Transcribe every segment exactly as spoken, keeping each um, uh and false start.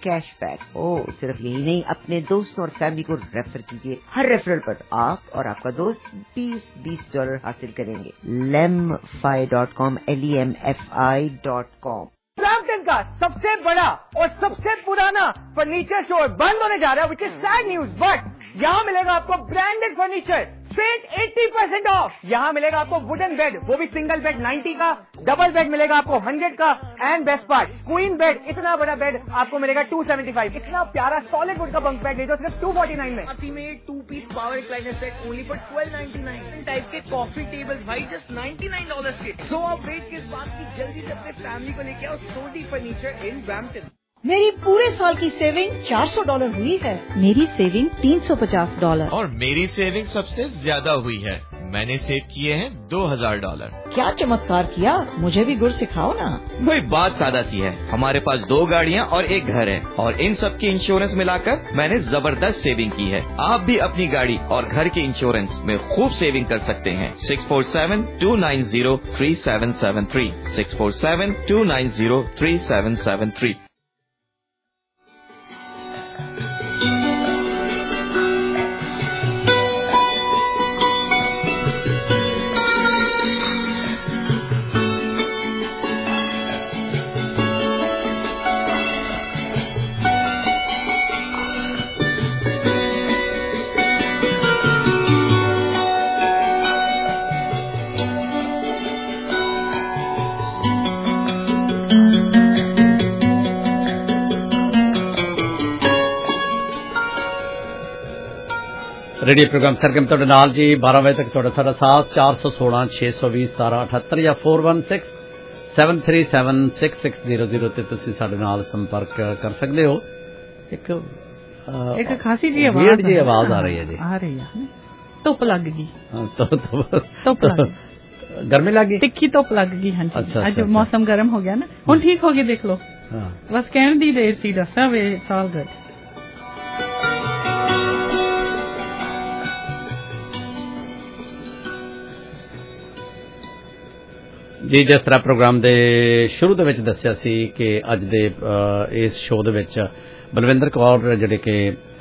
Cashback. ओ सिर्फ यही नहीं, अपने दोस्तों और फैमिली को रेफर कीजिए। हर रेफरल पर आप और आपका दोस्त बीस बीस डॉलर हासिल करेंगे। lemfi dot com, L E M F I dot com. Brampton का सबसे बड़ा और सबसे पुराना फर्नीचर स्टोर बंद होने जा रहा है, which is sad news, but यहाँ मिलेगा आपको ब्रांडेड फर्नीचर स्ट्रेट अस्सी परसेंट ऑफ। यहाँ मिलेगा आपको वुडन बेड, वो भी सिंगल बेड नब्बे का, डबल बेड मिलेगा आपको सौ का, and best part queen bed, इतना बड़ा बेड आपको मिलेगा दो सौ पचहत्तर। इतना प्यारा सॉलिड वुड का बंक बेड ले जो सिर्फ दो सौ उनचास में। साथी में two piece power recliner set only for बारह सौ निन्यानवे। टाइप के कॉफी टेबल भाई जस्ट निन्यानवे डॉलर्स के। सो आप वेट किस बात की, जल्दी से अपने फैमिली को लेके आओ सोडी फर्नीचर इन ब्रैम्पटन। मेरी पूरे साल की सेविंग चार सौ डॉलर हुई है। मेरी सेविंग तीन सौ पचास डॉलर। और मेरी सेविंग सबसे ज्यादा हुई है, मैंने सेव किए हैं दो हजार डॉलर। क्या चमत्कार किया, मुझे भी गुर सिखाओ ना। वही बात सादा सी है, हमारे पास दो गाड़ियाँ और एक घर है और इन सब की इंश्योरेंस मिलाकर मैंने जबरदस्त सेविंग की है। आप भी अपनी गाड़ी और घर के इंश्योरेंस में खूब सेविंग कर सकते हैं। Six four seven two nine zero three seven seven three six four seven two nine zero three seven seven three. Radio programme Sargam ਤੁਹਾਡੇ ਨਾਲ ਜੀ बारह ਵਜੇ ਤੱਕ ਤੁਹਾਡਾ ਸਾਡਾ ਸਾਥ चार सौ सोलह छह सौ बीस सतारह अठहत्तर ਜਾਂ four one six seven three seven six six zero zero ਤੇ ਤੁਸੀਂ ਸਾਡੇ ਨਾਲ ਸੰਪਰਕ ਕਰ ਸਕਦੇ ਹੋ। ਇੱਕ ਇੱਕ ਖਾਸੀ ਜੀ ਆਵਾਜ਼ ਵੀਰ ਜੀ ਆਵਾਜ਼ ਆ ਰਹੀ ਹੈ ਜੀ, ਆ ਰਹੀ ਹੈ। ਧੁੱਪ ਲੱਗ ਗਈ। ਹਾਂ ਧੁੱਪ ਲੱਗ ਗਈ, ਗਰਮੀ ਲੱਗ ਗਈ, ਤਿੱਖੀ ਧੁੱਪ ਲੱਗ ਗਈ। ਹਾਂਜੀ ਅੱਜ ਮੌਸਮ ਗਰਮ ਹੋ ਗਿਆ ਨਾ, ਹੁਣ ਠੀਕ ਹੋ ਗਈ ਦੇਖ ਲਓ। ਬਸ ਕਹਿਣ ਦੀ ਦੇਰ ਸੀ, ਦੱਸਾਂ ਵੇ ਸਾਲ ਗੁੱਡ। ਜੀ ਜਿਸ ਤਰ੍ਹਾਂ ਪ੍ਰੋਗਰਾਮ ਦੇ ਸ਼ੁਰੂ ਦੇ ਵਿੱਚ ਦੱਸਿਆ ਸੀ ਕਿ ਅੱਜ ਦੇ ਇਸ ਸ਼ੋਅ ਦੇ ਵਿੱਚ ਬਲਵਿੰਦਰ ਕੌਰ ਜਿਹੜੇ ਕਿ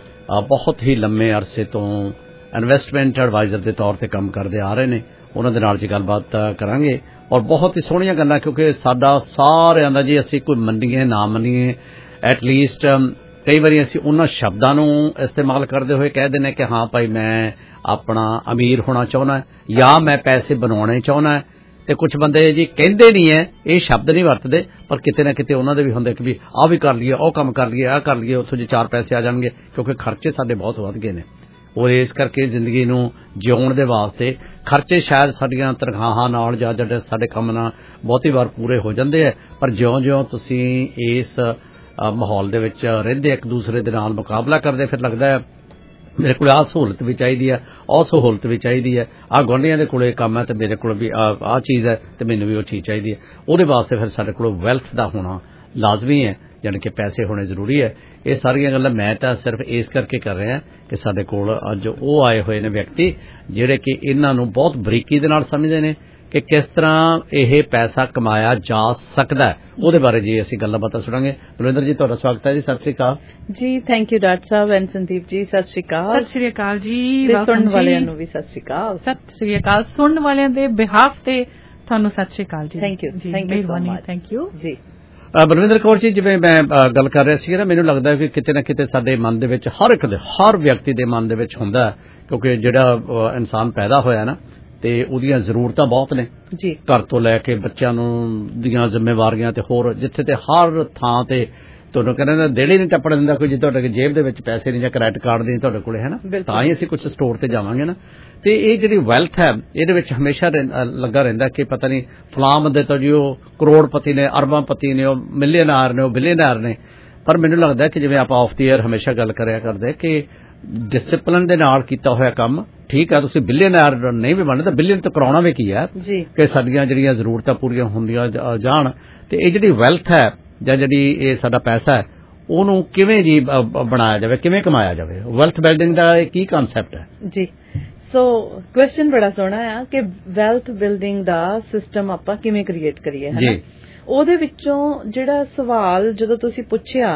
ਬਹੁਤ ਹੀ ਲੰਮੇ ਅਰਸੇ ਤੋਂ ਇਨਵੈਸਟਮੈਂਟ ਐਡਵਾਈਜ਼ਰ ਦੇ ਤੌਰ ਤੇ ਕੰਮ ਕਰਦੇ ਆ ਰਹੇ ਨੇ, ਉਹਨਾਂ ਦੇ ਨਾਲ ਜੀ ਗੱਲਬਾਤ ਕਰਾਂਗੇ ਔਰ ਬਹੁਤ ਹੀ ਸੋਹਣੀਆਂ ਗੱਲਾਂ, ਕਿਉਂਕਿ ਸਾਡਾ ਸਾਰਿਆਂ ਦਾ ਜੀ ਅਸੀਂ ਕੋਈ ਮੰਨੀਏ ਨਾ ਮੰਨੀਏ ਐਟਲੀਸਟ ਕਈ ਵਾਰੀ ਅਸੀਂ ਉਹਨਾਂ ਸ਼ਬਦਾਂ ਨੂੰ ਇਸਤੇਮਾਲ ਕਰਦੇ ਹੋਏ ਕਹਿ ਦਿੰਦੇ ਕਿ ਹਾਂ ਭਾਈ ਮੈਂ ਆਪਣਾ ਅਮੀਰ ਹੋਣਾ ਚਾਹੁੰਦਾ ਜਾਂ ਮੈਂ ਪੈਸੇ ਬਣਾਉਣੇ ਚਾਹੁੰਦਾ, ਤੇ ਕੁਝ ਬੰਦੇ ਜੀ ਕਹਿੰਦੇ ਨਹੀਂ ਹੈ, ਇਹ ਸ਼ਬਦ ਨਹੀਂ ਵਰਤਦੇ, ਪਰ ਕਿਤੇ ਨਾ ਕਿਤੇ ਉਹਨਾਂ ਦੇ ਵੀ ਹੁੰਦੇ ਕਿ ਵੀ ਆਹ ਵੀ ਕਰ ਲਈਏ, ਉਹ ਕੰਮ ਕਰ ਲਈਏ, ਆਹ ਕਰ ਲਈਏ, ਉੱਥੋਂ ਜੀ ਚਾਰ ਪੈਸੇ ਆ ਜਾਣਗੇ, ਕਿਉਂਕਿ ਖਰਚੇ ਸਾਡੇ ਬਹੁਤ ਵੱਧ ਗਏ ਨੇ ਔਰ ਇਸ ਕਰਕੇ ਜ਼ਿੰਦਗੀ ਨੂੰ ਜਿਉਣ ਦੇ ਵਾਸਤੇ ਖਰਚੇ ਸ਼ਾਇਦ ਸਾਡੀਆਂ ਤਨਖਾਹਾਂ ਨਾਲ ਜਾਂ ਜਿਹੜੇ ਸਾਡੇ ਕੰਮ ਨਾਲ ਬਹੁਤੀ ਵਾਰ ਪੂਰੇ ਹੋ ਜਾਂਦੇ ਹੈ, ਪਰ ਜਿਉਂ-ਜਿਉਂ ਤੁਸੀਂ ਇਸ ਮਾਹੌਲ ਦੇ ਵਿੱਚ ਰਹਿੰਦੇ ਇੱਕ ਦੂਸਰੇ ਦੇ ਨਾਲ ਮੁਕਾਬਲਾ ਕਰਦੇ, ਫਿਰ ਲੱਗਦਾ ਹੈ ਮੇਰੇ ਕੋਲ ਆਹ ਸਹੂਲਤ ਵੀ ਚਾਹੀਦੀ ਹੈ, ਉਹ ਸਹੂਲਤ ਵੀ ਚਾਹੀਦੀ ਹੈ, ਆਹ ਗੁਆਂਢੀਆਂ ਦੇ ਕੋਲ ਕੰਮ ਹੈ ਤੇ ਮੇਰੇ ਕੋਲ ਵੀ ਆਹ ਚੀਜ਼ ਹੈ ਤੇ ਮੈਨੂੰ ਵੀ ਉਹ ਚੀਜ਼ ਚਾਹੀਦੀ ਹੈ। ਉਹਦੇ ਵਾਸਤੇ ਫਿਰ ਸਾਡੇ ਕੋਲ ਵੈਲਥ ਦਾ ਹੋਣਾ ਲਾਜ਼ਮੀ ਹੈ, ਯਾਨੀ ਕਿ ਪੈਸੇ ਹੋਣੇ ਜ਼ਰੂਰੀ ਹੈ। ਇਹ ਸਾਰੀਆਂ ਗੱਲਾਂ ਮੈਂ ਤਾਂ ਸਿਰਫ ਇਸ ਕਰਕੇ ਕਰ ਰਿਹਾ ਕਿ ਸਾਡੇ ਕੋਲ ਅੱਜ ਉਹ ਆਏ ਹੋਏ ਨੇ ਵਿਅਕਤੀ ਜਿਹੜੇ ਕਿ ਇਹਨਾਂ ਨੂੰ ਬਹੁਤ ਬਰੀਕੀ ਦੇ ਨਾਲ ਸਮਝਦੇ ਨੇ ਕਿ ਕਿਸ ਤਰ੍ਹਾਂ ਇਹ ਪੈਸਾ ਕਮਾਇਆ ਜਾ ਸਕਦਾ ਹੈ। ਉਹਦੇ ਬਾਰੇ ਜੀ ਅਸੀਂ ਗੱਲਾਂ ਬਾਤਾਂ ਸੁਣਾਂਗੇ। ਬਲਵਿੰਦਰ ਜੀ ਤੁਹਾਡਾ ਸਵਾਗਤ ਹੈ ਜੀ, ਸਤਿ ਸ਼੍ਰੀ ਅਕਾਲ ਜੀ। ਥੈਂਕ ਯੂ ਡਾਕਟਰ ਸਾਹਿਬ ਐਂਡ ਸੰਦੀਪ ਜੀ, ਸਤਿ ਸ਼੍ਰੀ ਅਕਾਲ। ਸਤਿ ਸ਼੍ਰੀ ਅਕਾਲ ਜੀ। ਸੁਣਨ ਵਾਲਿਆਂ ਨੂੰ ਵੀ ਸਤਿ ਸ਼੍ਰੀ ਅਕਾਲ। ਸਤਿ ਸ਼੍ਰੀ ਅਕਾਲ। ਸੁਣਨ ਵਾਲਿਆਂ ਦੇ ਬਿਹਾਫ ਤੇ ਤੁਹਾਨੂੰ ਸਤਿ ਸ਼੍ਰੀ ਅਕਾਲ ਜੀ। Thank you thank you so much. Thank you ਜੀ। ਬਲਵਿੰਦਰ ਕੌਰ ਜੀ, ਜਿਵੇਂ ਮੈਂ ਗੱਲ ਕਰ ਰਿਹਾ ਸੀ ਨਾ, ਮੈਨੂੰ ਲੱਗਦਾ ਕਿ ਕਿਤੇ ਨਾ ਕਿਤੇ ਸਾਡੇ ਮਨ ਦੇ ਵਿੱਚ ਹਰ ਇੱਕ ਦੇ ਹਰ ਵਿਅਕਤੀ ਦੇ ਮਨ ਦੇ ਵਿੱਚ ਹੁੰਦਾ, ਕਿਉਂਕਿ ਜਿਹੜਾ ਇਨਸਾਨ ਪੈਦਾ ਹੋਇਆ ਨਾ ਤੇ ਉਹਦੀਆਂ ਜ਼ਰੂਰਤਾਂ ਬਹੁਤ ਨੇ ਜੀ, ਘਰ ਤੋਂ ਲੈ ਕੇ ਬੱਚਿਆਂ ਨੂੰ ਦੀਆਂ ਜ਼ਿੰਮੇਵਾਰੀਆਂ ਤੇ ਹੋਰ ਜਿੱਥੇ ਤੇ ਹਰ ਥਾਂ ਤੇ ਤੁਹਾਨੂੰ ਕਹਿੰਦਾ ਦੇੜੀ ਨਹੀਂ ਟੱਪਣ ਦਿੰਦਾ ਕੋਈ, ਜੇ ਤੁਹਾਡੇ ਜੇਬ ਦੇ ਵਿੱਚ ਪੈਸੇ ਨਹੀਂ ਜਾਂ ਕ੍ਰੈਡਿਟ ਕਾਰਡ ਨਹੀਂ ਤੁਹਾਡੇ ਕੋਲ ਹੈ ਨਾ, ਤਾਂ ਹੀ ਅਸੀਂ ਕੁਝ ਸਟੋਰ ਤੇ ਜਾਵਾਂਗੇ ਨਾ। ਤੇ ਇਹ ਜਿਹੜੀ ਵੈਲਥ ਹੈ ਇਹਦੇ ਵਿੱਚ ਹਮੇਸ਼ਾ ਲੱਗਾ ਰਹਿੰਦਾ ਕਿ ਪਤਾ ਨਹੀਂ ਫਲਾਂ ਬੰਦੇ ਤੋਂ ਜੀ ਉਹ ਕਰੋੜਪਤੀ ਨੇ, ਅਰਬਾਂਪਤੀ ਨੇ, ਉਹ ਮਿਲੀਅਨਰ ਨੇ, ਉਹ ਬਿਲੀਅਨਰ ਨੇ, ਪਰ ਮੈਨੂੰ ਲੱਗਦਾ ਕਿ ਜਿਵੇਂ ਆਪਾਂ ਆਫ ਦੀ ਏਅਰ ਹਮੇਸ਼ਾ ਗੱਲ ਕਰਿਆ ਕਰਦੇ ਕਿ ਡਿਸਿਪਲਿਨ ਦੇ ਨਾਲ ਕੀਤਾ ਹੋਇਆ ਕੰਮ ਠੀਕ ਹੈ, ਤੁਸੀਂ ਬਿਲੀਅਨਰ ਨਹੀਂ ਵੀ ਬਣਦੇ ਤਾਂ ਬਿਲੀਅਨ ਤੋਂ ਕਰਾਉਣਾ ਵੀ ਕੀ ਹੈ ਕਿ ਸਾਡੀਆਂ ਜਿਹੜੀਆਂ ਜ਼ਰੂਰਤਾਂ ਪੂਰੀਆਂ ਹੁੰਦੀਆਂ ਜਾਣ। ਤੇ ਇਹ ਜਿਹੜੀ ਵੈਲਥ ਹੈ ਜਾਂ ਜਿਹੜੀ ਇਹ ਸਾਡਾ ਪੈਸਾ ਹੈ ਉਹਨੂੰ ਕਿਵੇਂ ਜੀ ਬਣਾਇਆ ਜਾਵੇ, ਕਿਵੇਂ ਕਮਾਇਆ ਜਾਵੇ? ਵੈਲਥ ਬਿਲਡਿੰਗ ਦਾ ਇਹ ਕੀ ਕਨਸੈਪਟ ਹੈ ਜੀ? ਸੋ ਕੁਐਸਚਨ ਬੜਾ ਸੋਹਣਾ ਆ ਕਿ ਵੈਲਥ ਬਿਲਡਿੰਗ ਦਾ ਸਿਸਟਮ ਆਪਾਂ ਕਿਵੇਂ ਕ੍ਰੀਏਟ ਕਰੀਏ, ਹੈ ਨਾ। ਉਹਦੇ ਵਿੱਚੋਂ ਜਿਹੜਾ ਸਵਾਲ ਜਦੋਂ ਤੁਸੀਂ ਪੁੱਛਿਆ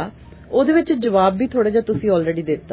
ਉਹਦੇ ਵਿੱਚ ਜਵਾਬ ਵੀ ਥੋੜਾ ਜਿਹਾ ਤੁਸੀਂ ਆਲਰੇਡੀ ਦਿੱਤਾ।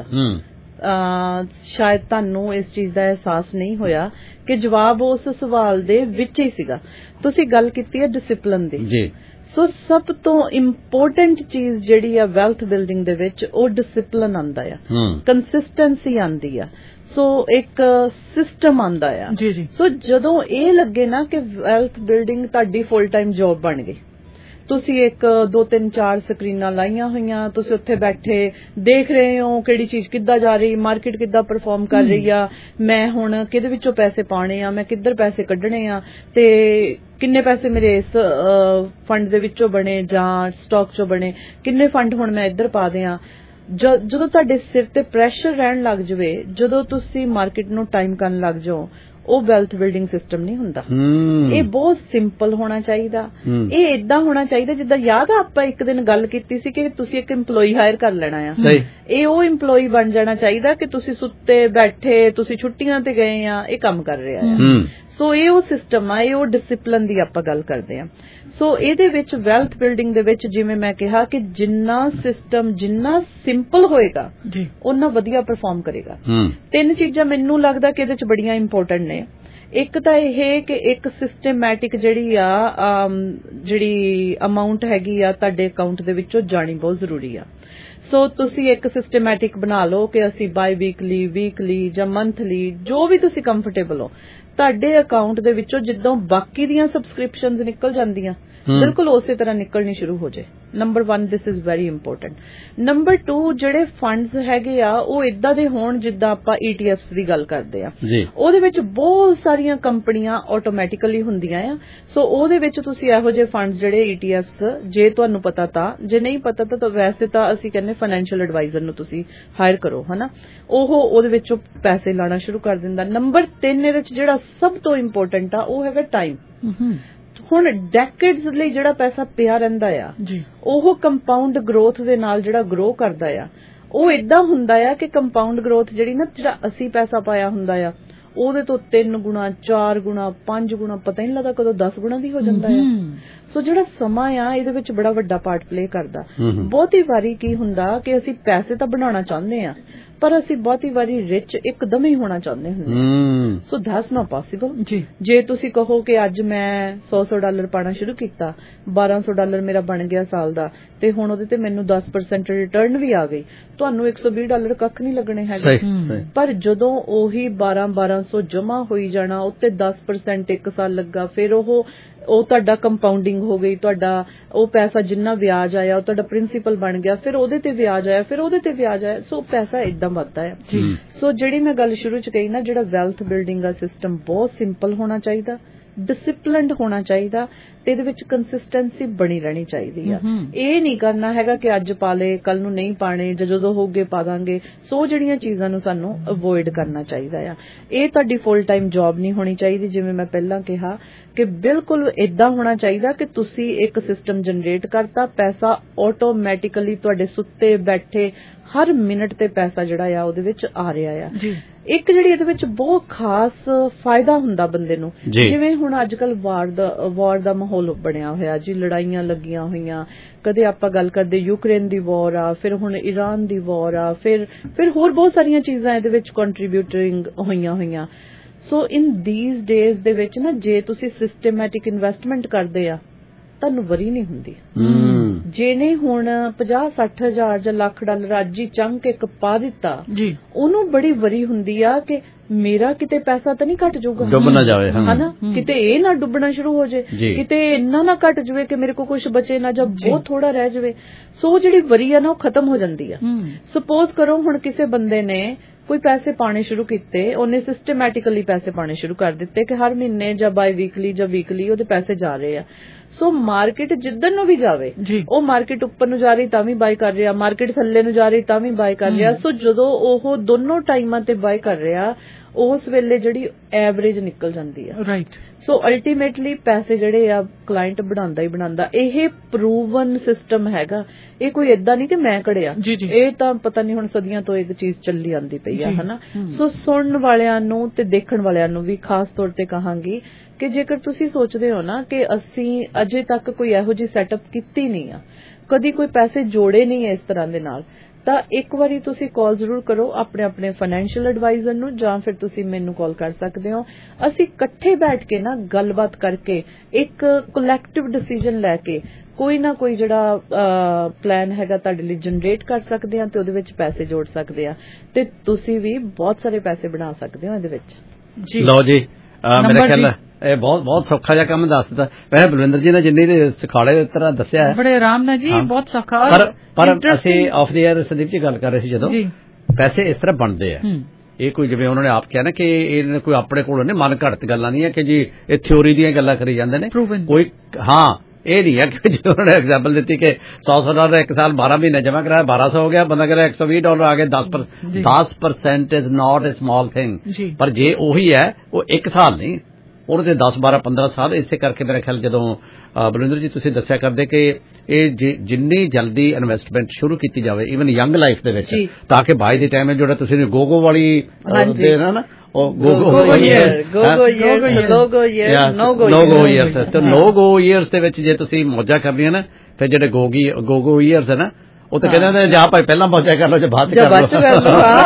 ਸ਼ਾਇਦ ਤੁਹਾਨੂੰ ਇਸ ਚੀਜ਼ ਦਾ ਅਹਿਸਾਸ ਨਹੀਂ ਹੋਇਆ ਕਿ ਜਵਾਬ ਉਸ ਸਵਾਲ ਦੇ ਵਿੱਚ ਹੀ ਸੀਗਾ। ਤੁਸੀਂ ਗੱਲ ਕੀਤੀ ਹੈ ਡਿਸਿਪਲਿਨ ਦੀ ਜੀ। ਸੋ ਸਭ ਤੋਂ ਇੰਪੋਰਟੈਂਟ ਚੀਜ਼ ਜਿਹੜੀ ਆ ਵੈਲਥ ਬਿਲਡਿੰਗ ਦੇ ਵਿੱਚ ਉਹ ਡਿਸਿਪਲਿਨ ਆਉਂਦਾ ਆ, ਕੰਸਿਸਟੈਂਸੀ ਆਉਂਦੀ ਆ, ਸੋ ਇੱਕ ਸਿਸਟਮ ਆਉਂਦਾ ਆ ਜੀ ਜੀ। ਸੋ ਜਦੋਂ ਇਹ ਲੱਗੇ ਨਾ ਕਿ ਵੈਲਥ ਬਿਲਡਿੰਗ ਤੁਹਾਡੀ ਫੁੱਲ ਟਾਈਮ ਜੌਬ ਬਣ ਗਈ, ਤੁਸੀਂ ਇੱਕ ਦੋ ਤਿੰਨ ਚਾਰ ਸਕਰੀਨਾਂ ਲਾਈਆਂ ਹੋਈਆਂ, ਤੁਸੀਂ ਉੱਥੇ ਬੈਠੇ ਦੇਖ ਰਹੇ ਹੋ ਕਿਹੜੀ ਚੀਜ਼ ਕਿੱਦਾਂ ਜਾ ਰਹੀ, ਮਾਰਕੀਟ ਕਿੱਦਾਂ ਪਰਫਾਰਮ ਕਰ ਰਹੀ ਆ, ਮੈਂ ਹੁਣ ਕਿਹਦੇ ਵਿੱਚੋਂ ਪੈਸੇ ਪਾਣੇ ਆ, ਮੈਂ ਕਿੱਧਰ ਪੈਸੇ ਕੱਢਣੇ ਆ, ਤੇ ਕਿੰਨੇ ਪੈਸੇ ਮੇਰੇ ਇਸ ਫੰਡ ਦੇ ਵਿੱਚੋਂ ਬਣੇ ਜਾਂ ਸਟਾਕ ਚੋਂ ਬਣੇ, ਕਿੰਨੇ ਫੰਡ ਹੁਣ ਮੈਂ ਇੱਧਰ ਪਾ ਦਿਆਂ। ਜਦੋਂ ਤੁਹਾਡੇ ਸਿਰ ਤੇ ਪ੍ਰੈਸ਼ਰ ਰਹਿਣ ਲੱਗ ਜਾਵੇ, ਜਦੋਂ ਤੁਸੀਂ ਮਾਰਕੀਟ ਨੂੰ ਟਾਈਮ ਕਰਨ ਲੱਗ ਜਾਓ, ਉਹ ਵੈਲਥ ਬਿਲਡਿੰਗ ਸਿਸਟਮ ਨਹੀਂ ਹੁੰਦਾ। ਇਹ ਬਹੁਤ ਸਿੰਪਲ ਹੋਣਾ ਚਾਹੀਦਾ। ਇਹ ਏਦਾਂ ਹੋਣਾ ਚਾਹੀਦਾ ਜਿੱਦਾਂ ਯਾਦ ਆ ਆਪਾਂ ਇੱਕ ਦਿਨ ਗੱਲ ਕੀਤੀ ਸੀ ਕਿ ਤੁਸੀਂ ਇੱਕ EMPLOYEE ਹਾਇਰ ਕਰ ਲੈਣਾ ਆ। ਇਹ ਉਹ EMPLOYEE ਬਣ ਜਾਣਾ ਚਾਹੀਦਾ ਕਿ ਤੁਸੀਂ ਸੁੱਤੇ ਬੈਠੇ, ਤੁਸੀਂ ਛੁੱਟੀਆਂ ਤੇ ਗਏ ਆ, ਇਹ ਕੰਮ ਕਰ ਰਿਹਾ ਆ। ਸੋ ਇਹ ਉਹ ਸਿਸਟਮ ਆ, ਇਹ ਉਹ ਡਿਸਿਪਲਿਨ ਦੀ ਆਪਾਂ ਗੱਲ ਕਰਦੇ ਆ। ਸੋ ਇਹਦੇ ਵਿੱਚ ਵੈਲਥ ਬਿਲਡਿੰਗ ਦੇ ਵਿੱਚ ਜਿਵੇਂ ਮੈਂ ਕਿਹਾ ਕਿ ਜਿੰਨਾ ਸਿਸਟਮ ਜਿੰਨਾ ਸਿੰਪਲ ਹੋਏਗਾ ਉਹਨਾਂ ਵਧੀਆ ਪਰਫਾਰਮ ਕਰੇਗਾ। ਤਿੰਨ ਚੀਜ਼ਾਂ ਮੈਨੂੰ ਲੱਗਦਾ ਕਿ ਇਹਦੇ ਚ ਬੜੀਆਂ ਇੰਪੋਰਟੈਂਟ ਨੇ। ਇੱਕ ਤਾਂ ਇਹ ਕਿ ਇੱਕ ਸਿਸਟਮੈਟਿਕ ਜਿਹੜੀ ਆ ਜਿਹੜੀ ਅਮਾਉਂਟ ਹੈਗੀ ਆ ਤੁਹਾਡੇ ਅਕਾਊਂਟ ਦੇ ਵਿੱਚੋਂ ਜਾਣੀ ਬਹੁਤ ਜ਼ਰੂਰੀ ਆ। ਸੋ ਤੁਸੀਂ ਇੱਕ ਸਿਸਟਮੈਟਿਕ ਬਣਾ ਲਓ ਕਿ ਅਸੀਂ ਬਾਈ ਵੀਕਲੀ, ਵੀਕਲੀ ਜਾਂ ਮੰਥਲੀ, ਜੋ ਵੀ ਤੁਸੀਂ ਕੰਫਰਟੇਬਲ ਹੋ, ਤੁਹਾਡੇ ਅਕਾਊਂਟ ਦੇ ਵਿੱਚੋਂ ਜਿੱਦਾਂ ਬਾਕੀ ਦੀਆਂ ਸਬਸਕ੍ਰਿਪਸ਼ਨਸ ਨਿਕਲ ਜਾਂਦੀਆਂ ਬਿਲਕੁਲ ਉਸੇ ਤਰ੍ਹਾਂ ਨਿਕਲਣੀ ਸ਼ੁਰੂ ਹੋ ਜਾਏ। Number one, this is very important. Number two, ਜਿਹੜੇ ਫੰਡਸ ਹੈਗੇ ਆ ਉਹ ਇਦਾਂ ਦੇ ਹੋਣ ਜਿੱਦਾਂ ਆਪਾਂ ਈ ਟੀ ਐਫਸ ਦੀ ਗੱਲ ਕਰਦੇ ਆ, ਉਹਦੇ ਵਿੱਚ ਬਹੁਤ ਸਾਰੀਆਂ ਕੰਪਨੀਆਂ ਆਟੋਮੈਟਿਕਲੀ ਹੁੰਦੀਆਂ ਆ। ਸੋ ਉਹਦੇ ਵਿੱਚ ਤੁਸੀਂ ਇਹੋ ਜਿਹੇ ਫੰਡਸ ਜਿਹੜੇ ਈ ਟੀ ਐਫਸ, ਜੇ ਤੁਹਾਨੂੰ ਪਤਾ ਤਾਂ, ਜੇ ਨਹੀਂ ਪਤਾ ਤਾਂ ਵੈਸੇ ਤਾਂ ਅਸੀਂ ਕਹਿੰਦੇ ਫਾਈਨੈਂਸ਼ੀਅਲ ਐਡਵਾਈਜ਼ਰ ਨੂੰ ਤੁਸੀਂ ਹਾਇਰ ਕਰੋ, ਹਨਾ, ਉਹ ਉਹਦੇ ਵਿੱਚੋਂ ਪੈਸੇ ਲਾਣਾ ਸ਼ੁਰੂ ਕਰ ਦਿੰਦਾ। ਨੰਬਰ ਤਿੰਨ ਇਹਦੇ ਵਿੱਚ ਜਿਹੜਾ ਸਭ ਤੋਂ ਇੰਪੋਰਟੈਂਟ ਆ ਉਹ ਹੈਗਾ ਟਾਈਮ। ਹੁਣ ਡੈਕੇਡਸ ਲਈ ਜਿਹੜਾ ਪੈਸਾ ਪਿਆ ਰਹਿੰਦਾ ਆ ਉਹ ਕੰਪਾਊਂਡ ਗਰੋਥ ਦੇ ਨਾਲ ਜਿਹੜਾ ਗਰੋ ਕਰਦਾ ਆ, ਉਹ ਇਦਾਂ ਹੁੰਦਾ ਆ ਕਿ ਕੰਪਾਊਂਡ ਗਰੋਥ ਜਿਹੜੀ ਨਾ, ਜਿਹੜਾ ਅਸੀਂ ਪੈਸਾ ਪਾਇਆ ਹੁੰਦਾ ਆ ਉਹਦੇ ਤੋਂ ਤਿੰਨ ਗੁਣਾ, ਚਾਰ ਗੁਣਾ, ਪੰਜ ਗੁਣਾ, ਪਤਾ ਹੀ ਨਹੀਂ ਲੱਗਦਾ ਕਦੋਂ ਦਸ ਗੁਣਾ ਵੀ ਹੋ ਜਾਂਦਾ ਆ। ਸੋ ਜਿਹੜਾ ਸਮਾਂ ਆ ਇਹਦੇ ਵਿੱਚ ਬੜਾ ਵੱਡਾ ਪਾਰਟ ਪਲੇ ਕਰਦਾ। ਬਹੁਤੀ ਵਾਰੀ ਕੀ ਹੁੰਦਾ ਕਿ ਅਸੀਂ ਪੈਸੇ ਤਾਂ ਬਣਾਉਣਾ ਚਾਹੁੰਦੇ ਆ ਪਰ ਅਸੀਂ ਬਹੁਤੀ ਵਾਰੀ ਰਿਚ ਇੱਕਦਮ ਹੀ ਹੋਣਾ ਚਾਹੁੰਦੇ ਹੁੰਦੇ। So that's not possible. ਜੇ ਤੁਸੀਂ ਕਹੋ ਕਿ ਅੱਜ ਮੈਂ ਸੌ ਸੌ ਡਾਲਰ ਪਾਣਾ ਸ਼ੁਰੂ ਕੀਤਾ, ਬਾਰਾਂ ਸੌ ਡਾਲਰ ਮੇਰਾ ਬਣ ਗਿਆ ਸਾਲ ਦਾ, ਤੇ ਹੁਣ ਉਹਦੇ ਤੇ ਮੈਨੂੰ ਦਸ ਪਰਸੈਂਟ ਰਿਟਰਨ ਵੀ ਆ ਗਈ, ਤੁਹਾਨੂੰ ਇੱਕ ਸੌ ਵੀਹ ਡਾਲਰ ਕੱਖ ਨਹੀਂ ਲੱਗਣੇ ਹੈਗੇ। ਪਰ ਜਦੋਂ ਉਹੀ ਬਾਰਾਂ ਬਾਰਾਂ ਸੌ ਜਮਾ ਹੋਈ ਜਾਣਾ, ਉੱਤੇ ਦਸ ਪਰਸੈਂਟ ਇੱਕ ਸਾਲ ਲੱਗਾ, ਫਿਰ ਉਹ ਉਹ ਤੁਹਾਡਾ ਕੰਪਾਊਂਡਿੰਗ ਹੋ ਗਈ, ਤੁਹਾਡਾ ਉਹ ਪੈਸਾ ਜਿੰਨਾ ਵਿਆਜ ਆਇਆ ਉਹ ਤੁਹਾਡਾ ਪ੍ਰਿੰਸੀਪਲ ਬਣ ਗਿਆ, ਫਿਰ ਉਹਦੇ ਤੇ ਵਿਆਜ ਆਇਆ, ਫਿਰ ਉਹਦੇ ਤੇ ਵਿਆਜ ਆਇਆ। ਸੋ ਪੈਸਾ ਏਦਾਂ ਵੱਧਦਾ ਹੈ। ਸੋ ਜਿਹੜੀ ਮੈਂ ਗੱਲ ਸ਼ੁਰੂ ਚ ਕਹੀ ਨਾ, ਜਿਹੜਾ ਵੈਲਥ ਬਿਲਡਿੰਗ ਦਾ ਸਿਸਟਮ ਬਹੁਤ ਸਿੰਪਲ ਹੋਣਾ ਚਾਹੀਦਾ, ਡਿਸਿਪਲਿਨਡ ਹੋਣਾ ਚਾਹੀਦਾ, ਤੇ ਇਹਦੇ ਵਿੱਚ ਕੰਸਿਸਟੈਂਸੀ ਬਣੀ ਰਹਿਣੀ ਚਾਹੀਦੀ ਆ। ਇਹ ਨਹੀਂ ਕਰਨਾ ਹੈਗਾ ਕਿ ਅੱਜ ਪਾ ਲਏ ਕੱਲ ਨੂੰ ਨਹੀਂ ਪਾਣੇ, ਜਾਂ ਜਦੋਂ ਹੋਗੇ ਪਾ ਦਾਂਗੇ। ਸੋ ਜਿਹੜੀਆਂ ਚੀਜ਼ਾਂ ਨੂੰ ਸਾਨੂੰ ਅਵੋਇਡ ਕਰਨਾ ਚਾਹੀਦਾ ਆ। ਇਹ ਤੁਹਾਡੀ ਫੁੱਲ ਟਾਈਮ ਜੌਬ ਨਹੀਂ ਹੋਣੀ ਚਾਹੀਦੀ। ਜਿਵੇਂ ਮੈਂ ਪਹਿਲਾਂ ਕਿਹਾ ਕਿ ਬਿਲਕੁਲ ਏਦਾਂ ਹੋਣਾ ਚਾਹੀਦਾ ਕਿ ਤੁਸੀਂ ਇੱਕ ਸਿਸਟਮ ਜਨਰੇਟ ਕਰਤਾ, ਪੈਸਾ ਆਟੋਮੈਟਿਕਲੀ ਤੁਹਾਡੇ ਸੁੱਤੇ ਬੈਠੇ ਹਰ ਮਿੰਟ ਤੇ ਪੈਸਾ ਜਿਹੜਾ ਆ ਉਹਦੇ ਵਿੱਚ ਆ ਰਿਹਾ ਆ। ਇੱਕ ਜਿਹੜੀ ਇਹਦੇ ਵਿੱਚ ਬਹੁਤ ਖਾਸ ਫਾਇਦਾ ਹੁੰਦਾ ਬੰਦੇ ਨੂੰ, ਜਿਵੇਂ ਹੁਣ ਅੱਜ ਕੱਲ ਵਾਰ ਦਾ ਵਾਰ ਦਾ ਮਾਹੌਲ ਬਣਿਆ ਹੋਇਆ ਜੀ, ਲੜਾਈਆਂ ਲੱਗੀਆਂ ਹੋਈਆਂ, ਕਦੇ ਆਪਾਂ ਗੱਲ ਕਰਦੇ ਯੂਕਰੇਨ ਦੀ ਵਾਰ ਆ, ਫਿਰ ਹੁਣ ਈਰਾਨ ਦੀ ਵਾਰ ਆ, ਫਿਰ ਫਿਰ ਹੋਰ ਬਹੁਤ ਸਾਰੀਆਂ ਚੀਜ਼ਾਂ ਇਹਦੇ ਵਿੱਚ ਕੰਟਰੀਬਿਊਟਿੰਗ ਹੋਈਆਂ ਹੋਈਆਂ। ਸੋ ਇਨ ਦੀਜ਼ ਡੇਜ਼ ਦੇ ਵਿੱਚ ਨਾ, ਜੇ ਤੁਸੀਂ ਸਿਸਟਮੈਟਿਕ ਇਨਵੈਸਟਮੈਂਟ ਕਰਦੇ ਆ ਤੁਹਾਨੂੰ ਵਰੀ ਨਹੀਂ ਹੁੰਦੀ। ਜਿਹਨੇ ਹੁਣ ਪੰਜਾਹ ਸੱਠ ਹਜ਼ਾਰ ਜਾਂ ਲੱਖ ਡਾਲਰ ਅੱਜ ਹੀ ਚੰਕ ਇੱਕ ਪਾ ਦਿੱਤਾ, ਉਹਨੂੰ ਬੜੀ ਵਰੀ ਹੁੰਦੀ ਆ ਕਿ ਮੇਰਾ ਕਿਤੇ ਪੈਸਾ ਤਾਂ ਨਹੀਂ ਘਟ ਜਾਊਗਾ, ਡੁੱਬ ਨਾ ਜਾਵੇ, ਹਨਾ, ਕਿਤੇ ਇਹ ਨਾ ਡੁੱਬਣਾ ਸ਼ੁਰੂ ਹੋ ਜਾਏ, ਕਿਤੇ ਇੰਨਾ ਨਾ ਘਟ ਜਾਵੇ ਕਿ ਮੇਰੇ ਕੋਲ ਕੁਝ ਬਚੇ ਨਾ, ਜਾਂ ਬਹੁਤ ਥੋੜਾ ਰਹਿ ਜਾਵੇ। ਸੋ ਜਿਹੜੀ ਵਰੀ ਆ ਨਾ ਉਹ ਖਤਮ ਹੋ ਜਾਂਦੀ ਆ। ਸਪੋਜ਼ ਕਰੋ ਹੁਣ ਕਿਸੇ ਬੰਦੇ ਨੇ ਕੋਈ ਪੈਸੇ ਪਾਣੇ ਸ਼ੁਰੂ ਕੀਤੇ, ਉਹਨੇ ਸਿਸਟਮੈਟਿਕਲੀ ਪੈਸੇ ਪਾਣੇ ਸ਼ੁਰੂ ਕਰ ਦਿੱਤੇ ਕਿ ਹਰ ਮਹੀਨੇ ਜਾਂ ਬਾਈ ਵੀਕਲੀ ਜਾਂ ਵੀਕਲੀ ਉਹਦੇ ਪੈਸੇ ਜਾ ਰਹੇ ਆ। ਸੋ ਮਾਰਕੀਟ ਜਿੱਦਣ ਨੂੰ ਵੀ ਜਾਵੇ, ਉਹ ਮਾਰਕੀਟ ਉੱਪਰ ਨੂੰ ਜਾ ਰਹੀ ਤਾਂ ਵੀ ਬਾਈ ਕਰ ਰਿਹਾ, ਮਾਰਕੀਟ ਥੱਲੇ ਨੂੰ ਜਾ ਰਹੀ ਤਾਂ ਵੀ ਬਾਈ ਕਰ ਰਿਹਾ। ਸੋ ਜਦੋਂ ਉਹ ਦੋਨੋਂ ਟਾਈਮਾਂ ਤੇ ਬਾਈ ਕਰ ਰਿਹਾ, ਉਸ ਵੇਲੇ ਜਿਹੜੀ ਐਵਰੇਜ ਨਿਕਲ ਜਾਂਦੀ ਆ। ਰਾਈਟ। ਸੋ ਅਲਟੀਮੇਟਲੀ ਪੈਸੇ ਜਿਹੜੇ ਆ ਕਲਾਇੰਟ ਬਣਾਉਂਦਾ ਹੀ ਬਣਾਉਂਦਾ। ਇਹ ਪ੍ਰੂਵਨ ਸਿਸਟਮ ਹੈਗਾ, ਇਹ ਕੋਈ ਏਦਾਂ ਨਹੀਂ ਕਿ ਮੈਂ ਘੜਿਆ, ਇਹ ਤਾਂ ਪਤਾ ਨਹੀਂ ਹੁਣ ਸਦੀਆਂ ਤੋਂ ਇੱਕ ਚੀਜ਼ ਚੱਲੀ ਆਉਂਦੀ ਪਈ ਆ, ਹਨਾ। ਸੋ ਸੁਣਨ ਵਾਲਿਆਂ ਨੂੰ ਤੇ ਦੇਖਣ ਵਾਲਿਆਂ ਨੂੰ ਵੀ ਖਾਸ ਤੌਰ ਤੇ ਕਹਾਂਗੀ ਕਿ ਜੇਕਰ ਤੁਸੀਂ ਸੋਚਦੇ ਹੋ ਨਾ ਕਿ ਅਸੀਂ ਅਜੇ ਤੱਕ ਕੋਈ ਇਹੋ ਜਿਹੀ ਸੈਟਅਪ ਕੀਤੀ ਨਹੀਂ ਆ, ਕਦੀ ਕੋਈ ਪੈਸੇ ਜੋੜੇ ਨਹੀਂ ਹੈ ਇਸ ਤਰ੍ਹਾਂ ਦੇ ਨਾਲ, ਤਾਂ ਇੱਕ ਵਾਰੀ ਤੁਸੀਂ ਕਾਲ ਜ਼ਰੂਰ ਕਰੋ ਆਪਣੇ ਆਪਣੇ ਫਾਈਨੈਂਸ਼ੀਅਲ ਐਡਵਾਈਜ਼ਰ ਨੂੰ, ਜਾਂ ਫਿਰ ਤੁਸੀਂ ਮੈਨੂੰ ਕਾਲ ਕਰ ਸਕਦੇ ਹੋ। ਅਸੀਂ ਇਕੱਠੇ ਬੈਠ ਕੇ ਨਾ ਗੱਲਬਾਤ ਕਰਕੇ ਇੱਕ ਕਲੈਕਟਿਵ ਡਿਸੀਜਨ ਲੈ ਕੇ ਕੋਈ ਨਾ ਕੋਈ ਜਿਹੜਾ ਪਲਾਨ ਹੈਗਾ ਤੁਹਾਡੇ ਲਈ ਜਨਰੇਟ ਕਰ ਸਕਦੇ ਆ ਤੇ ਉਹਦੇ ਵਿੱਚ ਪੈਸੇ ਜੋੜ ਸਕਦੇ ਆ, ਤੇ ਤੁਸੀਂ ਵੀ ਬਹੁਤ ਸਾਰੇ ਪੈਸੇ ਬਣਾ ਸਕਦੇ ਹੋ ਇਹਦੇ ਵਿੱਚ ਜੀ। ਲਓ ਜੀ, ਮੇਰਾ ਖਿਆਲ ਇਹ ਬਹੁਤ ਬਹੁਤ ਸੌਖਾ ਜਿਹਾ ਕੰਮ ਦੱਸ ਦਿੱਤਾ। ਵੈਸੇ ਬਲਵਿੰਦਰ ਜੀ ਨੇ ਜਿੰਨੀ ਸਿਖਾੜੇ ਤਰ੍ਹਾਂ ਦੱਸਿਆ ਹੈ ਬੜੇ ਆਰਾਮ ਨਾਲ ਜੀ, ਬਹੁਤ ਸੌਖਾ। ਪਰ ਪਰ ਅਸੀਂ of the air Sandeep ji ਗੱਲ ਕਰ ਰਹੇ ਸੀ ਜਦੋਂ, ਪੈਸੇ ਇਸ ਤਰ੍ਹਾਂ ਬਣਦੇ ਆ, ਇਹ ਕੋਈ ਜਿਵੇਂ ਉਹਨਾਂ ਨੇ ਆਪ ਕਿਹਾ ਨਾ ਕਿ ਇਹ ਕੋਈ ਆਪਣੇ ਕੋਲੋਂ ਨੇ ਮਨ ਘੜਤ ਗੱਲਾਂ ਨਹੀਂ ਹੈ ਕਿ ਜੀ ਇਹ ਥਿਓਰੀ ਦੀਆਂ ਗੱਲਾਂ ਕਰੀ ਜਾਂਦੇ ਨੇ ਕੋਈ। ਹਾਂ, ਇਹ ਨਹੀਂ ਹੈ ਕਿ ਜੋ ਉਹਨਾਂ ਨੇ ਐਗਜ਼ਾਮਪਲ ਦਿੱਤੀ ਕਿ ਸੌ ਸੌ ਡਾਲਰ ਇੱਕ ਸਾਲ ਬਾਰਾਂ ਮਹੀਨੇ ਜਮਾ ਕਰਾਇਆ ਬਾਰਾਂ ਸੌ ਹੋ ਗਿਆ, ਬੰਦਾ ਕਹਿੰਦਾ ਇੱਕ ਸੌ ਵੀਹ ਡਾਲਰ ਆ ਗਏ, ਦਸ ਪਰ ਦਸ percent is not a small thing. ਪਰ ਜੇ ਉਹੀ ਹੈ ਉਹ ਇੱਕ ਸਾਲ ਨਹੀਂ, ਉਹਦੇ ਤੇ ਦਸ ਬਾਰਾਂ ਪੰਦਰਾਂ ਸਾਲ। ਇਸੇ ਕਰਕੇ ਮੇਰਾ ਖਿਆਲ ਜਦੋਂ ਬਲਵਿੰਦਰ ਜੀ ਤੁਸੀਂ ਦੱਸਿਆ ਕਰਦੇ ਕਿ ਇਹ ਜਿੰਨੀ ਜਲਦੀ ਇਨਵੈਸਟਮੈਂਟ ਸ਼ੁਰੂ ਕੀਤੀ ਜਾਵੇ ਈਵਨ ਯੰਗ ਲਾਈਫ ਦੇ ਵਿੱਚ, ਤਾਂ ਕਿ ਬਾਈ ਦੀ ਟਾਈਮ ਜਿਹੜਾ ਤੁਸੀਂ ਗੋਗੋ ਵਾਲੀ ਦੇ ਨਾ ਉਹ ਗੋਗੋ ਈਅਰਸ ਤੇ ਨੋ ਗੋ ਈਅਰਸ ਦੇ ਵਿੱਚ ਜੇ ਤੁਸੀਂ ਮੌਜਾਂ ਕਰਨੀਆਂ ਨਾ, ਫਿਰ ਜਿਹੜੇ ਗੋਗੀ ਗੋਗੋ ਈਅਰਸ ਹੈ ਨਾ, ਉਹ ਤਾਂ ਕਹਿੰਦੇ ਜਾਂ ਭਾਈ ਪਹਿਲਾਂ ਮੌਜਾਂ ਕਰ ਲਓ ਜਾਂ ਬਾਅਦ ਚ ਕਰ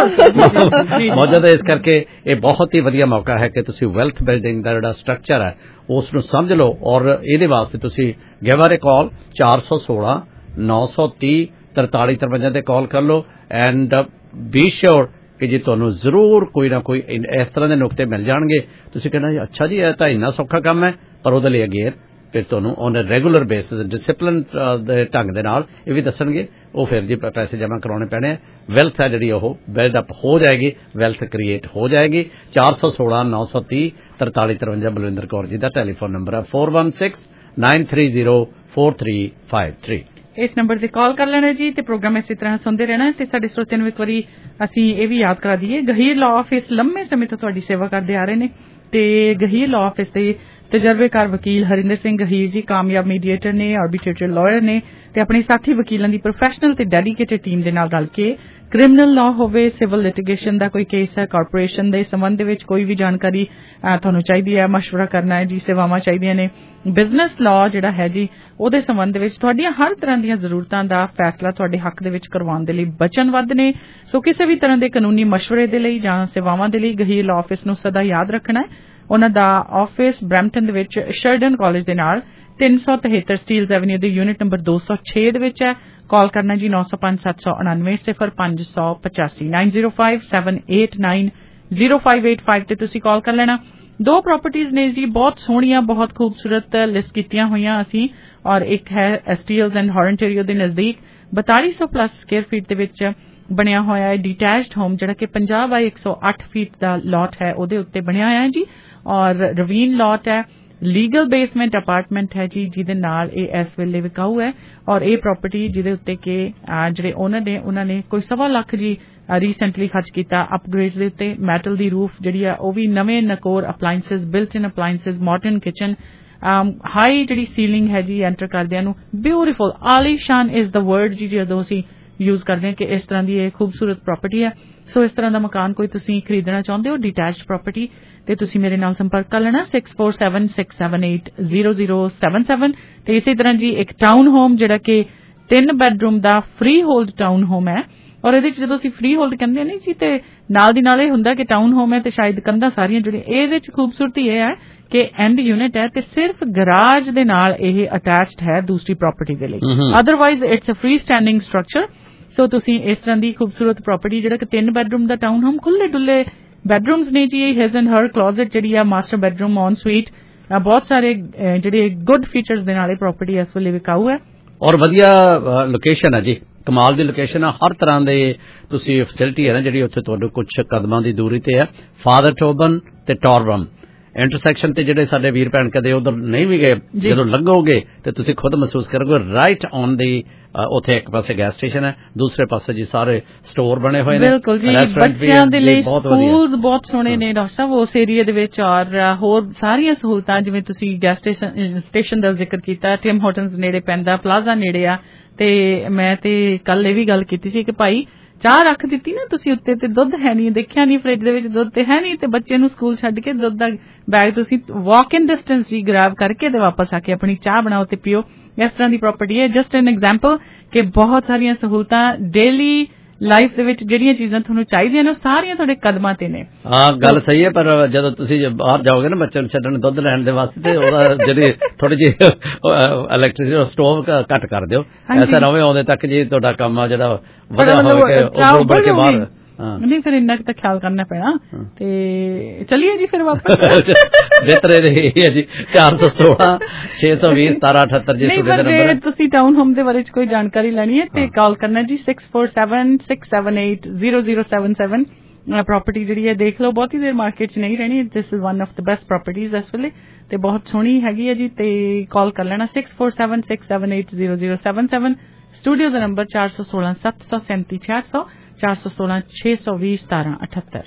ਲਓ ਮੌਜਾਂ। ਦਾ ਇਸ ਕਰਕੇ ਇਹ ਬਹੁਤ ਹੀ ਵਧੀਆ ਮੌਕਾ ਹੈ ਕਿ ਤੁਸੀਂ ਵੈਲਥ ਬਿਲਡਿੰਗ ਦਾ ਜਿਹੜਾ ਸਟਰਕਚਰ ਹੈ ਉਸ ਨੂੰ ਸਮਝ ਲਓ, ਔਰ ਇਹਦੇ ਵਾਸਤੇ ਤੁਸੀਂ ਗਿਵ ਅ ਕਾਲ ਚਾਰ ਸੌ ਸੋਲਾਂ ਨੌ ਸੌ ਤੀਹ ਤਰਤਾਲੀ ਤਰਵੰਜਾ ਤੇ ਕਾਲ ਕਰ ਲਓ, ਐਂਡ ਬੀ ਸ਼ੋਰ ਕਿ ਜੇ ਤੁਹਾਨੂੰ ਜ਼ਰੂਰ ਕੋਈ ਨਾ ਕੋਈ ਇਸ ਤਰ੍ਹਾਂ ਦੇ ਨੁਕਤੇ ਮਿਲ ਜਾਣਗੇ, ਤੁਸੀਂ ਕਹਿੰਦਾ ਅੱਛਾ ਜੀ ਇਹ ਤਾਂ ਇੰਨਾ ਸੌਖਾ ਕੰਮ ਹੈ। ਪਰ ਉਹਦੇ ਲਈ ਅਗੇਨ ਫਿਰ ਤੁਹਾਨੂੰ on a regular basis discipline ਦੇ ਢੰਗ ਦੇ ਨਾਲ ਇਹ ਵੀ ਦੱਸਣਗੇ, ਉਹ ਫਿਰ ਜੀ ਪੈਸੇ ਜਮ੍ਹਾਂ ਕਰਾਉਣੇ ਪੈਣੇ ਆ। ਵੈਲਥ ਹੈ ਜਿਹੜੀ ਉਹ ਬਿਲਡ ਅਪ ਹੋ ਜਾਏਗੀ, ਵੈਲਥ ਕ੍ਰੀਏਟ ਹੋ ਜਾਏਗੀ। ਚਾਰ ਸੌ ਸੋਲਾਂ ਨੌ ਸੌ ਤੀਹ ਤਰਤਾਲੀ ਤਰਵੰਜਾ ਬਲਵਿੰਦਰ ਕੌਰ ਜੀ ਦਾ ਟੈਲੀਫੋਨ ਨੰਬਰ ਹੈ four one six nine three zero four three five three. ਇਸ ਨੰਬਰ ਤੇ ਕਾਲ ਕਰ ਲੈਣਾ ਜੀ, ਤੇ ਪ੍ਰੋਗਰਾਮ ਇਸੇ ਤਰ੍ਹਾਂ ਸੁਣਦੇ ਰਹਿਣਾ। ਤੇ ਸਾਡੇ ਸਰੋਤਿਆਂ ਨੂੰ ਇੱਕ ਵਾਰੀ ਅਸੀਂ ਇਹ ਵੀ ਯਾਦ ਕਰਾ ਦਈਏ, ਗਹੀਰ ਲਾਅ ਆਫਿਸ ਲੰਮੇ ਸਮੇਂ ਤੋਂ ਤੁਹਾਡੀ ਸੇਵਾ ਕਰਦੇ ਆ ਰਹੇ ਨੇ, ਤੇ ਗਹੀਰ ਲਾਅ ਆਫਿਸ ਦੇ ਤਜਰਬੇਕਾਰ ਵਕੀਲ ਹਰਿੰਦਰ ਸਿੰਘ ਗਹੀਰ ਜੀ ਕਾਮਯਾਬ ਮੀਡੀਏਟਰ ਨੇ, ਆਰਬਿਟਰੇਟਰ ਲਾਇਰ ਨੇ, ਤੇ ਆਪਣੇ ਸਾਥੀ ਵਕੀਲਾਂ ਦੀ ਪ੍ਰੋਫੈਸ਼ਨਲ ਤੇ ਡੈਡੀਕੇਟਡ ਟੀਮ ਦੇ ਨਾਲ ਰਲ ਕੇ ਕ੍ਰਿਮੀਨਲ ਲਾਅ ਹੋਵੇ, ਸਿਵਲ ਲਿਟੀਗੇਸ਼ਨ ਦਾ ਕੋਈ ਕੇਸ ਹੈ, ਕਾਰਪੋਰੇਸ਼ਨ ਦੇ ਸੰਬੰਧ ਦੇ ਵਿੱਚ ਕੋਈ ਵੀ ਜਾਣਕਾਰੀ ਤੁਹਾਨੂੰ ਚਾਹੀਦੀ ਹੈ, ਮਸ਼ਵਰਾ ਕਰਨਾ ਹੈ ਜੀ, ਸੇਵਾਵਾਂ ਚਾਹੀਦੀਆਂ ਨੇ, ਬਿਜ਼ਨਸ ਲਾਅ ਜਿਹੜਾ ਹੈ ਜੀ ਉਹਦੇ ਸੰਬੰਧ ਵਿੱਚ ਤੁਹਾਡੀਆਂ ਹਰ ਤਰ੍ਹਾਂ ਦੀਆਂ ਜ਼ਰੂਰਤਾਂ ਦਾ ਫੈਸਲਾ ਤੁਹਾਡੇ ਹੱਕ ਦੇ ਵਿੱਚ ਕਰਵਾਉਣ ਦੇ ਲਈ ਵਚਨਬੱਧ ਨੇ। ਸੋ ਕਿਸੇ ਵੀ ਤਰ੍ਹਾਂ ਦੇ ਕਾਨੂੰਨੀ ਮਸ਼ਵਰੇ ਦੇ ਲਈ ਜਾਂ ਸੇਵਾਵਾਂ ਦੇ ਲਈ ਗਹੀਰ ਲਾਅ ਆਫਿਸ ਨੂੰ ਸਦਾ ਯਾਦ ਰੱਖਣਾ ਹੈ। ਉਹਨਾਂ ਦਾ ਆਫਿਸ ਬਰੈਂਪਟਨ ਦੇ ਵਿੱਚ ਸ਼ਰਡਨ ਕਾਲਜ ਦੇ ਨਾਲ ਤਿੰਨ ਸੌ ਤਿਹੱਤਰ ਸਟੀਲਜ਼ ਐਵਨਿਊ ਦੇ ਯੂਨਿਟ ਨੰਬਰ ਦੋ ਸੌ ਛੇ ਦੇ ਵਿੱਚ ਹੈ। ਕਾਲ ਕਰਨਾ ਜੀ ਨੌ ਸੌ ਪੰਜ ਸੱਤ ਸੌ ਉਨਾਨਵੇਂ ਸਿਫਰ ਪੰਜ ਸੌ ਪਚਾਸੀ nine zero five seven eight nine zero five eight five ਤੇ ਤੁਸੀਂ ਕਾਲ ਕਰ ਲੈਣਾ। ਦੋ ਪ੍ਰਾਪਰਟੀਜ਼ ਨੇ ਜੀ, ਬਹੁਤ ਸੋਹਣੀਆਂ ਬਹੁਤ ਖੂਬਸੂਰਤ ਲਿਸਟ ਕੀਤੀਆਂ ਹੋਈਆਂ ਅਸੀਂ, ਔਰ ਇੱਕ ਹੈ ਐਸਟੀਐਲਜ਼ ਐਂਡ ਹੌਰਨਟੇਰੀਓ ਦੇ ਨਜ਼ਦੀਕ ਬਤਾਲੀ ਸੌ ਪਲੱਸ ਸਕੁਅਰ ਫੀਟ ਦੇ ਵਿੱਚ ਬਣਿਆ ਹੋਇਆ ਹੈ ਡਿਟੈਚਡ ਹੋਮ, ਜਿਹੜਾ ਕਿ ਪੰਜਾਹ ਬਾਈ ਇੱਕ ਸੌ ਅੱਠ ਫੀਟ ਦਾ ਲਾਟ ਹੈ, ਉਹਦੇ ਉੱਤੇ ਬਣਿਆ ਹੋਇਆ ਹੈ ਜੀ, ਔਰ ਰਵੀਨ ਲਾਟ ਹੈ, ਲੀਗਲ ਬੇਸਮੈਂਟ ਅਪਾਰਟਮੈਂਟ ਹੈ ਜੀ, ਜਿਹਦੇ ਨਾਲ ਇਹ ਇਸ ਵੇਲੇ ਵਿਕਾਊ ਹੈ। ਔਰ ਇਹ ਪ੍ਰਾਪਰਟੀ ਜਿਹਦੇ ਉੱਤੇ ਕਿ ਜਿਹੜੇ ਓਨਰ ਨੇ ਉਹਨਾਂ ਨੇ ਕੋਈ ਸਵਾ ਲੱਖ ਜੀ ਰੀਸੈਂਟਲੀ ਖਰਚ ਕੀਤਾ ਅਪਗ੍ਰੇਡਸ ਦੇ ਉੱਤੇ। ਮੈਟਲ ਦੀ ਰੂਫ ਜਿਹੜੀ ਆ ਉਹ ਵੀ ਨਵੇਂ ਨਕੋਰ appliances, built in appliances, modern kitchen, high ਜਿਹੜੀ ਸੀਲਿੰਗ ਹੈ ਜੀ ਐਂਟਰ ਕਰਦਿਆਂ ਨੂੰ ਬਿਊਟੀਫੁਲ ਆਲੀਸ਼ਾਨ ਇਜ਼ ਦਾ ਵਰਡ ਜੀ ਜਦੋਂ ਅਸੀਂ ਯੂਜ਼ ਕਰਦੇ ਹਾਂ ਕਿ ਇਸ ਤਰ੍ਹਾਂ ਦੀ ਇਹ ਖੂਬਸੂਰਤ ਪ੍ਰਾਪਰਟੀ ਹੈ। ਸੋ ਇਸ ਤਰ੍ਹਾਂ ਦਾ ਮਕਾਨ ਕੋਈ ਤੁਸੀਂ ਖਰੀਦਣਾ ਚਾਹੁੰਦੇ ਹੋ ਡਿਟੈਚਡ ਪ੍ਰਾਪਰਟੀ, ਤੇ ਤੁਸੀਂ ਮੇਰੇ ਨਾਲ ਸੰਪਰਕ ਕਰ ਲੈਣਾ six four seven six seven eight zero zero seven seven. ਤੇ ਇਸੇ ਤਰ੍ਹਾਂ ਜੀ ਇੱਕ ਟਾਊਨ ਹੋਮ ਜਿਹੜਾ ਕਿ ਤਿੰਨ ਬੈਡਰੂਮ ਦਾ ਫ੍ਰੀ ਹੋਲਡ ਟਾਊਨ ਹੋਮ ਹੈ, ਔਰ ਇਹਦੇ ਚ ਜਦੋਂ ਅਸੀਂ ਫ੍ਰੀ ਹੋਲਡ ਕਹਿੰਦੇ ਨਹੀਂ ਜੀ ਤੇ ਨਾਲ ਦੀ ਨਾਲ ਇਹ ਹੁੰਦਾ ਕਿ ਟਾਊਨ ਹੋਮ ਹੈ ਤੇ ਸ਼ਾਇਦ ਕੰਧਾਂ ਸਾਰੀਆਂ ਜੁੜੀਆਂ। ਇਹਦੇ ਚ ਖੂਬਸੂਰਤੀ ਇਹ ਹੈ ਕਿ ਐਂਡ ਯੂਨਿਟ ਹੈ ਤੇ ਸਿਰਫ ਗਰਾਜ ਦੇ ਨਾਲ ਇਹ ਅਟੈਚਡ ਹੈ ਦੂਸਰੀ ਪ੍ਰਾਪਰਟੀ ਦੇ ਲਈ, otherwise it's a free standing structure. So ਤੁਸੀਂ ਇਸ ਤਰ੍ਹਾਂ ਦੀ ਖੂਬਸੂਰਤ ਪ੍ਰਾਪਰਟੀ ਜਿਹੜਾ ਕਿ ਤਿੰਨ ਬੈਡਰੂਮ ਦਾ ਟਾਊਨ ਹੋਮ, ਖੁੱਲੇ ਡੁੱਲੇ ਬੈਡਰੂਮਸ ਨੇ ਜੀ, ਹਿਜ਼ ਐਂਡ ਹਰ ਕਲੋਜ਼ਟ ਜਿਹੜੀ ਆ, ਮਾਸਟਰ ਬੈਡਰੂਮ, ਔਨ ਸਵੀਟ, ਬਹੁਤ ਸਾਰੇ ਜਿਹੜੇ ਗੁੱਡ ਫੀਚਰਸ ਦੇ ਨਾਲ ਇਹ ਪ੍ਰਾਪਰਟੀ ਇਸ ਵੇਲੇ ਵਿਕਾਊ ਹੈ, ਔਰ ਵਧੀਆ ਲੋਕੇਸ਼ਨ ਹੈ ਜੀ, ਕਮਾਲ ਦੀ ਲੋਕੇਸ਼ਨ ਆ। ਹਰ ਤਰ੍ਹਾਂ ਦੇ ਤੁਸੀਂ ਫੈਸਿਲਿਟੀ ਹੈ ਨਾ ਜਿਹੜੀ ਉੱਥੇ ਤੁਹਾਡੇ ਕੁਝ ਕਦਮਾਂ ਦੀ ਦੂਰੀ ਤੇ ਹੈ। ਫਾਦਰ ਟੋਬਨ ਤੇ ਟੋਰਬਮ ਇੰਟਰਸੈਕਸ਼ਨ ਤੇ ਜਿਹੜੇ ਸਾਡੇ ਵੀਰ ਭੈਣ ਕਦੇ ਉਧਰ ਨਹੀਂ ਵੀ ਗਏ, ਜਦੋਂ ਲੱਗੋਗੇ ਤੇ ਤੁਸੀਂ ਖੁਦ ਮਹਿਸੂਸ ਕਰੋਗੇ ਰਾਈਟ ਔਨ ਦੀ। ਉੱਥੇ ਇੱਕ ਪਾਸੇ ਗੈਸ ਸਟੇਸ਼ਨ ਹੈ, ਦੂਸਰੇ ਪਾਸੇ ਜੀ ਸਾਰੇ ਸਟੋਰ ਬਣੇ ਹੋਏ ਨੇ। ਬਿਲਕੁਲ ਜੀ, ਬੱਚਿਆਂ ਦੇ ਲਈ ਸਕੂਲਸ ਬਹੁਤ ਸੋਹਣੇ ਨੇ ਡਾਕਟਰ ਸਾਹਿਬ ਉਸ ਏਰੀਆ ਦੇ ਵਿੱਚ, ਔਰ ਹੋਰ ਸਾਰੀਆਂ ਸਹੂਲਤਾਂ ਜਿਵੇਂ ਤੁਸੀਂ ਗੈਸ ਸਟੇਸ਼ਨ ਸਟੇਸ਼ਨ ਦਾ ਜ਼ਿਕਰ ਕੀਤਾ, ਟਿਮ ਹੋਟਨਸ ਨੇੜੇ ਪੈਂਦਾ, ਪਲਾਜ਼ਾ ਨੇੜੇ ਆ। ਤੇ ਮੈਂ ਤੇ ਕੱਲ ਇਹ ਵੀ ਗੱਲ ਕੀਤੀ ਸੀ ਕਿ ਭਾਈ ਚਾਹ ਰੱਖ ਦਿੱਤੀ ਨਾ ਤੁਸੀਂ ਉੱਤੇ ਤੇ ਦੁੱਧ ਹੈ ਨਹੀਂ, ਦੇਖਿਆ ਨਹੀਂ ਫ੍ਰਿਜ ਦੇ ਵਿੱਚ ਦੁੱਧ ਤੇ ਹੈ ਨਹੀਂ, ਤੇ ਬੱਚੇ ਨੂੰ ਸਕੂਲ ਛੱਡ ਕੇ ਦੁੱਧ ਦਾ ਬੈਗ ਤੁਸੀਂ ਵਾਕ ਇਨ ਡਿਸਟੈਂਸ ਜੀ ਗ੍ਰੈਬ ਕਰਕੇ ਤੇ ਵਾਪਸ ਆ ਕੇ ਆਪਣੀ ਚਾਹ ਬਣਾਓ ਤੇ ਪੀਓ। ਇਸ ਤਰ੍ਹਾਂ ਦੀ ਪ੍ਰਾਪਰਟੀ ਹੈ। ਜਸਟ ਐਨ ਐਗਜ਼ਾਮਪਲ ਕਿ ਬਹੁਤ ਸਾਰੀਆਂ ਸਹੂਲਤਾਂ ਡੇਲੀ ਲਾਈਫ ਦੇ ਵਿੱਚ ਜਿਹੜੀਆਂ ਚੀਜ਼ਾਂ ਤੁਹਾਨੂੰ ਚਾਹੀਦੀਆਂ ਨੇ ਉਹ ਸਾਰੀਆਂ ਤੁਹਾਡੇ ਕਦਮਾਂ ਤੇ ਨੇ। ਹਾਂ ਗੱਲ ਸਹੀ ਹੈ, ਪਰ ਜਦੋਂ ਤੁਸੀਂ ਬਾਹਰ ਜਾਓਗੇ ਨਾ ਬੱਚੇ ਨੂੰ ਛੱਡਣ ਦੁੱਧ ਲੈਣ ਦੇ ਵਾਸਤੇ ਤੇ ਉਹਦਾ ਜਿਹੜੀ ਥੋੜੀ ਜਿਹੀ ਇਲੈਕਟ੍ਰਿਸਿਟੀ ਸਟੋਵ ਘੱਟ ਕਰ ਦਿਓ, ਐਸਾ ਨਾ ਹੋਵੇ ਆਉਂਦੇ ਤੱਕ ਜੀ ਤੁਹਾਡਾ ਕੰਮ ਆ ਜਿਹੜਾ ਵਧਿਆ ਹੋਵੇ ਉੱਪਰ ਕੇ ਬਾਹਰ। ਨਹੀਂ ਫਿਰ ਇੰਨਾ ਤਾਂ ਖਿਆਲ ਕਰਨਾ ਪੈਣਾ। ਤੇ ਚਲਿਏ ਜੀ ਫਿਰ ਵਾਪਸ ਬਿਹਤਰ ਇਹ ਹੈ ਜੀ ਚਾਰ ਸੌ ਸੋਲਾਂ ਛੇ ਸੌ ਵੀਹ ਸਤਾਰਾਂ ਅਠੱਤਰ ਜੀ ਨੰਬਰ। ਤੁਸੀਂ ਟਾਊਨ ਹੋਮ ਦੇ ਬਾਰੇ ਚ ਕੋਈ ਜਾਣਕਾਰੀ ਲੈਣੀ ਹੈ ਤੇ ਕਾਲ ਕਰਨਾ ਜੀ six four seven six seven eight zero zero seven seven. Property ਜਿਹੜੀ ਹੈ ਦੇਖ ਲਓ, ਬਹੁਤੀ ਦੇਰ ਮਾਰਕੀਟ ਚ ਨਹੀਂ ਰਹਿਣੀ। This is one of the best properties ਇਸ ਵੇਲੇ ਤੇ ਬਹੁਤ ਸੋਹਣੀ ਹੈਗੀ ਹੈ ਜੀ। ਤੇ ਕਾਲ ਕਰ ਲੈਣਾ six four seven six seven eight zero zero seven seven. Studio ਦਾ ਨੰਬਰ ਚਾਰ ਸੌ ਸੋਲਾਂ ਸੱਤ ਸੌ ਸੈਂਤੀ ਛਿਆਹਠ ਸੌ ਚਾਰ ਸੌ ਸੋਲਾਂ ਛੇ ਸੌ ਵੀਹ ਸਤਾਰਾਂ ਅਠੱਤਰ।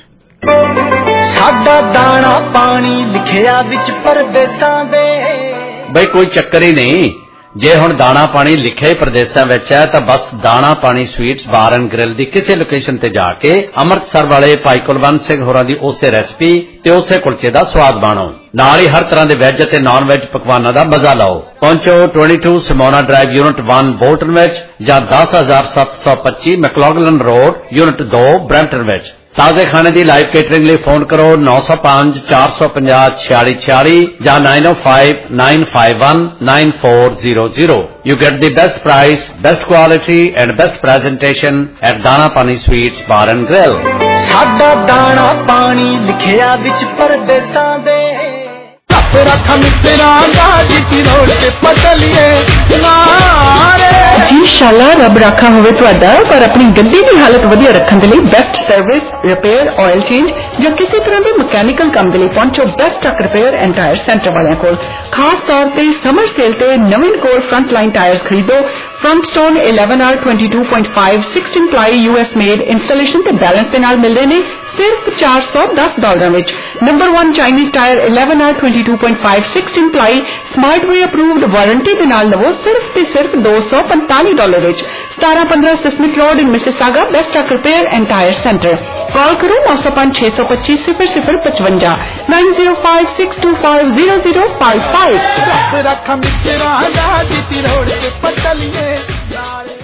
ਸਾਡਾ ਦਾਣਾ ਪਾਣੀ ਲਿਖਿਆ ਵਿੱਚ ਪਰਦੇਸਾਂ ਦੇ। ਬਈ ਕੋਈ ਚੱਕਰ ਹੀ ਨਹੀਂ, ਜੇ ਹੁਣ ਦਾਣਾ ਪਾਣੀ ਲਿਖਿਆ ਹੀ ਪ੍ਰਦੇਸ਼ਾਂ ਵਿੱਚ ਹੈ ਤਾਂ ਬਸ Dana Pani sweets bar and grill ਦੀ ਕਿਸੇ ਲੋਕੇਸ਼ਨ ਤੇ ਜਾ ਕੇ ਅੰਮ੍ਰਿਤਸਰ ਵਾਲੇ ਭਾਈ ਕੁਲਵੰਤ ਸਿੰਘ ਹੋਰਾਂ ਦੀ ਉਸੇ ਰੈਸਪੀ ਤੇ ਉਸੇ ਕੁਲਚੇ ਦਾ ਸਵਾਦ ਮਾਣੋ। ਨਾਲ ਹੀ ਹਰ ਤਰ੍ਹਾਂ ਦੇ ਵੈਜ ਅਤੇ ਨਾਨ ਵੈਜ ਪਕਵਾਨਾਂ ਦਾ ਮਜ਼ਾ ਲਓ। ਪਹੁੰਚੋ ਬਾਈ ਸਮੋਨਾ ਡਰਾਈਵ ਯੂਨਿਟ ਇੱਕ ਬੋਲਟਨ ਵਿੱਚ ਜਾਂ ਦਸ ਹਜ਼ਾਰ ਸੱਤ ਸੌ ਪੱਚੀ ਮੈਕਲੌਗਲਨ ਰੋਡ ਯੂਨਿਟ ਦੋ ਬਰੈਂਪਟਨ ਵਿੱਚ। ਤਾਜ਼ੇ ਖਾਣੇ ਦੀ ਲਾਈਵ ਕੇਟਰਿੰਗ ਲਈ ਫੋਨ ਕਰੋ ਨੌ ਸੌ ਪੰਜ ਚਾਰ ਸੌ ਪੰਜਾਹ ਛਿਆਲੀ ਛਿਆਲੀ ਜਾਂ nine o five nine five one nine four zero zero. You get the best price, best quality and best presentation at Dana Pani Sweets Bar and Grill. ਸਾਡਾ ਦਾਣਾ ਪਾਣੀ ਲਿਖਿਆ ਵਿੱਚ ਪਰਦੇਸਾਂ ਦੇ। ਰੱਖ ਮਿੱਤਰਾਂ ਦਾ ਜਿੱਤੀ ਰੋਡ ਤੇ ਪਟਲੀਏ ਨਾਰੇ। ਜੀ ਸ਼ਾਲਾ ਰੱਬ ਰਾਖਾ ਹੋਵੇ ਤੁਹਾਡਾ। ਪਰ ਆਪਣੀ ਗੱਡੀ ਦੀ ਹਾਲਤ ਵਧੀਆ ਰੱਖਣ ਦੇ ਲਈ best service, repair, oil change ਜਾਂ ਕਿਸੇ ਤਰ੍ਹਾਂ ਦੇ ਮਕੈਨੀਕਲ ਕੰਮ ਦੇ ਲਈ ਪਹੁੰਚੋ best truck repair and tyre centre ਵਾਲਿਆਂ ਕੋਲ। ਖਾਸ ਤੌਰ ਤੇ ਸਮਰ ਸੇਲ ਤੇ ਨਵੀਨ ਕੋਲ ਫਰੰਟ ਲਾਈਨ ਟਾਇਰ ਖਰੀਦੋ। Front stone eleven R twenty two point five sixteen ply U S made installation ਤੇ ਬੈਲੈਂਸ ਦੇ ਨਾਲ ਮਿਲਦੇ ਨੇ ਸਿਰਫ ਚਾਰ ਸੌ ਦਸ ਡਾਲਰਾਂ ਵਿੱਚ। ਨੰਬਰ ਇੱਕ Chinese tyre eleven R twenty two point five sixteen ply smart way approved warranty ਦੇ ਨਾਲ ਲਵੋ ਸਿਰਫ ਤੇ ਸਿਰਫ ਦੋ ਸੌ ਪੰਤਾਲੀ ਡਾਲਰ ਵਿੱਚ। ਸਤਾਰਾਂ ਪੰਦਰਾਂ Sismet road in Mississauga best truck repair and tyre centre. Call ਕਰੋ ਨੌ ਸੌ ਪੰਜ ਛੇ ਸੌ ਪੱਚੀ ਸਿਫਰ ਸਿਫਰ ਪਚਵੰਜਾ nine zero five six two five zero zero five five. ਰੱਖ ਮਿੱਤਰਾਂ ਦਾ ਜਿੱਤੀ ਰੋਡ ਤੇ ਪਟਲੀਏ ਯਾਰੇ।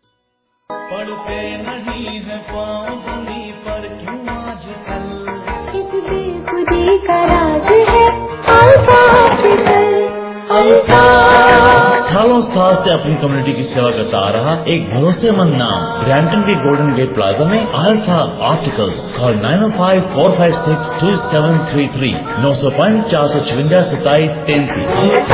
पढ़ते नहीं है पाँव सुनी पर क्यों आजकल इस बेखुदी का राज है अल्फा हॉस्पिटल। अल्फा सालों साल से अपनी कम्युनिटी की सेवा करता आ रहा एक भरोसेमंद नाम ब्रैम्पटन के गोल्डन गेट प्लाजा में Alpha Opticals. Call nine o five four five six two seven three three नौ सौ पाँच चार सौ छवंजा सताईस तैंतीस।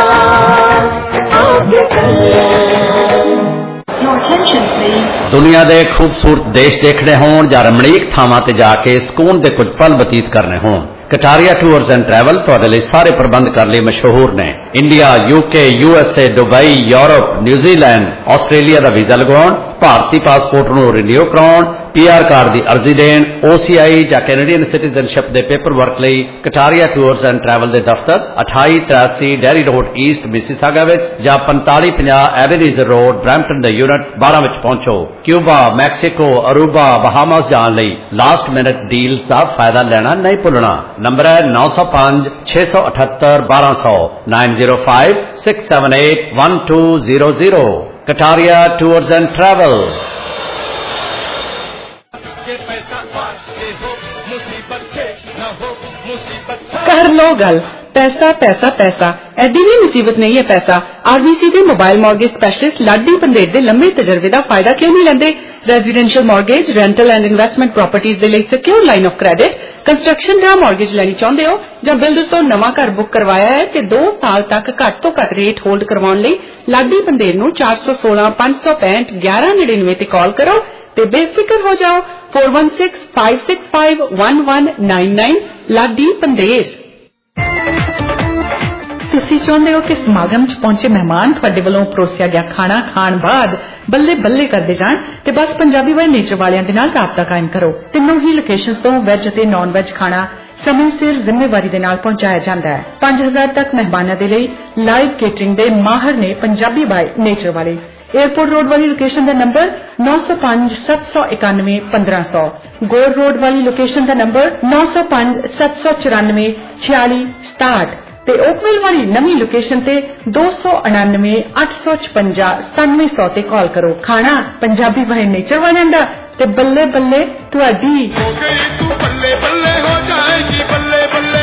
ਦੁਨੀਆ ਦੇ ਖੂਬਸੂਰਤ ਦੇਸ਼ ਦੇਖਣੇ ਹੋਣ ਜਾਂ ਰਮਣੀਕ ਥਾਵਾਂ ਤੇ ਜਾ ਕੇ ਸਕੂਨ ਦੇ ਕੁਝ ਪਲ ਬਤੀਤ ਕਰਨੇ ਹੋਣ, ਕਟਾਰੀਆ ਟੂਰਸ ਐਂਡ ਟਰੈਵਲ ਤੁਹਾਡੇ ਲਈ ਸਾਰੇ ਪ੍ਰਬੰਧ ਕਰਨ ਲਈ ਮਸ਼ਹੂਰ ਨੇ। India, UK, USA, Dubai, Europe, New Zealand, Australia ਦਾ ਵੀਜ਼ਾ ਲਗਵਾਉਣ, ਭਾਰਤੀ ਪਾਸਪੋਰਟ ਨੂੰ ਰੀਨਿਊ ਕਰਾਉਣ, ਪੀਆਰ ਕਾਰਡ ਦੀ ਅਰਜ਼ੀ ਦੇਣ, ਓਸੀਆਈ ਜਾਂ ਕੈਨੇਡੀਅਨ ਸਿਟੀਜ਼ਨਸ਼ਿਪ ਦੇ ਪੇਪਰ ਵਰਕ ਲਈ ਕਟਾਰੀਆ ਟੂਰਸ ਐਂਡ ਟਰੈਵਲ ਦੇ ਦਫ਼ਤਰ ਅਠਾਈ ਤਰਾਸੀ ਡੈਰੀ ਰੋਡ ਈਸਟ ਮਿਸੀਸਾਗਾ ਵਿੱਚ ਜਾਂ ਪੰਤਾਲੀ ਪੰਜਾਹ ਐਵਨਿਊ ਰੋਡ ਬਰੈਂਪਟਨ ਦੇ ਯੂਨਿਟ ਬਾਰਾਂ ਵਿੱਚ ਪਹੁੰਚੋ। ਕਿਊਬਾ, ਮੈਕਸੀਕੋ, ਅਰੂਬਾ, ਬਹਾਮਾਸ ਜਾਣ ਲਈ ਲਾਸਟ ਮਿਨਟ ਡੀਲਸ ਦਾ ਫਾਇਦਾ ਲੈਣਾ ਨਹੀਂ ਭੁੱਲਣਾ। ਨੰਬਰ ਹੈ ਨੌ ਸੌ ਪੰਜ ਛੇ ਸੌ ਅਠੱਤਰ ਬਾਰਾਂ ਸੌ nine zero five six seven eight one two zero zero. Kataria tours and travel. ਕਰ ਲੋ ਗੱਲ ਪੈਸਾ ਪੈਸਾ ਪੈਸਾ ਐਡੀ ਵੀ ਮੁਸੀਬਤ ਨਹੀਂ ਹੈ ਪੈਸਾ। ਆਰਬੀਸੀ ਦੇ mobile mortgage specialist Laddi Pander ਦੇ ਲੰਮੇ ਤਜਰਬੇ ਦਾ ਫਾਇਦਾ ਕਿਉਂ ਨਹੀਂ ਲੈਂਦੇ। Residential mortgage, rental and investment properties ਦੇ ਲਈ secure line of credit, construction ਦਾ ਮਾਰਗੇਜ ਲੈਣੀ ਚਾਹੁੰਦੇ ਹੋ ਜਾਂ ਬਿਲਡਰ ਤੋਂ ਨਵਾਂ ਘਰ ਬੁੱਕ ਕਰਵਾਇਆ ਹੈ ਤੇ ਦੋ ਸਾਲ ਤੱਕ ਘੱਟ ਤੋਂ ਘੱਟ ਰੇਟ ਹੋਲਡ ਕਰਵਾਉਣ ਲਈ ਲਾਡੀ ਪੰਦੇਰ ਨੂੰ ਚਾਰ ਸੌ ਸੋਲਾਂ ਪੰਜ ਸੌ ਪੈਂਹਠ ਗਿਆਰਾਂ ਨੜਿਨਵੇਂ ਤੇ ਕਾਲ ਕਰੋ ਤੇ ਬੇਫਿਕਰ ਹੋ ਜਾਓ। four one six five six five one one nine nine Ladi Pander. ਤੁਸੀਂ ਚਾਹੁੰਦੇ ਹੋ ਕਿ ਸਮਾਗਮ 'ਚ ਪਹੁੰਚੇ ਮਹਿਮਾਨ ਤੁਹਾਡੇ ਵੱਲੋਂ ਪਰੋਸਿਆ ਗਿਆ ਖਾਣਾ ਖਾਣ ਬਾਅਦ ਬੱਲੇ ਬੱਲੇ ਕਰਦੇ ਜਾਣ ਤੇ ਬਸ ਪੰਜਾਬੀ ਵਾਲੇ ਨੇਚਰ ਵਾਲਿਆਂ ਦੇ ਨਾਲ ਰਾਬਤਾ ਕਾਇਮ ਕਰੋ। ਤਿੰਨੋਂ ਹੀ ਲੋਕੇਸ਼ਨਸ ਤੋਂ ਵੈਜ ਅਤੇ ਨਾਨ ਵੈਜ ਖਾਣਾ ਸਮੇਂ ਸਿਰ ਜ਼ਿੰਮੇਵਾਰੀ ਦੇ ਨਾਲ ਪਹੁੰਚਾਇਆ ਜਾਂਦਾ ਹੈ। ਪੰਜ ਹਜ਼ਾਰ ਤੱਕ ਮਹਿਮਾਨਾਂ ਦੇ ਲਈ ਲਾਈਵ ਕੇਟਰਿੰਗ ਦੇ ਮਾਹਰ ਨੇ ਪੰਜਾਬੀ ਬਾਈ ਨੇਚਰ ਵਾਲੇ। एयरपोर्ट रोड वाली लोकेशन का नंबर नौ सौ पांच सत्त सौ इक्यानवे पंद्रह सौ, गोल रोड वाली लोकेशन का नंबर नौ सौ पांच सत्त सौ चौरानवे छियाली सताहठ ते ओकविल वाली नवी लोकेशन ते दो सौ उनानवे अठ सौ छपंजा सतानवे सौ ते कॉल करो। खाना पंजाबी बाय नेचर वालियां दा ते बल्ले बल्ले तुहाडी बल्ले बल्ले हो जाएगी बल्ले बल्ले।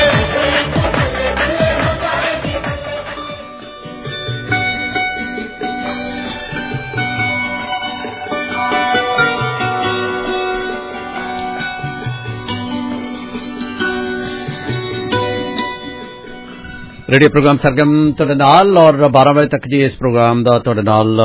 रेडियो प्रोग्राम सरगम तुहाडे नाल और बारह बजे तक जी इस प्रोग्राम का तुहाडे नाल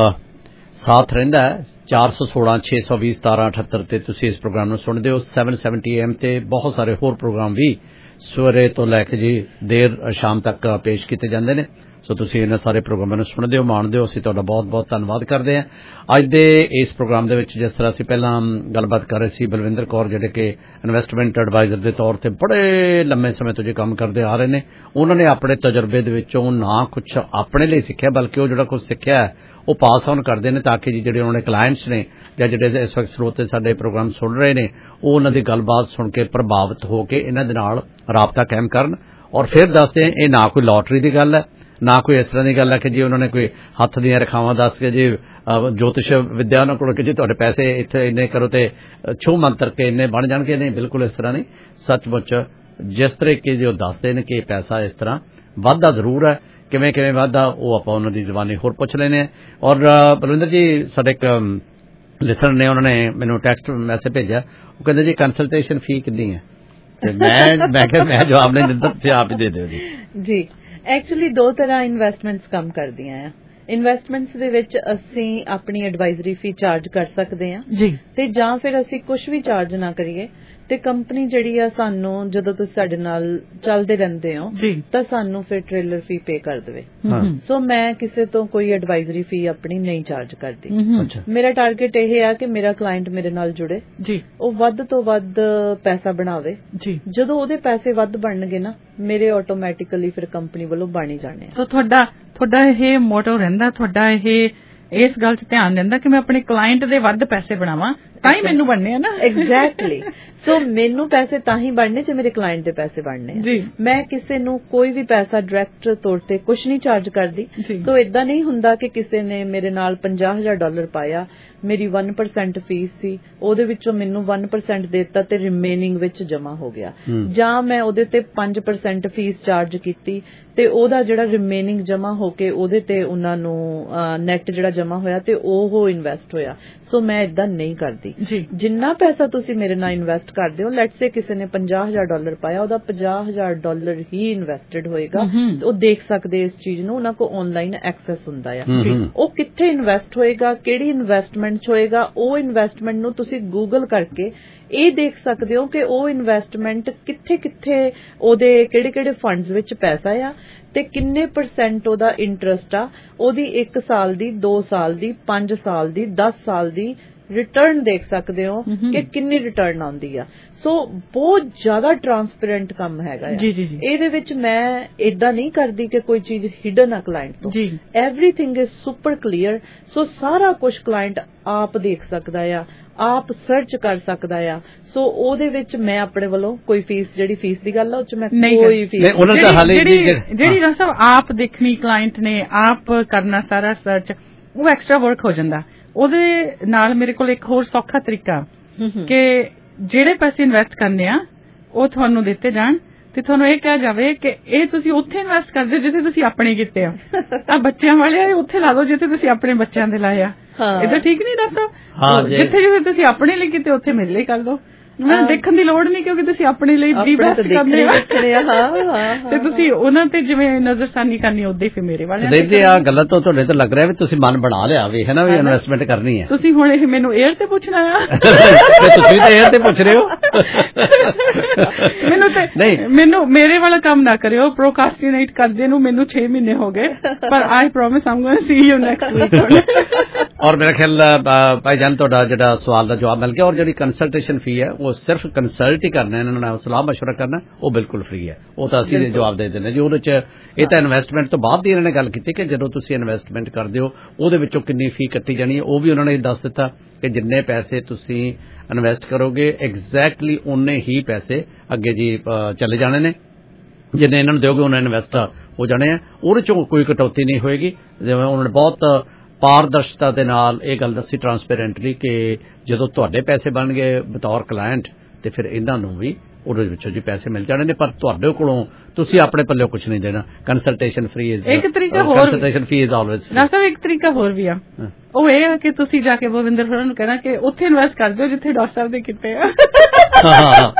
साथ रहिंदा है। चार सौ सोलह छे सौ भी सतारह अठहत्तर ते तुसीं इस प्रोग्राम नूं सुणदे हो। सैवन सैवनटी एम ते बहुत सारे होर प्रोग्राम भी सवेरे तो लैके जी देर शाम तक पेश किए जाते हैं। सो तुसीं इन्हां सारे प्रोग्रामां नूं सुणदे हो, माणदे हो। असीं तुहाडा बहुत बहुत धन्नवाद करदे हां। अज दे इस प्रोग्राम दे विच जिस तरह असीं पहलां गलबात कर रहे सी, बलविंदर कौर जिहड़े कि इन्वेस्टमेंट एडवाइजर के तौर पर बड़े लंबे समय तो जो काम करते आ रहे हैं, उन्होंने अपने तजर्बे दे विचों ना कुछ अपने लिए सीखिया बल्कि वो जिहड़ा कुछ सीखिया है वो पास ऑन करते हैं ताकि जी जिहड़े उन्होंने क्लाइंट्स ने या जिहड़े इस वक्त स्रोते साडे प्रोग्राम सुन रहे हैं वो उन्हां दी गलबात सुन के प्रभावित होकर इन्हां दे नाल राबता कायम करन। और फिर दसते हैं ये ना कोई लॉटरी की गल है, ना कोई इस तरह की गल है कि जी उन्होंने कोई हथ दी रेखावां दस के जी ज्योतिष विद्या उन्होंने को कि जी तुहाडे पैसे इत्थे इन्ने करो ते छू मंत्र के इन्ने बन जाणगे। नहीं, बिल्कुल इस तरह नहीं। सचमुच जिस तरीके जो दसते हैं कि पैसा इस तरह वाधा जरूर है, किवें किवें वाधा वो आपां उन्हां दी ज़बानी होर पुछ लैने। और बलविंदर जी साडे एक लिसनर ने उन्होंने मैनूं टैक्सट मैसेज भेजा, वो कहंदे जी कंसल्टेशन फी कितनी है? ते मैं मैं क्या मैं जवाब नहीं दिंदा, तुसीं आप ही दे दिओ जी। जी एक्चुअली दो तरह इन्वेस्टमेंट्स काम करदियां हैं। इन्वेस्टमेंट्स दे विच ਅਸੀਂ ਆਪਣੀ ਐਡਵਾਈਜ਼ਰੀ ਫੀ ਚਾਰਜ ਕਰ ਸਕਦੇ ਹਾਂ ਜੀ, ਤੇ ਜਾਂ ਫਿਰ ਅਸੀਂ ਕੁਝ ਵੀ ਚਾਰਜ ਨਾ ਕਰੀਏ ਤੇ ਕੰਪਨੀ ਜਿਹੜੀ ਆ ਸਾਨੂੰ ਜਦੋਂ ਤੁਸੀਂ ਸਾਡੇ ਨਾਲ ਚੱਲਦੇ ਰਹਿੰਦੇ ਹੋ ਤਾਂ ਸਾਨੂੰ ਫਿਰ ਟ੍ਰੇਲਰ ਫੀ ਪੇ ਕਰ ਦੇਵੇ। ਸੋ ਮੈਂ ਕਿਸੇ ਤੋਂ ਕੋਈ ਐਡਵਾਈਜ਼ਰੀ ਫੀ ਆਪਣੀ ਨਹੀਂ ਚਾਰਜ ਕਰਦੀ। ਮੇਰਾ ਟਾਰਗੇਟ ਇਹ ਆ ਕਿ ਮੇਰਾ ਕਲਾਇੰਟ ਮੇਰੇ ਨਾਲ ਜੁੜੇ ਜੀ, ਉਹ ਵੱਧ ਤੋਂ ਵੱਧ ਪੈਸਾ ਬਣਾਵੇ ਜੀ। ਜਦੋਂ ਉਹਦੇ ਪੈਸੇ ਵੱਧ ਬਣਨਗੇ ਨਾ ਮੇਰੇ ਆਟੋਮੈਟਿਕਲੀ ਫਿਰ ਕੰਪਨੀ ਵੱਲੋਂ ਬਣ ਹੀ ਜਾਣੇ ਆ। ਸੋ ਤੁਹਾਡਾ ਤੁਹਾਡਾ ਇਹ ਮੋਟੋ ਰਹਿੰਦਾ, ਤੁਹਾਡਾ ਇਹ ਇਸ ਗੱਲ 'ਚ ਧਿਆਨ ਰਹਿੰਦਾ ਕਿ ਮੈਂ ਆਪਣੇ ਕਲਾਇੰਟ ਦੇ ਵੱਧ ਪੈਸੇ ਬਣਾਵਾਂ ਤਾਂ ਹੀ ਮੈਨੂੰ ਬਣਨੇ ਆ ਨਾ। ਐਗਜ਼ੈਕਟਲੀ। ਸੋ ਮੈਨੂੰ ਪੈਸੇ ਤਾਂ ਹੀ ਬਣਨੇ ਜੇ ਮੇਰੇ ਕਲਾਇੰਟ ਦੇ ਪੈਸੇ ਬਣਨੇ ਆ ਜੀ। ਮੈਂ ਕਿਸੇ ਨੂੰ ਕੋਈ ਵੀ ਪੈਸਾ ਡਾਇਰੈਕਟ ਤੌਰ ਤੇ ਕੁਝ ਨਹੀਂ ਚਾਰਜ ਕਰਦੀ। ਸੋ ਇਦਾਂ ਨਹੀਂ ਹੁੰਦਾ ਕਿ ਕਿਸੇ ਨੇ ਮੇਰੇ ਨਾਲ ਪੰਜਾਹ ਹਜ਼ਾਰ ਡਾਲਰ ਪਾਇਆ, ਮੇਰੀ one percent ਫੀਸ ਸੀ, ਉਹਦੇ ਵਿੱਚੋਂ ਮੈਨੂੰ one percent ਦੇ ਦਿੱਤਾ ਤੇ ਰਿਮੇਨਿੰਗ ਵਿੱਚ ਜਮਾ ਹੋ ਗਿਆ, ਜਾਂ ਮੈਂ ਉਹਦੇ ਤੇ five percent ਫੀਸ ਚਾਰਜ ਕੀਤੀ ਤੇ ਉਹਦਾ ਜਿਹੜਾ ਰਿਮੇਨਿੰਗ ਜਮਾ ਹੋ ਕੇ ਉਹਦੇ ਤੇ ਉਹਨਾਂ ਨੂੰ ਨੈਟ ਜਿਹੜਾ ਜਮਾ ਹੋਇਆ ਤੇ ਉਹ ਇਨਵੈਸਟ ਹੋਇਆ। ਸੋ ਮੈਂ ਇਦਾਂ ਨਹੀਂ ਕਰਦੀ। ਜਿੰਨਾ ਪੈਸਾ ਤੁਸੀਂ ਮੇਰੇ ਨਾਲ ਇਨਵੈਸਟ ਕਰਦੇ ਹੋ, ਲੈਟਸ ਸੇ ਕਿਸੇ ਨੇ ਪੰਜਾਹ ਹਜ਼ਾਰ ਡਾਲਰ ਪਾਇਆ, ਉਹਦਾ ਪੰਜਾਹ ਹਜ਼ਾਰ ਡਾਲਰ ਹੀ ਇਨਵੈਸਟਡ ਹੋਏਗਾ। ਉਹ ਦੇਖ ਸਕਦੇ ਇਸ ਚੀਜ਼ ਨੂੰ, ਉਹਨਾਂ ਕੋਲ ਆਨਲਾਈਨ ਐਕਸੈਸ ਹੁੰਦਾ ਆ। ਉਹ ਕਿੱਥੇ ਇਨਵੈਸਟ ਹੋਏਗਾ, ਕਿਹੜੀ ਇਨਵੈਸਟਮੈਂਟ 'ਚ ਹੋਏਗਾ, ਉਹ ਇਨਵੈਸਟਮੈਂਟ ਨੂੰ ਤੁਸੀਂ ਗੂਗਲ ਕਰਕੇ ਇਹ ਦੇਖ ਸਕਦੇ ਹੋ ਕਿ ਉਹ ਇਨਵੈਸਟਮੈਂਟ ਕਿੱਥੇ ਕਿੱਥੇ ਉਹਦੇ ਕਿਹੜੇ ਕਿਹੜੇ ਫੰਡਸ ਵਿੱਚ ਪੈਸਾ ਆ ਤੇ ਕਿੰਨੇ ਪਰਸੈਂਟ ਉਹਦਾ ਇੰਟਰਸਟ ਆ, ਉਹਦੀ ਇੱਕ ਸਾਲ ਦੀ, ਦੋ ਸਾਲ ਦੀ, ਪੰਜ ਸਾਲ ਦੀ, ਦਸ ਸਾਲ ਦੀ ਰਿਟਰਨ ਦੇਖ ਸਕਦੇ ਹੋ ਕਿ ਕਿੰਨੀ ਰਿਟਰਨ ਆਉਂਦੀ ਆ। ਸੋ ਬਹੁਤ ਜ਼ਿਆਦਾ ਟਰਾਂਸਪੇਰੈਂਟ ਕੰਮ ਹੈਗਾ ਆ। ਇਹਦੇ ਵਿੱਚ ਮੈਂ ਏਦਾਂ ਨਹੀਂ ਕਰਦੀ ਕਿ ਕੋਈ ਚੀਜ਼ ਹਿਡਨ ਆ ਕਲਾਇੰਟ ਤੋਂ। Everything is super clear. So ਸਾਰਾ ਕੁਝ ਕਲਾਇੰਟ ਆਪ ਦੇਖ ਸਕਦਾ ਆ, ਆਪ ਸਰਚ ਕਰ ਸਕਦਾ ਆ। ਸੋ ਉਹਦੇ ਵਿੱਚ ਮੈਂ ਆਪਣੇ ਵੱਲੋਂ ਕੋਈ ਫੀਸ, ਜਿਹੜੀ ਫੀਸ ਦੀ ਗੱਲ ਆ ਉਹ ਚ ਮੈਂ ਕੋਈ ਫੀਸ ਜਿਹੜੀ ਨਾ ਸਭ ਆਪ ਦੇਖਣੀ ਕਲਾਇੰਟ ਨੇ, ਆਪ ਕਰਨਾ ਸਾਰਾ ਸਰਚ, ਉਹ ਐਕਸਟਰਾ ਵਰਕ ਹੋ ਜਾਂਦਾ। ਉਹਦੇ ਨਾਲ ਮੇਰੇ ਕੋਲ ਇੱਕ ਹੋਰ ਸੌਖਾ ਤਰੀਕਾ ਕਿ ਜਿਹੜੇ ਪੈਸੇ ਇਨਵੈਸਟ ਕਰਨੇ ਆ ਉਹ ਤੁਹਾਨੂੰ ਦਿੱਤੇ ਜਾਣ ਤੇ ਤੁਹਾਨੂੰ ਇਹ ਕਿਹਾ ਜਾਵੇ ਕਿ ਇਹ ਤੁਸੀਂ ਉੱਥੇ ਇਨਵੈਸਟ ਕਰਦੇ ਜਿੱਥੇ ਤੁਸੀਂ ਆਪਣੇ ਕੀਤੇ ਆ। ਆ ਬੱਚਿਆਂ ਵਾਲੇ ਉੱਥੇ ਲਾ ਦਿਓ ਜਿੱਥੇ ਤੁਸੀਂ ਆਪਣੇ ਬੱਚਿਆਂ ਦੇ ਲਾਏ ਆ। ਇਹਦਾ ਠੀਕ ਨਹੀਂ ਦੱਸੋ? ਜਿੱਥੇ ਜਿੱਥੇ ਤੁਸੀਂ ਆਪਣੇ ਲਈ ਕੀਤੇ ਉੱਥੇ ਮੇਰੇ ਲਈ ਕਰ ਦਿਓ। ਮੈਨੂੰ ਦੇਖਣ ਦੀ ਲੋੜ ਨਹੀਂ ਕਿਉਂਕਿ ਤੁਸੀਂ ਆਪਣੇ ਲਈ ਵੀ ਬੈਸਟ ਕਰਦੇ ਹੋ ਤੇ ਤੁਸੀਂ ਉਹਨਾਂ ਤੇ ਜਿਵੇਂ ਨਜ਼ਰਸਾਨੀ ਕਰਨੀ ਉਦਾਂ ਹੀ ਫਿਰ ਮੇਰੇ ਵਾਲਿਆਂ ਦੇਖ ਜੀ। ਆ ਗੱਲਾਂ ਤੋਂ ਤੁਹਾਡੇ ਤੋਂ ਲੱਗ ਰਿਹਾ ਵੀ ਤੁਸੀਂ ਮਨ ਬਣਾ ਲਿਆ ਵੀ ਹੈ ਨਾ ਵੀ ਇਨਵੈਸਟਮੈਂਟ ਕਰਨੀ ਹੈ। ਤੁਸੀਂ ਹੁਣ ਇਹ ਮੈਨੂੰ 에ਅਰ ਤੇ ਪੁੱਛਣਾ ਆ? ਤੁਸੀਂ ਤਾਂ 에ਅਰ ਤੇ ਪੁੱਛ ਰਹੇ ਹੋ। ਮੈਨੂੰ ਤੇ ਮੈਨੂੰ ਮੇਰੇ ਵਾਲਾ ਕੰਮ ਨਾ ਕਰਿਓ। ਪ੍ਰੋਕਾਸਟੀਨੇਟ ਕਰਦੇ ਨੂੰ ਮੈਨੂੰ ਛੇ ਮਹੀਨੇ ਹੋ ਗਏ, ਪਰ I promise am going to see you next week. ਔਰ ਮੇਰਾ ਖਿਆਲ ਭਾਈ ਜਾਨ ਤੁਹਾਡਾ ਜਿਹੜਾ ਸਵਾਲ ਦਾ ਜਵਾਬ ਮਿਲ ਗਿਆ। ਔਰ ਜਿਹੜੀ ਕੰਸਲਟੇਸ਼ਨ ਫੀ ਹੈ ਉਹ ਉਹ ਸਿਰਫ ਕੰਸਲਟ ਹੀ ਕਰਨਾ, ਇਹਨਾਂ ਨਾਲ ਸਲਾਹ ਮਸ਼ਵਰਾ ਕਰਨਾ, ਉਹ ਬਿਲਕੁਲ ਫ੍ਰੀ ਹੈ। ਉਹ ਤਾਂ ਅਸੀਂ ਜਵਾਬ ਦੇ ਦਿੰਦੇ ਜੀ। ਉਹਦੇ ਚ ਇਹ ਤਾਂ ਇਨਵੈਸਟਮੈਂਟ ਤੋਂ ਬਾਅਦ ਦੀ ਇਹਨਾਂ ਨੇ ਗੱਲ ਕੀਤੀ ਕਿ ਜਦੋਂ ਤੁਸੀਂ ਇਨਵੈਸਟਮੈਂਟ ਕਰਦੇ ਹੋ ਉਹਦੇ ਵਿੱਚੋਂ ਕਿੰਨੀ ਫੀ ਕੱਟੀ ਜਾਣੀ ਹੈ, ਉਹ ਵੀ ਉਹਨਾਂ ਨੇ ਦੱਸ ਦਿੱਤਾ ਕਿ ਜਿੰਨੇ ਪੈਸੇ ਤੁਸੀਂ ਇਨਵੈਸਟ ਕਰੋਗੇ ਐਗਜ਼ੈਕਟਲੀ ਉਨੇ ਹੀ ਪੈਸੇ ਅੱਗੇ ਜੀ ਚਲੇ ਜਾਣੇ ਨੇ, ਜਿੰਨੇ ਇਹਨਾਂ ਨੂੰ ਦਿਓਗੇ ਉਹਨਾਂ ਇਨਵੈਸਟ ਹੋ ਜਾਣੇ ਆ, ਉਹਦੇ ਚੋਂ ਕੋਈ ਕਟੌਤੀ ਨਹੀਂ ਹੋਏਗੀ। ਜਿਵੇਂ ਉਹਨਾਂ ਨੇ ਬਹੁਤ ਪਾਰਦਰਸ਼ਤਾ ਦੇ ਨਾਲ ਇਹ ਗੱਲ ਦੱਸੀ ਟਰਾਂਸਪੇਰੈਂਟਲੀ ਕਿ ਜਦੋਂ ਤੁਹਾਡੇ ਪੈਸੇ ਬਣ ਗਏ ਬਤੌਰ ਕਲਾਇੰਟ ਤੇ ਫਿਰ ਇਹਨਾਂ ਨੂੰ ਵੀ ਉਹਦੇ ਵਿੱਚੋਂ ਜੀ ਪੈਸੇ ਮਿਲ ਜਾਣੇ ਨੇ, ਪਰ ਤੁਹਾਡੇ ਕੋਲੋਂ ਤੁਸੀਂ ਆਪਣੇ ਪੱਲੇ ਕੁਝ ਨਹੀਂ ਦੇਣਾ। ਕੰਸਲਟੇਸ਼ਨ ਫ੍ਰੀ ਇਜ਼ ਇੱਕ ਤਰੀਕਾ ਹੋਰ, ਕੰਸਲਟੇਸ਼ਨ ਫੀ ਇਜ਼ ਆਲਵੇਜ਼ ਨਾ ਸਰ। ਇੱਕ ਤਰੀਕਾ ਹੋਰ ਵੀ ਆ, ਉਹ ਇਹ ਹੈ ਕਿ ਤੁਸੀਂ ਜਾ ਕੇ ਬਲਵਿੰਦਰ ਹੋਰਾਂ ਨੂੰ ਕਹਿਣਾ ਕਿ ਉੱਥੇ ਇਨਵੈਸਟ ਕਰ ਦਿਓ ਜਿੱਥੇ ਡਾਕਟਰ ਸਾਹਿਬ ਦੇ ਕੀਤੇ ਆ।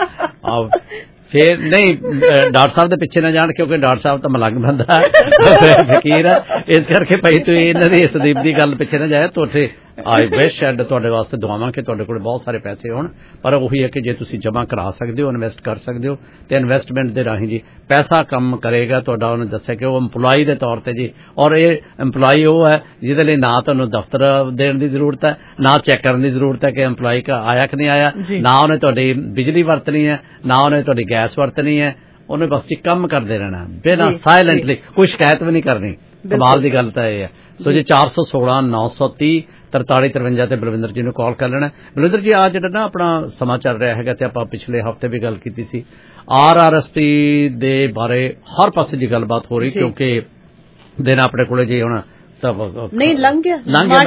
ਫਿਰ ਨਹੀਂ, ਡਾਕਟਰ ਸਾਹਿਬ ਦੇ ਪਿੱਛੇ ਨਾ ਜਾਣ, ਕਿਉਂਕਿ ਡਾਕਟਰ ਸਾਹਿਬ ਤਾਂ ਮਲੰਗ ਬੰਦਾ ਹੈ, ਫਕੀਰ ਹੈ, ਇਸ ਕਰਕੇ ਭਾਈ ਤੁਸੀਂ ਇਹਨਾਂ ਦੀ ਸੰਦੀਪ ਦੀ ਗੱਲ ਪਿੱਛੇ ਨਾ ਜਾਇਆ। ਤੁਹਾਡੇ ਆਈ ਵਿਸ਼ ਐਂਡ ਤੁਹਾਡੇ ਵਾਸਤੇ ਦੁਆਵਾਂ ਕਿ ਤੁਹਾਡੇ ਕੋਲ ਬਹੁਤ ਸਾਰੇ ਪੈਸੇ ਹੋਣ, ਪਰ ਉਹੀ ਹੈ ਕਿ ਜੇ ਤੁਸੀਂ ਜਮ੍ਹਾਂ ਕਰਾ ਸਕਦੇ ਹੋ, ਇਨਵੈਸਟ ਕਰ ਸਕਦੇ ਹੋ, ਤੇ ਇਨਵੈਸਟਮੈਂਟ ਦੇ ਰਾਹੀਂ ਜੀ ਪੈਸਾ ਕੰਮ ਕਰੇਗਾ ਤੁਹਾਡਾ। ਉਹਨੇ ਦੱਸਿਆ ਕਿ ਉਹ ਇੰਪਲਾਈ ਦੇ ਤੌਰ ਤੇ ਜੀ, ਔਰ ਇਹ ਇੰਪਲਾਈ ਉਹ ਹੈ ਜਿਹਦੇ ਲਈ ਨਾ ਤੁਹਾਨੂੰ ਦਫ਼ਤਰ ਦੇਣ ਦੀ ਜ਼ਰੂਰਤ ਹੈ, ਨਾ ਚੈੱਕ ਕਰਨ ਦੀ ਜ਼ਰੂਰਤ ਹੈ ਕਿ ਇੰਪਲਾਈ ਕਾ ਆਇਆ ਕਿ ਨਹੀਂ ਆਇਆ, ਨਾ ਉਹਨੇ ਤੁਹਾਡੀ ਬਿਜਲੀ ਵਰਤਣੀ ਹੈ, ਨਾ ਉਹਨੇ ਤੁਹਾਡੀ ਗੈਸ ਵਰਤਣੀ ਹੈ, ਉਹਨੇ ਬਸ ਜੀ ਕੰਮ ਕਰਦੇ ਰਹਿਣਾ ਬਿਨਾਂ ਸਾਇਲੈਂਟਲੀ, ਕੋਈ ਸ਼ਿਕਾਇਤ ਵੀ ਨਹੀਂ ਕਰਨੀ। ਕਮਾਲ ਦੀ ਗੱਲ ਤਾਂ ਇਹ ਹੈ। ਸੋ ਜੀ ਚਾਰ ਸੌ ਸੋਲਾਂ ਨੌ ਸੌ ਤੀਹ ਤਰਤਾਲੀ ਤਰਵੰਜਾ ਤੇ ਬਲਵਿੰਦਰ ਜੀ ਨੂੰ ਕਾਲ ਕਰ ਲੈਣਾ। ਬਲਵਿੰਦਰ ਜੀ, ਆ ਜਿਹੜਾ ਨਾ ਆਪਣਾ ਸਮਾਂ ਚੱਲ ਰਿਹਾ ਹੈਗਾ ਤੇ ਆਪਾਂ ਪਿਛਲੇ ਹਫ਼ਤੇ ਵੀ ਗੱਲ ਕੀਤੀ ਸੀ ਆਰ ਆਰ ਐਸ ਪੀ ਦੇ ਬਾਰੇ, ਹਰ ਪਾਸੇ ਜੀ ਗੱਲਬਾਤ ਹੋ ਰਹੀ, ਕਿਉਂਕਿ ਦਿਨ ਆਪਣੇ ਕੋਲੇ ਜੀ ਹੁਣ ਨਹੀਂ ਲੰਘ ਗਿਆ, ਲੰਘ ਗਿਆ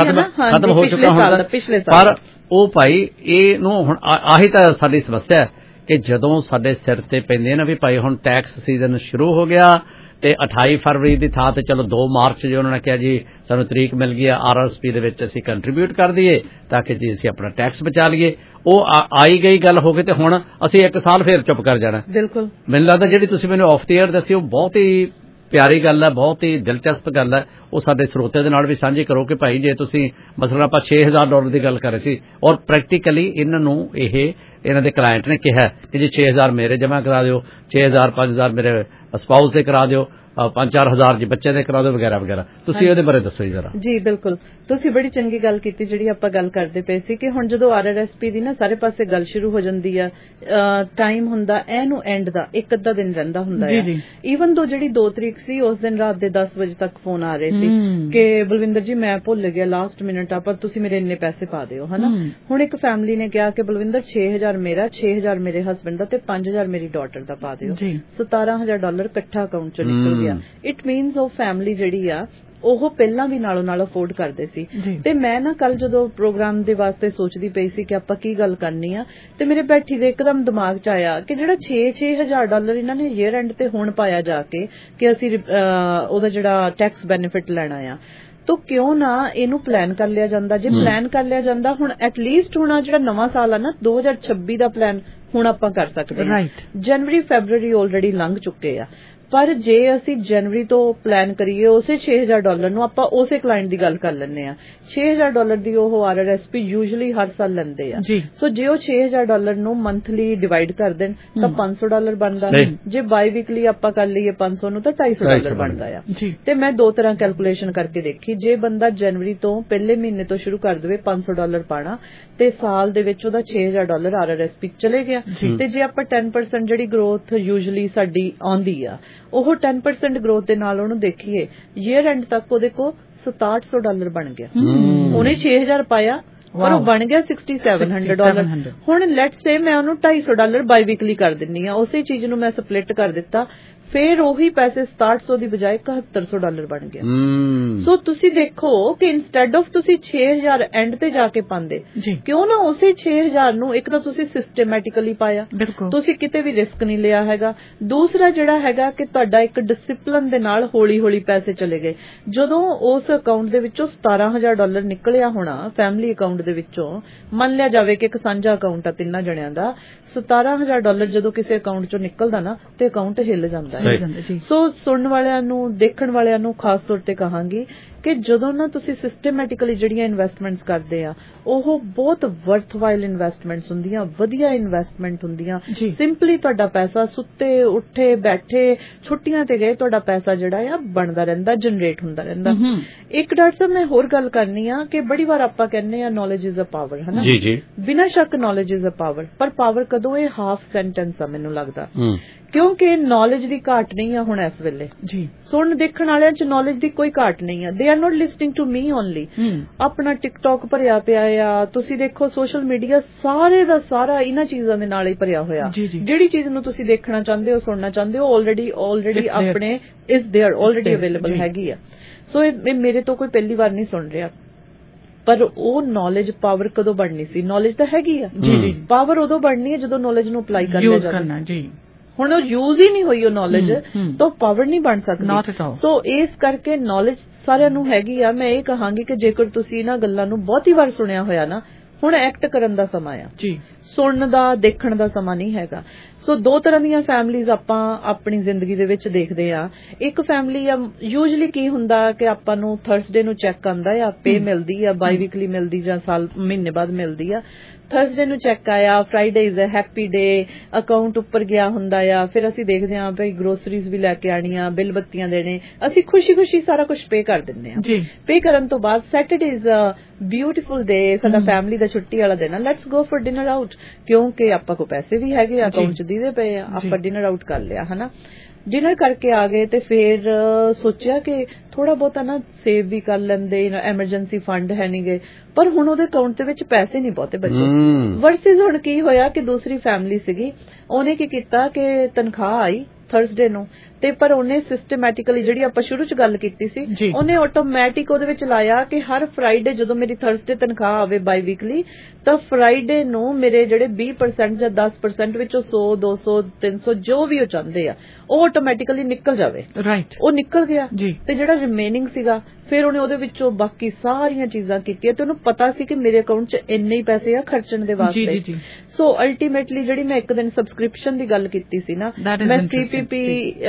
ਖਤਮ ਹੋ ਚੁੱਕਾ ਹੁਣ, ਪਰ ਉਹ ਭਾਈ ਇਹ ਨੂੰ ਹੁਣ ਆਹੀ ਤਾਂ ਸਾਡੀ ਸਮੱਸਿਆ ਹੈ ਕਿ ਜਦੋਂ ਸਾਡੇ ਸਿਰ ਤੇ ਪੈਂਦੇ ਨਾ ਵੀ ਭਾਈ ਹੁਣ ਟੈਕਸ ਸੀਜ਼ਨ ਸ਼ੁਰੂ ਹੋ ਗਿਆ ਤੇ ਅਠਾਈ ਫਰਵਰੀ ਦੀ ਥਾਂ ਤੇ ਚਲੋ ਦੋ ਮਾਰਚ ਜੇ ਉਹਨਾਂ ਨੇ ਕਿਹਾ ਜੀ ਸਾਨੂੰ ਤਰੀਕ ਮਿਲ ਗਈ ਆ ਆਰ ਆਰ ਐਸ ਪੀ ਦੇ ਵਿੱਚ ਅਸੀਂ ਕੰਟਰੀਬਿਊਟ ਕਰ ਦਈਏ ਤਾਂ ਕਿ ਜੀ ਅਸੀਂ ਆਪਣਾ ਟੈਕਸ ਬਚਾ ਲਈਏ, ਉਹ ਆਈ ਗਈ ਗੱਲ ਹੋ ਗਈ ਤੇ ਹੁਣ ਅਸੀਂ ਇੱਕ ਸਾਲ ਫੇਰ ਚੁੱਪ ਕਰ ਜਾਣਾ। ਬਿਲਕੁਲ ਮੈਨੂੰ ਲੱਗਦਾ ਜਿਹੜੀ ਤੁਸੀਂ ਮੈਨੂੰ ਆਫ ਦੀ ਏਅਰ ਦੱਸੀ ਉਹ ਬਹੁਤ ਹੀ ਪਿਆਰੀ ਗੱਲ ਹੈ, ਬਹੁਤ ਹੀ ਦਿਲਚਸਪ ਗੱਲ ਹੈ, ਉਹ ਸਾਡੇ ਸਰੋਤਿਆਂ ਦੇ ਨਾਲ ਵੀ ਸਾਂਝੀ ਕਰੋ ਕਿ ਭਾਈ ਜੇ ਤੁਸੀਂ ਮਸਲਾ ਆਪਾਂ ਛੇ ਹਜ਼ਾਰ ਡਾਲਰ ਦੀ ਗੱਲ ਕਰ ਰਹੇ ਸੀ ਔਰ ਪ੍ਰੈਕਟੀਕਲੀ ਇਹਨਾਂ ਨੂੰ ਇਹ ਇਹਨਾਂ ਦੇ ਕਲਾਇੰਟ ਨੇ ਕਿਹਾ ਕਿ ਜੀ ਛੇ ਹਜ਼ਾਰ ਮੇਰੇ ਜਮ੍ਹਾਂ ਕਰਾ ਦਿਓ, ਛੇ ਹਜ਼ਾਰ ਪੰਜ ਹਜ਼ਾਰ ਮੇਰੇ ਸਪਾਊਸ ਦੇ ਕਰਾ ਦਿਓ, ਪੰਜ ਚਾਰ ਹਜ਼ਾਰ ਜੀ ਬੱਚੇ ਦੇ ਕਰਾ ਦਿਓ ਵਗੈਰਾ ਵਗੈਰਾ। ਤੁਸੀਂ ਉਹਦੇ ਬਾਰੇ ਦੱਸੋ ਜੀ ਜ਼ਰਾ। ਜੀ ਬਿਲਕੁਲ, ਤੁਸੀਂ ਬੜੀ ਚੰਗੀ ਗੱਲ ਕੀਤੀ ਜਿਹੜੀ ਆਪਾਂ ਗੱਲ ਕਰਦੇ ਪਏ ਸੀ ਕਿ ਹੁਣ ਜਦੋਂ ਆਰ ਆਰ ਐਸ ਪੀ ਦੀ ਨਾ ਸਾਰੇ ਪਾਸੇ ਗੱਲ ਸ਼ੁਰੂ ਹੋ ਜਾਂਦੀ ਆ, ਟਾਈਮ ਹੁੰਦਾ ਇਹਨੂੰ ਐਂਡ ਦਾ ਇੱਕ ਅੱਧਾ ਦਿਨ ਰਹਿੰਦਾ ਹੁੰਦਾ ਹੈ। ਈਵਨ ਦੋ ਜਿਹੜੀ ਦੋ ਤਰੀਕ ਸੀ ਉਸ ਦਿਨ ਰਾਤ ਦੇ ਦਸ ਵਜੇ ਤੱਕ ਫੋਨ ਆ ਰਹੇ ਸੀ ਕਿ ਬਲਵਿੰਦਰ ਜੀ ਮੈਂ ਭੁੱਲ ਗਿਆ ਲਾਸਟ ਮਿੰਟ ਆ, ਪਰ ਤੁਸੀਂ ਮੇਰੇ ਇੰਨੇ ਪੈਸੇ ਪਾ ਦਿਓ, ਹਨਾ। ਹੁਣ ਇੱਕ ਫੈਮਿਲੀ ਨੇ ਕਿਹਾ ਕਿ ਬਲਵਿੰਦਰ ਛੇ ਹਜ਼ਾਰ ਮੇਰਾ, ਛੇ ਹਜ਼ਾਰ ਮੇਰੇ ਹਸਬੈਂਡ ਦਾ ਤੇ ਪੰਜ ਹਜ਼ਾਰ ਮੇਰੀ ਡਾਟਰ ਦਾ ਪਾ ਦਿਓ, ਸਤਾਰਾਂ ਹਜ਼ਾਰ ਡਾਲਰ ਇਕੱਠਾ ਅਕਾਊਂਟ ਚੋਂ ਨਿਕਲ ਗਿਆ। ਇਟ ਮੀਨਸ ਉਹ ਫੈਮਿਲੀ ਜਿਹੜੀ ਆ ਉਹ ਪਹਿਲਾਂ ਵੀ ਨਾਲੋਂ ਨਾਲ ਅਫੋਰਡ ਕਰਦੇ ਸੀ। ਤੇ ਮੈਂ ਨਾ ਕੱਲ ਜਦੋਂ ਪ੍ਰੋਗਰਾਮ ਦੇ ਵਾਸਤੇ ਸੋਚਦੀ ਪਈ ਸੀ ਕਿ ਆਪਾਂ ਕੀ ਗੱਲ ਕਰਨੀ ਆ ਤੇ ਮੇਰੇ ਬੈਠੀ ਦੇ ਇੱਕਦਮ ਦਿਮਾਗ 'ਚ ਆਇਆ ਕਿ ਜਿਹੜਾ ਛੇ ਛੇ ਹਜ਼ਾਰ ਡਾਲਰ ਇਹਨਾਂ ਨੇ ਈਅਰ ਐਂਡ ਤੇ ਹੁਣ ਪਾਇਆ ਜਾ ਕੇ ਕਿ ਅਸੀਂ ਉਹਦਾ ਜਿਹੜਾ ਟੈਕਸ ਬੈਨੀਫਿਟ ਲੈਣਾ ਆ, ਤੋ ਕਿਉਂ ਨਾ ਇਹਨੂੰ ਪਲਾਨ ਕਰ ਲਿਆ ਜਾਂਦਾ। ਜੇ ਪਲਾਨ ਕਰ ਲਿਆ ਜਾਂਦਾ ਹੁਣ ਐਟਲੀਸਟ ਹੁਣ ਜਿਹੜਾ ਨਵਾਂ ਸਾਲ ਆ ਨਾ ਦੋ ਹਜ਼ਾਰ ਛੱਬੀ ਦਾ ਪਲਾਨ ਹੁਣ ਆਪਾਂ ਕਰ ਸਕਦੇ ਹਾਂ। ਜਨਵਰੀ ਫੈਬਰਰੀ ਆਲਰੇਡੀ ਲੰਘ ਚੁੱਕੇ ਆ, ਪਰ ਜੇ ਅਸੀਂ ਜਨਵਰੀ ਤੋਂ ਪਲਾਨ ਕਰੀਏ ਉਸੇ ਛੇ ਹਜ਼ਾਰ ਡਾਲਰ ਨੂੰ ਆਪਾਂ ਉਸੇ ਕਲਾਇੰਟ ਦੀ ਗੱਲ ਕਰ ਲੈਂਦੇ ਆ, ਛੇ ਹਜ਼ਾਰ ਡਾਲਰ ਦੀ ਉਹ R R S P usually ਹਰ ਸਾਲ ਲੈਂਦੇ ਆ। ਸੋ ਜੇ ਉਹ ਛੇ ਹਜ਼ਾਰ ਡਾਲਰ ਨੂੰ ਮੰਥਲੀ ਡਿਵਾਈਡ ਕਰ ਦੇਣ ਤਾਂ ਪੰਜ ਸੌ ਡਾਲਰ ਬਣਦਾ, ਜੇ ਬਾਈ ਵੀਕਲੀ ਆਪਾਂ ਕਰ ਲਈਏ ਪੰਜ ਸੌ ਨੂੰ ਤਾਂ ਢਾਈ ਸੌ ਡਾਲਰ ਬਣਦਾ ਆ। ਤੇ ਮੈਂ ਦੋ ਤਰ੍ਹਾਂ ਕੈਲਕੂਲੇਸ਼ਨ ਕਰਕੇ ਦੇਖੀ, ਜੇ ਬੰਦਾ ਜਨਵਰੀ ਤੋਂ ਪਹਿਲੇ ਮਹੀਨੇ ਤੋਂ ਸ਼ੁਰੂ ਕਰ ਦੇਵੇ ਪੰਜ ਸੌ ਡਾਲਰ ਪਾਣਾ ਤੇ ਸਾਲ ਦੇ ਵਿੱਚ ਉਹਦਾ ਛੇ ਹਜ਼ਾਰ dollar R R S P ਚਲੇ ਗਿਆ। ਤੇ ਜੇ ਆਪਾਂ ਦਸ ਪਰਸੈਂਟ ਜਿਹੜੀ ਗਰੋਥ ਯੂਜੂਲੀ ਸਾਡੀ ਆਉਂਦੀ ਆ ਉਹ ਦਸ ਪਰਸੈਂਟ ਗਰੋਥ ਦੇ ਨਾਲ ਉਹਨੂੰ ਦੇਖੀਏ ਈਅਰ ਐਂਡ ਤੱਕ ਉਹਦੇ ਕੋਲ ਸਤਾਹਠ ਸੌ ਡਾਲਰ ਬਣ ਗਿਆ। ਉਹਨੇ ਛੇ ਹਜ਼ਾਰ ਪਾਇਆ ਪਰ ਉਹ ਬਣ ਗਿਆ ਸਿਕਸਟੀ ਸੈਵਨ ਹੰਡਰਡ ਡਾਲਰ। ਹੁਣ ਲੈਟਸ ਸੇ ਮੈਂ ਉਹਨੂੰ ਢਾਈ ਸੌ ਡਾਲਰ ਬਾਈ ਵੀਕਲੀ ਕਰ ਦਿੰਨੀ ਆ, ਉਸੇ ਚੀਜ਼ ਨੂੰ ਮੈਂ ਸਪਲਿਟ ਕਰ ਦਿੱਤਾ, ਫੇਰ ਉਹੀ ਪੈਸੇ ਸਤਾਹਠ ਸੌ ਦੀ ਬਜਾਏ ਇਕਹੱਤਰ ਸੌ ਡਾਲਰ ਬਣ ਗਿਆ। ਸੋ ਤੁਸੀਂ ਦੇਖੋ ਕਿ ਇਨਸਟੈਡ ਆਫ ਤੁਸੀਂ ਛੇ ਹਜ਼ਾਰ ਐਂਡ ਤੇ ਜਾ ਕੇ ਪਾਉਂਦੇ, ਕਿਉਂ ਨਾ ਉਸੇ ਛੇ ਹਜ਼ਾਰ ਨੂੰ ਇੱਕ ਤਾਂ ਤੁਸੀਂ ਸਿਸਟਮੈਟਿਕਲੀ ਪਾਇਆ, ਤੁਸੀਂ ਕਿਤੇ ਵੀ ਰਿਸਕ ਨਹੀਂ ਲਿਆ ਹੈਗਾ। ਦੂਸਰਾ ਜਿਹੜਾ ਹੈਗਾ ਕਿ ਤੁਹਾਡਾ ਇੱਕ ਡਿਸਿਪਲਨ ਦੇ ਨਾਲ ਹੌਲੀ ਹੌਲੀ ਪੈਸੇ ਚਲੇ ਗਏ। ਜਦੋਂ ਉਸ ਅਕਾਊਂਟ ਦੇ ਵਿੱਚੋਂ ਸਤਾਰਾਂ ਹਜ਼ਾਰ ਡਾਲਰ ਨਿਕਲਿਆ ਹੋਣਾ ਫੈਮਿਲੀ ਅਕਾਊਂਟ ਦੇ ਵਿੱਚੋਂ, ਮੰਨ ਲਿਆ ਜਾਵੇ ਕਿ ਇੱਕ ਸਾਂਝਾ ਅਕਾਊਂਟ ਆ ਤਿੰਨਾਂ ਜਣਿਆਂ ਦਾ, ਸਤਾਰਾਂ ਹਜ਼ਾਰ ਡਾਲਰ ਜਦੋਂ ਕਿਸੇ ਅਕਾਊਂਟ ਚੋਂ ਨਿਕਲਦਾ ਨਾ ਤੇ ਅਕਾਊਂਟ ਹਿੱਲ ਜਾਂਦਾ। ਸੋ ਸੁਣਨ ਵਾਲਿਆਂ ਨੂੰ ਦੇਖਣ ਵਾਲਿਆਂ ਨੂੰ ਖਾਸ ਤੌਰ ਤੇ ਕਹਾਂਗੀ ਕਿ ਜਦੋਂ ਨਾ ਤੁਸੀਂ ਸਿਸਟਮੈਟਿਕਲੀ ਜਿਹੜੀਆਂ ਇਨਵੈਸਟਮੈਂਟਸ ਕਰਦੇ ਆ ਉਹ ਬਹੁਤ ਵਰਥਵਾਈਲ ਇਨਵੈਸਟਮੈਂਟਸ ਹੁੰਦੀਆਂ, ਵਧੀਆ ਇਨਵੈਸਟਮੈਂਟ ਹੁੰਦੀਆਂ। ਸਿੰਪਲੀ ਤੁਹਾਡਾ ਪੈਸਾ ਸੁੱਤੇ ਉੱਠੇ ਬੈਠੇ ਛੁੱਟੀਆਂ ਤੇ ਗਏ ਤੁਹਾਡਾ ਪੈਸਾ ਜਿਹੜਾ ਆ ਬਣਦਾ ਰਹਿੰਦਾ, ਜਨਰੇਟ ਹੁੰਦਾ ਰਹਿੰਦਾ। ਇੱਕ ਡਾਕਟਰ ਸਾਹਿਬ ਮੈਂ ਹੋਰ ਗੱਲ ਕਰਨੀ ਆ ਕਿ ਬੜੀ ਵਾਰ ਆਪਾਂ ਕਹਿੰਦੇ ਆ ਨੌਲੇਜ ਇਜ਼ ਅ ਪਾਵਰ, ਹਨਾ? ਜੀ ਜੀ, ਬਿਨਾਂ ਸ਼ੱਕ ਨੌਲੇਜ ਇਜ਼ ਅ ਪਾਵਰ, ਪਰ ਪਾਵਰ ਕਦੋਂ ਇਹ ਹਾਫ ਸੈਂਟੈਂਸ ਆ ਮੈਨੂੰ ਲੱਗਦਾ, ਕਿਉਂਕਿ ਨੌਲੇਜ ਦੀ ਘਾਟ ਨਹੀਂ ਆ ਹੁਣ ਇਸ ਵੇਲੇ ਜੀ। ਸੁਣ ਦੇਖਣ ਵਾਲਿਆਂ ਚ ਨੌਲੇਜ ਦੀ ਕੋਈ ਘਾਟ ਨਹੀਂ ਆ। They are not listening to me only. ਆਪਣਾ ਟਿਕਟੌਕ ਭਰਿਆ ਪਿਆ ਆ, ਤੁਸੀਂ ਦੇਖੋ ਸੋਸ਼ਲ ਮੀਡੀਆ ਸਾਰੇ ਦਾ ਸਾਰਾ ਇਹਨਾਂ ਚੀਜ਼ਾਂ ਦੇ ਨਾਲ ਹੀ ਭਰਿਆ ਹੋਇਆ। ਜਿਹੜੀ ਚੀਜ਼ ਨੂੰ ਤੁਸੀਂ ਦੇਖਣਾ ਚਾਹੁੰਦੇ ਹੋ ਸੁਣਨਾ ਚਾਹੁੰਦੇ ਹੋ ਆਲਰੇਡੀ ਆਲਰੇਡੀ ਆਪਣੇ ਇਜ਼ ਦੇਅਰ ਆਲਰੇਡੀ ਅਵੇਲੇਬਲ ਹੈਗੀ ਆ। ਸੋ ਇਹ ਮੇਰੇ ਤੋਂ ਕੋਈ ਪਹਿਲੀ ਵਾਰ ਨਹੀਂ ਸੁਣ ਰਿਹਾ, ਪਰ ਉਹ ਨੌਲੇਜ ਪਾਵਰ ਕਦੋਂ ਬਣਨੀ ਸੀ? ਨੌਲੇਜ ਤਾਂ ਹੈਗੀ ਆ ਜੀ ਜੀ, ਪਾਵਰ ਉਦੋਂ ਬਣਨੀ ਹੈ ਜਦੋਂ ਨੌਲੇਜ ਨੂੰ ਅਪਲਾਈ ਕਰਨਾ ਜਾਵੇ। ਹੁਣ ਉਹ ਯੂਜ਼ ਹੀ ਨਹੀਂ ਹੋਈ ਉਹ ਨੌਲੇਜ, ਤਾਂ ਪਾਵਰ ਨਹੀਂ ਬਣ ਸਕਦੀ। ਸੋ ਇਸ ਕਰਕੇ ਨੌਲੇਜ ਸਾਰਿਆਂ ਨੂੰ ਹੈਗੀ ਆ। ਮੈਂ ਇਹ ਕਹਾਂਗੀ ਕਿ ਜੇਕਰ ਤੁਸੀਂ ਇਹਨਾਂ ਗੱਲਾਂ ਨੂੰ ਬਹੁਤੀ ਵਾਰ ਸੁਣਿਆ ਹੋਇਆ ਨਾ, ਹੁਣ ਐਕਟ ਕਰਨ ਦਾ ਸਮਾਂ ਆ ਜੀ, ਸੁਣਨ ਦਾ ਦੇਖਣ ਦਾ ਸਮਾਂ ਨਹੀਂ ਹੈਗਾ। ਸੋ ਦੋ ਤਰ੍ਹਾਂ ਦੀਆਂ ਫੈਮਲੀਜ਼ ਆਪਾਂ ਆਪਣੀ ਜ਼ਿੰਦਗੀ ਦੇ ਵਿੱਚ ਦੇਖਦੇ ਆ। ਇੱਕ ਫੈਮਲੀ ਆ, ਯੂਜਲੀ ਕੀ ਹੁੰਦਾ ਕਿ ਆਪਾਂ ਨੂੰ ਥਰਸਡੇ ਨੂੰ ਚੈੱਕ ਆਉਂਦਾ ਆ, ਪੇ ਮਿਲਦੀ ਆ, ਬਾਈ ਵੀਕਲੀ ਮਿਲਦੀ ਜਾਂ ਸਾਲ ਮਹੀਨੇ ਬਾਅਦ ਮਿਲਦੀ ਆ। ਥਰਸਡੇ ਨੂੰ ਚੈੱਕ ਆਇਆ, Friday is a happy day, account ਉੱਪਰ ਗਿਆ ਹੁੰਦਾ ਆ, ਫਿਰ ਅਸੀਂ ਦੇਖਦੇ ਹਾਂ ਭਈ ਗਰੋਸਰੀਜ਼ ਵੀ ਲੈ ਕੇ ਆਣੀਆਂ, ਬਿੱਲ ਬੱਤੀਆਂ ਦੇਣੇ, ਅਸੀਂ ਖੁਸ਼ੀ ਖੁਸ਼ੀ ਸਾਰਾ ਕੁਝ ਪੇ ਕਰ ਦਿੰਦੇ ਹਾਂ। ਪੇ ਕਰਨ ਤੋਂ ਬਾਅਦ Saturday is a beautiful day, ਸਾਡਾ ਫੈਮਿਲੀ ਦਾ ਛੁੱਟੀ ਵਾਲਾ ਦਿਨ ਆ, let's go for dinner out, ਕਿਉਂਕਿ ਆਪਾਂ ਕੋ ਪੈਸੇ ਵੀ ਹੈਗੇ ਆ, ਅਕਾਊਂਟ ਚ ਦੀਦੇ ਪਏ ਆ, ਆਪਾਂ ਡਿਨਰ ਆਊਟ ਕਰ ਲਿਆ, ਹਨਾ? ਡਿਨਰ ਕਰਕੇ ਆ ਗਏ ਤੇ ਫਿਰ ਸੋਚਿਆ ਕਿ ਥੋੜਾ ਬਹੁਤਾ ਨਾ ਸੇਵ ਵੀ ਕਰ ਲੈਂਦੇ, ਐਮਰਜੈਂਸੀ ਫੰਡ ਹੈ ਨਹੀਂ ਗਏ, ਪਰ ਹੁਣ ਉਹਦੇ ਅਕਾਊਂਟ ਦੇ ਵਿੱਚ ਪੈਸੇ ਨਹੀਂ ਬਹੁਤੇ ਬਚੇ। ਵਰਸਿਸ ਹੁਣ ਕੀ ਹੋਇਆ ਕਿ ਦੂਸਰੀ ਫੈਮਿਲੀ ਸੀਗੀ, ਉਹਨੇ ਕੀ ਕੀਤਾ ਕਿ ਤਨਖਾਹ ਆਈ ਥਰਸਡੇ ਨੂੰ, ਤੇ ਪਰ ਉਹਨੇ ਸਿਸਟਮੈਟਿਕਲੀ ਜਿਹੜੀ ਆਪਾਂ ਸ਼ੁਰੂ ਚ ਗੱਲ ਕੀਤੀ ਸੀ, ਉਹਨੇ ਆਟੋਮੈਟਿਕ ਉਹਦੇ ਵਿੱਚ ਲਾਇਆ ਕਿ ਹਰ ਫਰਾਈਡੇ ਜਦੋਂ ਮੇਰੀ ਥਰਸਡੇ ਤਨਖਾਹ ਆਵੇ ਬਾਈ ਵੀਕਲੀ, ਤਾਂ ਫਰਾਈਡੇ ਨੂੰ ਮੇਰੇ ਜਿਹੜੇ ਵੀਹ ਪਰਸੈਂਟ ਜਾਂ ਦਸ ਪਰਸੈਂਟ ਵਿੱਚੋਂ ਸੌ ਦੋ ਸੌ ਤਿੰਨ ਸੌ ਜੋ ਵੀ ਉਹ ਚਾਹੁੰਦੇ ਆ ਉਹ ਆਟੋਮੈਟਿਕਲੀ ਨਿਕਲ ਜਾਵੇ। ਰਾਈਟ, ਉਹ ਨਿਕਲ ਗਿਆ ਤੇ ਜਿਹੜਾ ਰਿਮੇਨਿੰਗ ਸੀਗਾ ਫਿਰ ਉਹਨੇ ਉਹਦੇ ਵਿੱਚੋਂ ਬਾਕੀ ਸਾਰੀਆਂ ਚੀਜ਼ਾਂ ਕੀਤੀਆਂ ਤੇ ਉਹਨੂੰ ਪਤਾ ਸੀ ਕਿ ਮੇਰੇ ਅਕਾਊਂਟ 'ਚ ਇੰਨੇ ਹੀ ਪੈਸੇ ਆ ਖਰਚਣ ਦੇ ਵਾਸਤੇ। ਸੋ ਅਲਟੀਮੇਟਲੀ ਜਿਹੜੀ ਮੈਂ ਇੱਕ ਦਿਨ ਸਬਸਕ੍ਰਿਪਸ਼ਨ ਦੀ ਗੱਲ ਕੀਤੀ ਸੀ ਨਾ, ਮੈਂ ਸੀਪੀਪੀ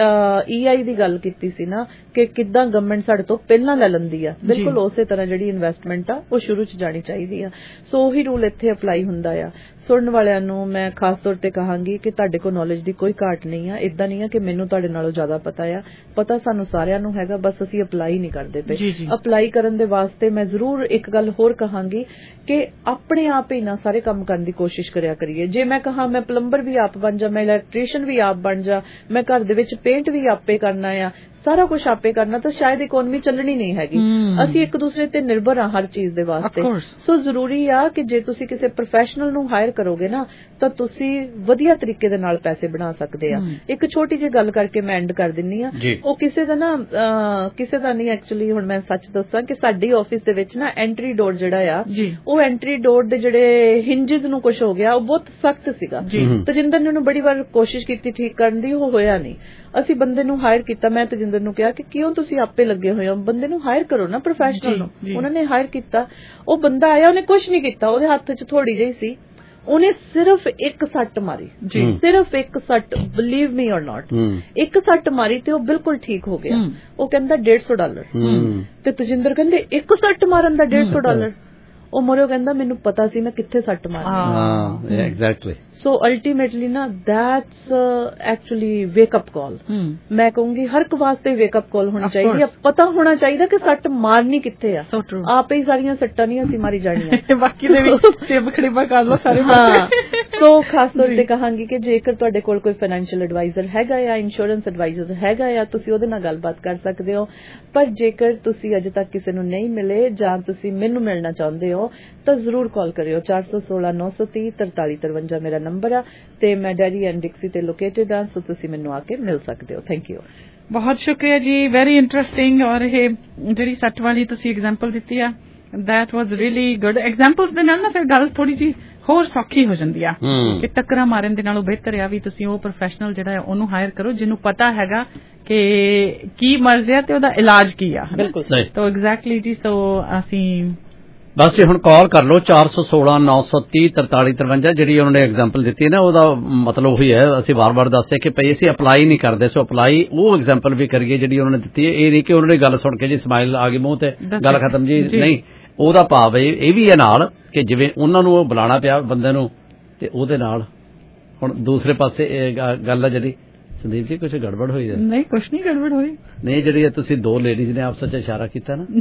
ਈ ਆਈ ਦੀ ਗੱਲ ਕੀਤੀ ਸੀ ਨਾ ਕਿ ਕਿੱਦਾਂ ਗਵਰਨਮੈਂਟ ਸਾਡੇ ਤੋਂ ਪਹਿਲਾਂ ਲੈ ਲੈਂਦੀ ਆ, ਬਿਲਕੁਲ ਉਸੇ ਤਰ੍ਹਾਂ ਜਿਹੜੀ ਇਨਵੈਸਟਮੈਂਟ ਆ ਉਹ ਸ਼ੁਰੂ 'ਚ ਜਾਣੀ ਚਾਹੀਦੀ ਆ। ਸੋ ਉਹੀ ਰੂਲ ਇੱਥੇ ਅਪਲਾਈ ਹੁੰਦਾ ਆ। ਸੁਣਨ ਵਾਲਿਆਂ ਨੂੰ ਮੈਂ ਖਾਸ ਤੌਰ ਤੇ ਕਹਾਂਗੀ ਕਿ ਤੁਹਾਡੇ ਕੋਲ ਨੌਲੇਜ ਦੀ ਕੋਈ ਘਾਟ ਨਹੀਂ ਆ। ਇਦਾਂ ਨਹੀਂ ਆ ਕਿ ਮੈਨੂੰ ਤੁਹਾਡੇ ਨਾਲੋਂ ਜ਼ਿਆਦਾ ਪਤਾ ਆ, ਪਤਾ ਸਾਨੂੰ ਸਾਰਿਆਂ ਨੂੰ ਹੈਗਾ, ਬਸ ਅਸੀਂ ਅਪਲਾਈ ਨਹੀਂ ਕਰਦੇ ਪਏ। ਅਪਲਾਈ ਕਰਨ ਦੇ ਵਾਸਤੇ ਮੈਂ ਜ਼ਰੂਰ ਇੱਕ ਗੱਲ ਹੋਰ ਕਹਾਂਗੀ ਕਿ ਆਪਣੇ ਆਪ ਹੀ ਨਾ ਸਾਰੇ ਕੰਮ ਕਰਨ ਦੀ ਕੋਸ਼ਿਸ਼ ਕਰਿਆ ਕਰੀਏ। ਜੇ ਮੈਂ ਕਹਾਂ ਮੈਂ ਪਲੰਬਰ ਵੀ ਆਪ ਬਣ ਜਾ, ਮੈਂ ਇਲੈਕਟ੍ਰੀਸ਼ੀਅਨ ਵੀ ਆਪ ਬਣ ਜਾ, ਮੈਂ ਘਰ ਦੇ ਵਿੱਚ ਪੇਂਟ ਵੀ ਆਪੇ ਕਰਨਾ ਆ, ਸਾਰਾ ਕੁਝ ਆਪੇ ਕਰਨਾ, ਤਾਂ ਸ਼ਾਇਦ ਇਕਨੋਮੀ ਚੱਲਣੀ ਨਹੀਂ ਹੈਗੀ। ਅਸੀਂ ਇੱਕ ਦੂਸਰੇ ਤੇ ਨਿਰਭਰ ਹਾਂ ਹਰ ਚੀਜ਼ ਦੇ ਵਾਸਤੇ। ਸੋ ਜ਼ਰੂਰੀ ਆ ਕਿ ਜੇ ਤੁਸੀਂ ਕਿਸੇ ਪ੍ਰੋਫੈਸ਼ਨਲ ਨੂੰ ਹਾਇਰ ਕਰੋਗੇ ਨਾ ਤਾਂ ਤੁਸੀਂ ਵਧੀਆ ਤਰੀਕੇ ਦੇ ਨਾਲ ਪੈਸੇ ਬਣਾ ਸਕਦੇ ਆ। ਇੱਕ ਛੋਟੀ ਜਿਹੀ ਗੱਲ ਕਰਕੇ ਮੈਂ ਐਂਡ ਕਰ ਦਿੰਨੀ ਆ। ਉਹ ਕਿਸੇ ਦਾ ਨਾ ਕਿਸੇ ਦਾ ਨਹੀਂ, ਐਕਚੁਅਲੀ ਹੁਣ ਮੈਂ ਸੱਚ ਦੱਸਾਂ ਕਿ ਸਾਡੀ ਆਫਿਸ ਦੇ ਵਿੱਚ ਨਾ ਐਂਟਰੀ ਡੋਰ ਜਿਹੜਾ ਆ, ਉਹ ਐਂਟਰੀ ਡੋਰ ਦੇ ਜਿਹੜੇ ਹਿੰਜਸ ਨੂੰ ਕੁਝ ਹੋ ਗਿਆ, ਉਹ ਬਹੁਤ ਸਖਤ ਸੀਗਾ। ਤਜਿੰਦਰ ਨੇ ਉਹਨੂੰ ਬੜੀ ਵਾਰ ਕੋਸ਼ਿਸ਼ ਕੀਤੀ ਠੀਕ ਕਰਨ ਦੀ, ਉਹ ਹੋਇਆ ਨਹੀਂ। ਅਸੀਂ ਬੰਦੇ ਨੂੰ ਹਾਇਰ ਕੀਤਾ, ਮੈਂ ਤਜਿੰਦਰ ਨੂੰ ਕਿਹਾ ਕਿ ਕਿਉਂ ਤੁਸੀਂ ਆਪੇ ਲੱਗੇ ਹੋਏ ਹੋ, ਬੰਦੇ ਨੂੰ ਹਾਇਰ ਕਰੋ ਨਾ, ਪ੍ਰੋਫੈਸ਼ਨਲ ਨੂੰ। ਉਹਨਾਂ ਨੇ ਹਾਇਰ ਕੀਤਾ, ਉਹ ਬੰਦਾ ਆਇਆ, ਉਹਨੇ ਕੁਝ ਨਹੀਂ ਕੀਤਾ, ਉਹਦੇ ਹੱਥ 'ਚ ਥੋੜੀ ਜਿਹੀ ਸੀ, ਉਹਨੇ ਸਿਰਫ ਇੱਕ ਸੱਟ ਮਾਰੀ, ਸਿਰਫ ਇੱਕ ਸੱਟ, ਬਲੀਵ ਮੀ ਔਰ ਨਾਟ, ਇੱਕ ਸੱਟ ਮਾਰੀ ਤੇ ਉਹ ਬਿਲਕੁਲ ਠੀਕ ਹੋ ਗਿਆ। ਉਹ ਕਹਿੰਦਾ ਡੇਢ ਸੌ ਡਾਲਰ, ਤੇ ਤਜਿੰਦਰ ਕਹਿੰਦੇ ਇੱਕ ਸੱਟ ਮਾਰਨ ਦਾ ਡੇਢ ਸੌ ਡਾਲਰ। ਉਹ ਮੋਰਿਓ ਕਹਿੰਦਾ ਮੈਨੂੰ ਪਤਾ ਸੀ ਮੈਂ ਕਿੱਥੇ ਸੱਟ ਮਾਰਨੀ। ਐਗਜ਼ੈਕਟਲੀ। ਸੋ ਅਲਟੀਮੇਟਲੀ ਨਾ that's actually wake up call. ਮੈਂ ਕਹੂੰਗੀ ਹਰ ਇੱਕ ਵਾਸਤੇ ਵੇਕ ਅਪ ਕਾਲ ਹੋਣੀ ਚਾਹੀਦੀ ਆ, ਪਤਾ ਹੋਣਾ ਚਾਹੀਦਾ ਕਿ ਸੱਟ ਮਾਰਨੀ ਕਿੱਥੇ ਆ। ਆਪੇ ਹੀ ਸਾਰੀਆਂ ਸੱਟਾਂ ਨਹੀਂ ਅਸੀਂ ਮਾਰੀ ਜਾਣੀਆਂ, ਬਾਕੀ ਦੇ ਵੀ ਸਿਰ ਖੜੀਬਾ ਕਰ ਲਓ ਸਾਰੇ। ਹਾਂ, ਸੋ ਖਾਸ ਤੌਰ ਤੇ ਕਹਾਂਗੀ ਕਿ ਜੇਕਰ ਤੁਹਾਡੇ ਕੋਲ ਕੋਈ ਫਾਈਨੈਂਸ਼ੀਅਲ ਐਡਵਾਈਜ਼ਰ ਹੈਗਾ ਆ, ਇੰਸ਼ੋਰੈਂਸ ਐਡਵਾਈਜ਼ਰ ਹੈਗਾ ਆ, ਤੁਸੀਂ ਉਹਦੇ ਨਾਲ ਗੱਲਬਾਤ ਕਰ ਸਕਦੇ ਹੋ। ਪਰ ਜੇਕਰ ਤੁਸੀਂ ਅਜੇ ਤੱਕ ਕਿਸੇ ਨੂੰ ਨਹੀਂ ਮਿਲੇ ਜਾਂ ਤੁਸੀਂ ਮੈਨੂੰ ਮਿਲਣਾ ਚਾਹੁੰਦੇ ਹੋ ਤਾਂ ਜ਼ਰੂਰ ਕਾਲ ਕਰਿਓ। ਚਾਰ ਸੌ ਸੋਲਾਂ ਨੌ ਸੌ ਤੀਹ ਤਰਤਾਲੀ ਤਰਵੰਜਾ ਮੇਰਾ ਨੰਬਰ ਆ ਤੇ ਮੈਂ ਡੈਰੀ ਐਂਡ ਡਿਕਸੀ ਤੇ ਲੋਕੇਟਡ ਆ, ਸੋ ਤੁਸੀਂ ਮੈਨੂੰ ਆ ਕੇ ਮਿਲ ਸਕਦੇ ਹੋ। ਥੈਂਕ ਯੂ, ਬਹੁਤ ਸ਼ੁਕਰੀਆ ਜੀ, ਵੈਰੀ ਇੰਟਰਸਟਿੰਗ। ਔਰ ਇਹ ਜਿਹੜੀ ਸੱਟ ਵਾਲੀ ਤੁਸੀਂ ਐਗਜ਼ਾਮਪਲ ਦਿੱਤੀ ਆ, that was really good. Examples ਦੇ ਨਾਲ ਨਾ ਫਿਰ ਗੱਲ ਥੋੜੀ ਜੀ ਹੋਰ ਸੌਖੀ ਹੋ ਜਾਂਦੀ ਆ ਕਿ ਟੱਕਰਾਂ ਮਾਰਨ ਦੇ ਨਾਲੋਂ ਬਿਹਤਰ ਆ ਵੀ ਤੁਸੀਂ ਉਹ ਪ੍ਰੋਫੈਸ਼ਨਲ ਜਿਹੜਾ ਉਹਨੂੰ ਹਾਇਰ ਕਰੋ ਜਿਹਨੂੰ ਪਤਾ ਹੈਗਾ ਕਿ ਕੀ ਮਰਜ਼ ਆ ਤੇ ਉਹਦਾ ਇਲਾਜ ਕੀ ਆ। ਬਿਲਕੁਲ ਸਹੀ। ਤਾਂ ਐਗਜ਼ੈਕਟਲੀ ਜੀ। ਸੋ ਅਸੀਂ ਬਸ ਜੀ ਹੁਣ ਕਾਲ ਕਰ ਲਓ ਚਾਰ ਸੌ ਸੋਲਾਂ ਨੌ ਸੌ ਤੀਹ ਤਰਤਾਲੀ ਤਰਵੰਜਾ ਜਿਹੜੀ ਉਹਨਾਂ ਨੇ ਐਗਜ਼ਾਮਪਲ ਦਿੱਤੀ ਨਾ ਉਹਦਾ ਮਤਲਬ ਉਹੀ ਹੈ ਅਸੀਂ ਵਾਰ-ਵਾਰ ਦੱਸਦੇ ਕਿ ਭਈ ਅਸੀਂ ਅਪਲਾਈ ਨਹੀਂ ਕਰਦੇ ਸੋ ਅਪਲਾਈ ਉਹ ਐਗਜ਼ਾਮਪਲ ਵੀ ਕਰੀਏ ਜਿਹੜੀ ਉਹਨਾਂ ਨੇ ਦਿੱਤੀ ਹੈ। ਇਹ ਨਹੀਂ ਕਿ ਉਹਨਾਂ ਨੇ ਗੱਲ ਸੁਣ ਕੇ ਜੀ ਸਮਾਈਲ ਆ ਗਈ ਮੂੰਹ ਤੇ ਗੱਲ ਖਤਮ ਜੀ ਨਹੀਂ ਉਹਦਾ ਭਾਵ ਇਹ ਵੀ ਹੈ ਨਾਲ ਕਿ ਜਿਵੇਂ ਉਹਨਾਂ ਨੂੰ ਬੁਲਾਉਣਾ ਪਿਆ ਬੰਦੇ ਨੂੰ ਤੇ ਉਹਦੇ ਨਾਲ ਹੁਣ ਦੂਸਰੇ ਪਾਸੇ ਇਹ ਗੱਲ ਹੈ ਜਿਹੜੀ ਸੰਦੀਪ ਜੀ ਕੁਝ ਗੜਬੜ ਹੋਈ ਹੈ ਨਹੀਂ ਕੁਝ ਨਹੀਂ ਗੜਬੜ ਹੋਈ ਨਹੀਂ ਜਿਹੜੀ ਤੁਸੀਂ ਦੋ ਲੇਡੀਜ਼ ਨੇ ਆਪਸ ਵਿੱਚ ਇਸ਼ਾਰਾ ਕੀਤਾ ਨਾ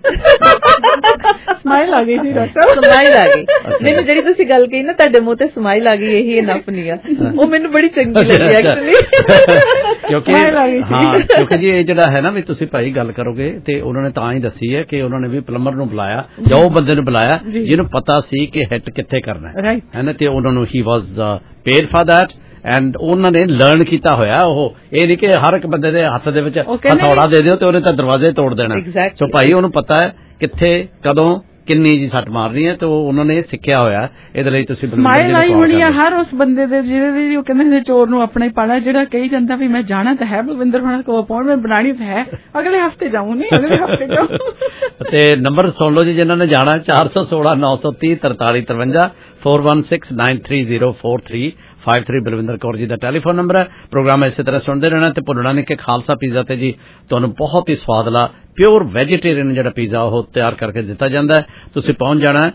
ਸਮਾਈਲ ਆ ਗਈ ਸੀ ਡਾਕਟਰ ਸਮਾਈਲ ਆ ਗਈ ਮੈਨੂੰ ਜਿਹੜੀ ਤੁਸੀਂ ਗੱਲ ਕਹੀ ਨਾ ਤੁਹਾਡੇ ਮੂੰਹ ਤੇ ਸਮਾਈਲ ਆ ਗਈ ਇਹੀ ਇਨਫ ਨਹੀਂ ਆ ਉਹ ਮੈਨੂੰ ਬੜੀ ਚੰਗੀ ਲੱਗੀ ਐਕਚੁਅਲੀ ਕਿਉਂਕਿ ਹਾਂ ਕਿਉਂਕਿ ਜੀ ਇਹ ਜਿਹੜਾ ਹੈ ਨਾ ਵੀ ਤੁਸੀਂ ਭਾਈ ਗੱਲ ਕਰੋਗੇ ਤੇ ਉਹਨਾਂ ਨੇ ਤਾਂ ਹੀ ਦੱਸੀ ਹੈ ਕਿ ਉਹਨਾਂ ਨੇ ਵੀ ਪਲੰਬਰ ਨੂੰ ਬੁਲਾਇਆ ਜਾਂ ਉਹ ਬੰਦੇ ਨੂੰ ਬੁਲਾਇਆ ਜਿਹਨੂੰ ਪਤਾ ਸੀ ਕਿ ਹਿੱਟ ਕਿੱਥੇ ਕਰਨਾ ਹੈ ਨਾ ਤੇ ਉਹਨਾਂ ਨੂੰ he was paid for that and ਉਹਨਾਂ ਨੇ ਲਰਨ ਕੀਤਾ ਹੋਇਆ ਉਹ ਇਹ ਨਹੀਂ ਕਿ ਹਰ ਇੱਕ ਬੰਦੇ ਦੇ ਹੱਥ ਦੇ ਵਿੱਚ ਹਥੌੜਾ ਦੇ ਦਿਓ ਤੇ ਉਹਨੇ ਤਾਂ ਦਰਵਾਜ਼ੇ ਤੋੜ ਦੇਣਾ ਸੋ ਭਾਈ ਉਹਨੂੰ ਪਤਾ ਹੈ ਕਿੱਥੇ ਕਦੋਂ ਕਿੰਨੀ ਜੀ ਸੱਟ ਮਾਰਨੀ ਹੈ ਤੇ ਉਹਨਾਂ ਨੇ ਸਿੱਖਿਆ ਹੋਇਆ ਇਹਦੇ ਲਈ ਤੁਸੀਂ ਸਮਾਈਲ ਆਈ ਹੋਣੀ ਆ ਹਰ ਉਸ ਬੰਦੇ ਦੇ ਜਿਹੜੇ ਉਹ ਕਹਿੰਦੇ ਚੋਰ ਨੂੰ ਆਪਣਾ ਹੀ ਪਾਲਾ ਜਿਹੜਾ ਕਹੀ ਜਾਂਦਾ ਵੀ ਮੈਂ ਜਾਣਾ ਤਾਂ ਹੈ ਬਲਵਿੰਦਰ ਹੋਣਾ ਕੋਲ ਅਪਾਇੰਟਮੈਂਟ ਬਣਾਣੀ ਤਾਂ ਹੈ ਅਗਲੇ ਹਫਤੇ ਜਾਊਂ ਨਹੀਂ ਅਗਲੇ ਹਫਤੇ ਜਾਊਂ ਤੇ ਨੰਬਰ ਸੁਣ ਲਓ ਜੀ ਜਿਨ੍ਹਾਂ ਨੇ ਜਾਣਾ ਚਾਰ ਸੌ ਸੋਲਾਂ ਨੌ ਸੌ ਤੀਹ ਤਰਤਾਲੀ ਤਰਵੰਜਾ four one six nine three zero four three five three Balwinder Kaur ji का टैलीफोन नंबर है। प्रोग्राम इसी तरह सुनते रहना तो भुलना नहीं कि खालसा पिज़्ज़ा ते जी तुहानू बहुत ही स्वादला प्योर वैजीटेरियन जिहड़ा पिज़्ज़ा वो तैयार करके दिता जाता है। तुसीं पहुंच जाना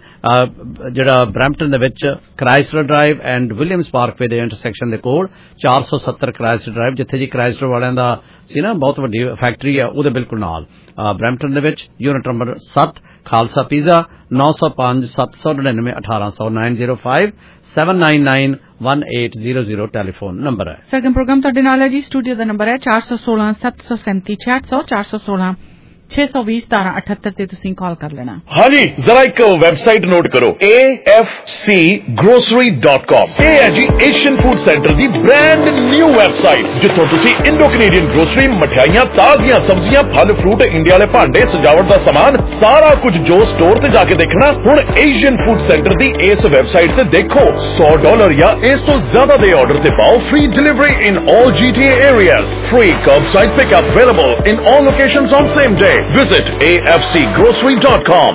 जिहड़ा ब्रैम्पटन दे विच Chrysler drive and Williams parkway दे इंटरसैक्शन दे कोल चार सौ सत्तर क्राइस्टर ड्राइव जिथे जी क्राइस्टर वालियां दा सी ना बहुत वड्डी फैक्ट्री है उहदे बिल्कुल नाल ब्रैम्पटन दे विच यूनिट नंबर सत्त खालसा पिज़्ज़ा नौ सौ पांच सत्त सौ निन्यानवे अठारह सौ nine zero five seven nine nine one eight zero zero telephone number है। सरगम प्रोग्राम तुहाडे नाल है जी स्टूडियो दा नंबर है चार सौ सोलह सत्त सौ सैंती छियाठ सौ चार सौ सोलह छे सौ बीस सतारा अठहत्तर ते तुसीं कॉल कर लेना। हाँ जी जरा एक वेबसाइट नोट करो A F C grocery dot com ये है जी एशियन फूड सेंटर दी ब्रांड न्यू वेबसाइट जिथों तुसीं इंडो कनेडियन ग्रोसरी मठियाइयां ताजियां सब्जियां फल फ्रूट इंडिया वाले भांडे सजावट दा सामान सारा कुछ जो स्टोर ते जाके देखना हुण एशियन फूड सेंटर दी इस वेबसाइट ते देखो सौ डॉलर या इस तो ज्यादा दे ऑर्डर ते पाओ free delivery in all G T A areas free curbside pickup available in all locations on same day Visit A F C grocery dot com।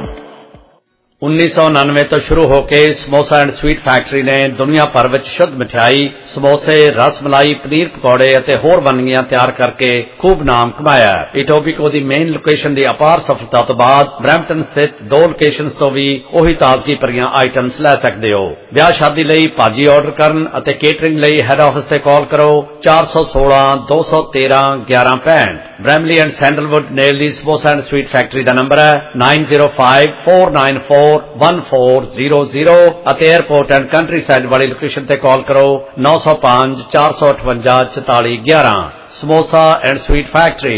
उन्नीस सौ उन्यानवे तो शुरू होके समोसा एंड स्वीट फैक्ट्री ने दुनिया भर विच शुद्ध मिठाई समोसे रसमलाई पनीर पकौड़े ਅਤੇ ਹੋਰ ਵੰਨਗੀਆਂ ਤਿਆਰ ਕਰਕੇ खूब नाम कमाया। इटोबिको ਦੀ ਮੇਨ ਲੋਕੇਸ਼ਨ ਦੀ ਅਪਾਰ ਸਫਲਤਾ ਤੋਂ ਬਾਅਦ ਬ੍ਰੈਂਪਟਨ ਸਥਿਤ ਦੋ ਲੋਕੇਸ਼ਨਸ ਤੋਂ ਵੀ ਉਹੀ ਤਾਜ਼ਗੀ ਭਰੀਆਂ ਆਈਟਮਸ ਲੈ ਸਕਦੇ ਹੋ। ਵਿਆਹ ਸ਼ਾਦੀ ਲਈ ਭਾਜੀ ਆਰਡਰ ਕਰਨ ਅਤੇ ਕੇਟਰਿੰਗ ਲਈ ਹੈਡ ਆਫਿਸ ਤੇ ਕਾਲ ਕਰੋ ਚਾਰ ਸੌ ਸੋਲਾਂ ਦੋ ਸੌ ਤੇਰਾਂ ਗਿਆਰਾਂ ਪੈਂਹਠ। ਬ੍ਰੈਮਲੀ ਐਂਡ ਸੈਂਡਲਵੁੱਡ ਨੇਲ ਦੀ ਸਮੋਸਾ ਐਂਡ ਸਵੀਟ ਫੈਕਟਰੀ ਦਾ ਨੰਬਰ ਹੈ nine zero five four nine four one four zero zero ਅਤੇ 에ਅਰਪੋਰਟ ਐਂਡ ਕੰਟਰੀ ਸਾਈਡ ਵਾਲੀ ਲੋਕੇਸ਼ਨ ਤੇ ਕਾਲ ਕਰੋ नौ सौ पाँच चार सौ अठवंजा चौताली ग्यारह। Samosa and sweet factory.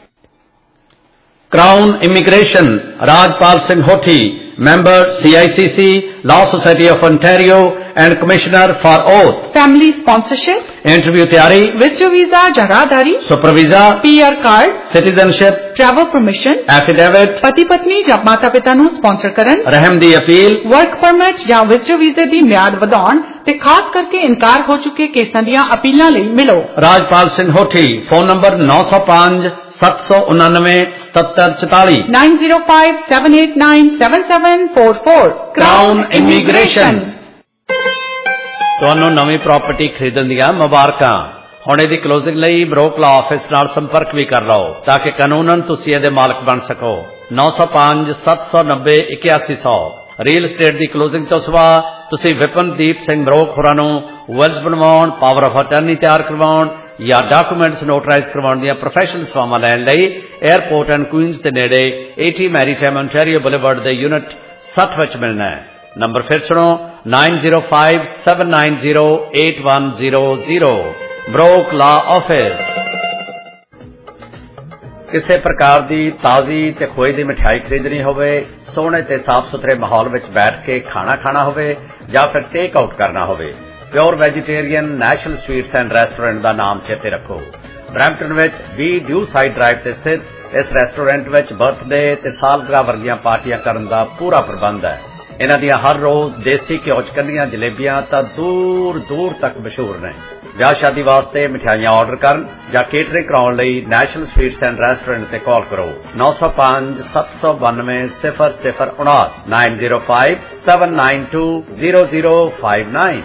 Crown immigration Rajpal Singh Hothi member C I C C Law Society of Ontario and Commissioner for Oath। Family sponsorship, interview तैयारी, visitor visa जरादारी, super visa, P R card, citizenship, travel permission, affidavit, पति पत्नी ਜਾਂ ਮਾਤਾ ਪਿਤਾ ਨੂੰ sponsor ਕਰਨ, ਰਹਿਮ ਦੀ ਅਪੀਲ, ਵਰਕ ਪਰਮਿਟ ਜਾਂ ਵਿਜ਼ਟਰ ਵੀਜ਼ੇ ਦੀ ਮਿਆਦ ਵਧਾਉਣ ਤੇ ਖਾਸ ਕਰਕੇ ਇਨਕਾਰ ਹੋ ਚੁੱਕੇ ਕੇਸਾਂ ਦੀਆਂ ਅਪੀਲਾਂ ਲਈ ਮਿਲੋ। ਰਾਜਪਾਲ ਸਿੰਘ ਹੋਠੀ ਫੋਨ ਨੰਬਰ नौ सौ पाँच सत्त सौ उन्यानवे सतहत्तर चौताली nine zero five seven eight nine seven seven four four. Crown immigration. ਤੁਹਾਨੂੰ ਨਵੀਂ ਪ੍ਰਾਪਰਟੀ ਖਰੀਦਣ ਦੀਆਂ ਮੁਬਾਰਕਾਂ। ਹੁਣ ਇਹਦੀ ਕਲੋਜ਼ਿੰਗ ਲਈ ਬਰੋਕ ਲਾ ਆਫਿਸ ਨਾਲ ਸੰਪਰਕ ਵੀ ਕਰ ਲਓ ਤਾਂ ਕਿ ਕਾਨੂੰਨਨ ਤੁਸੀਂ ਇਹਦੇ ਮਾਲਕ ਬਣ ਸਕੋ। नौ सौ पाँच सत्त सौ नब्बे इक्यासी सौ। ਰੀਅਲ ਸਟੇਟ ਦੀ ਕਲੋਜ਼ਿੰਗ ਤੋਂ ਸਿਵਾ ਤੁਸੀਂ ਵਿਪਨਦੀਪ ਸਿੰਘ ਬਰੋਕ ਹੋਰਾਂ ਨੂੰ ਵਿਲਸ ਬਣਵਾਉਣ ਪਾਵਰ ਆਫ ਅਟਰਨੀ ਤਿਆਰ ਕਰਵਾਉਣ ਜਾਂ ਡਾਕੂਮੈਂਟਸ ਨੋਟਰਾਈਜ਼ ਕਰਵਾਉਣ ਦੀਆਂ ਪ੍ਰੋਫੈਸ਼ਨਲ ਸੇਵਾਵਾਂ ਲੈਣ ਲਈ 에ਅਰਪੋਰਟ ਐਂਡ ਕੁਈਨਜ਼ ਦੇ ਨੇੜੇ अस्सी ਮੈਰੀਟਾਈਮ ਓਨਟਾਰੀਓ ਬੁਲੇਵਾਰਡ ਦੇ ਯੂਨਿਟ सत्त ਵਿੱਚ ਮਿਲਣਾ ਹੈ। ਨੰਬਰ ਫਿਰ ਸੁਣੋ nine zero five seven nine zero eight one zero zero. Brock law office. ਕਿਸੇ ਪ੍ਰਕਾਰ ਦੀ ਤਾਜ਼ੀ ਤੇ ਖੋਏ ਦੀ ਮਠਿਆਈ ਖਰੀਦਣੀ ਹੋਵੇ, ਸੋਹਣੇ ਤੇ ਸਾਫ਼ ਸੁਥਰੇ ਮਾਹੌਲ ਵਿੱਚ ਬੈਠ ਕੇ ਖਾਣਾ ਖਾਣਾ ਹੋਵੇ ਜਾਂ ਫਿਰ ਟੇਕ ਆਊਟ ਕਰਨਾ ਹੋਵੇ, pure vegetarian national sweets and restaurant ਦਾ ਨਾਮ ਚੇਤੇ ਰੱਖੋ। ਬਰੈਂਪਟਨ ਵਿੱਚ ਵੀਹ ਡਿਊ ਸਾਈਡ ਡਰਾਈਵ ਤੇ ਸਥਿਤ ਇਸ ਰੈਸਟੋਰੈਂਟ ਵਿੱਚ ਬਰਥਡੇ ਤੇ ਸਾਲਗਿਰਾ ਵਰਗੀਆਂ ਪਾਰਟੀਆਂ ਕਰਨ ਦਾ ਪੂਰਾ ਪ੍ਰਬੰਧ ਹੈ। ਇਹਨਾਂ ਦੀਆਂ ਹਰ ਰੋਜ਼ ਦੇਸੀ ਘਿਓ 'ਚ ਕੱਢੀਆਂ ਜਲੇਬੀਆਂ ਤਾਂ ਦੂਰ ਦੂਰ ਤੱਕ ਮਸ਼ਹੂਰ ਨੇ। ਵਿਆਹ ਸ਼ਾਦੀ ਵਾਸਤੇ ਮਿਠਾਈਆਂ ਆਰਡਰ ਕਰਨ ਜਾਂ ਕੇਟਰਿੰਗ ਕਰਾਉਣ ਲਈ ਨੈਸ਼ਨਲ ਸਵੀਟਸ ਐਂਡ ਰੈਸਟੋਰੈਂਟ ਤੇ ਕਾਲ ਕਰੋ ਨੌ ਸੌ ਪੰਜ ਸੱਤ ਸੌ ਬਾਨਵੇਂ ਸਿਫਰ ਸਿਫਰ ਉਨਾਹਠ nine zero five seven nine two zero zero five nine.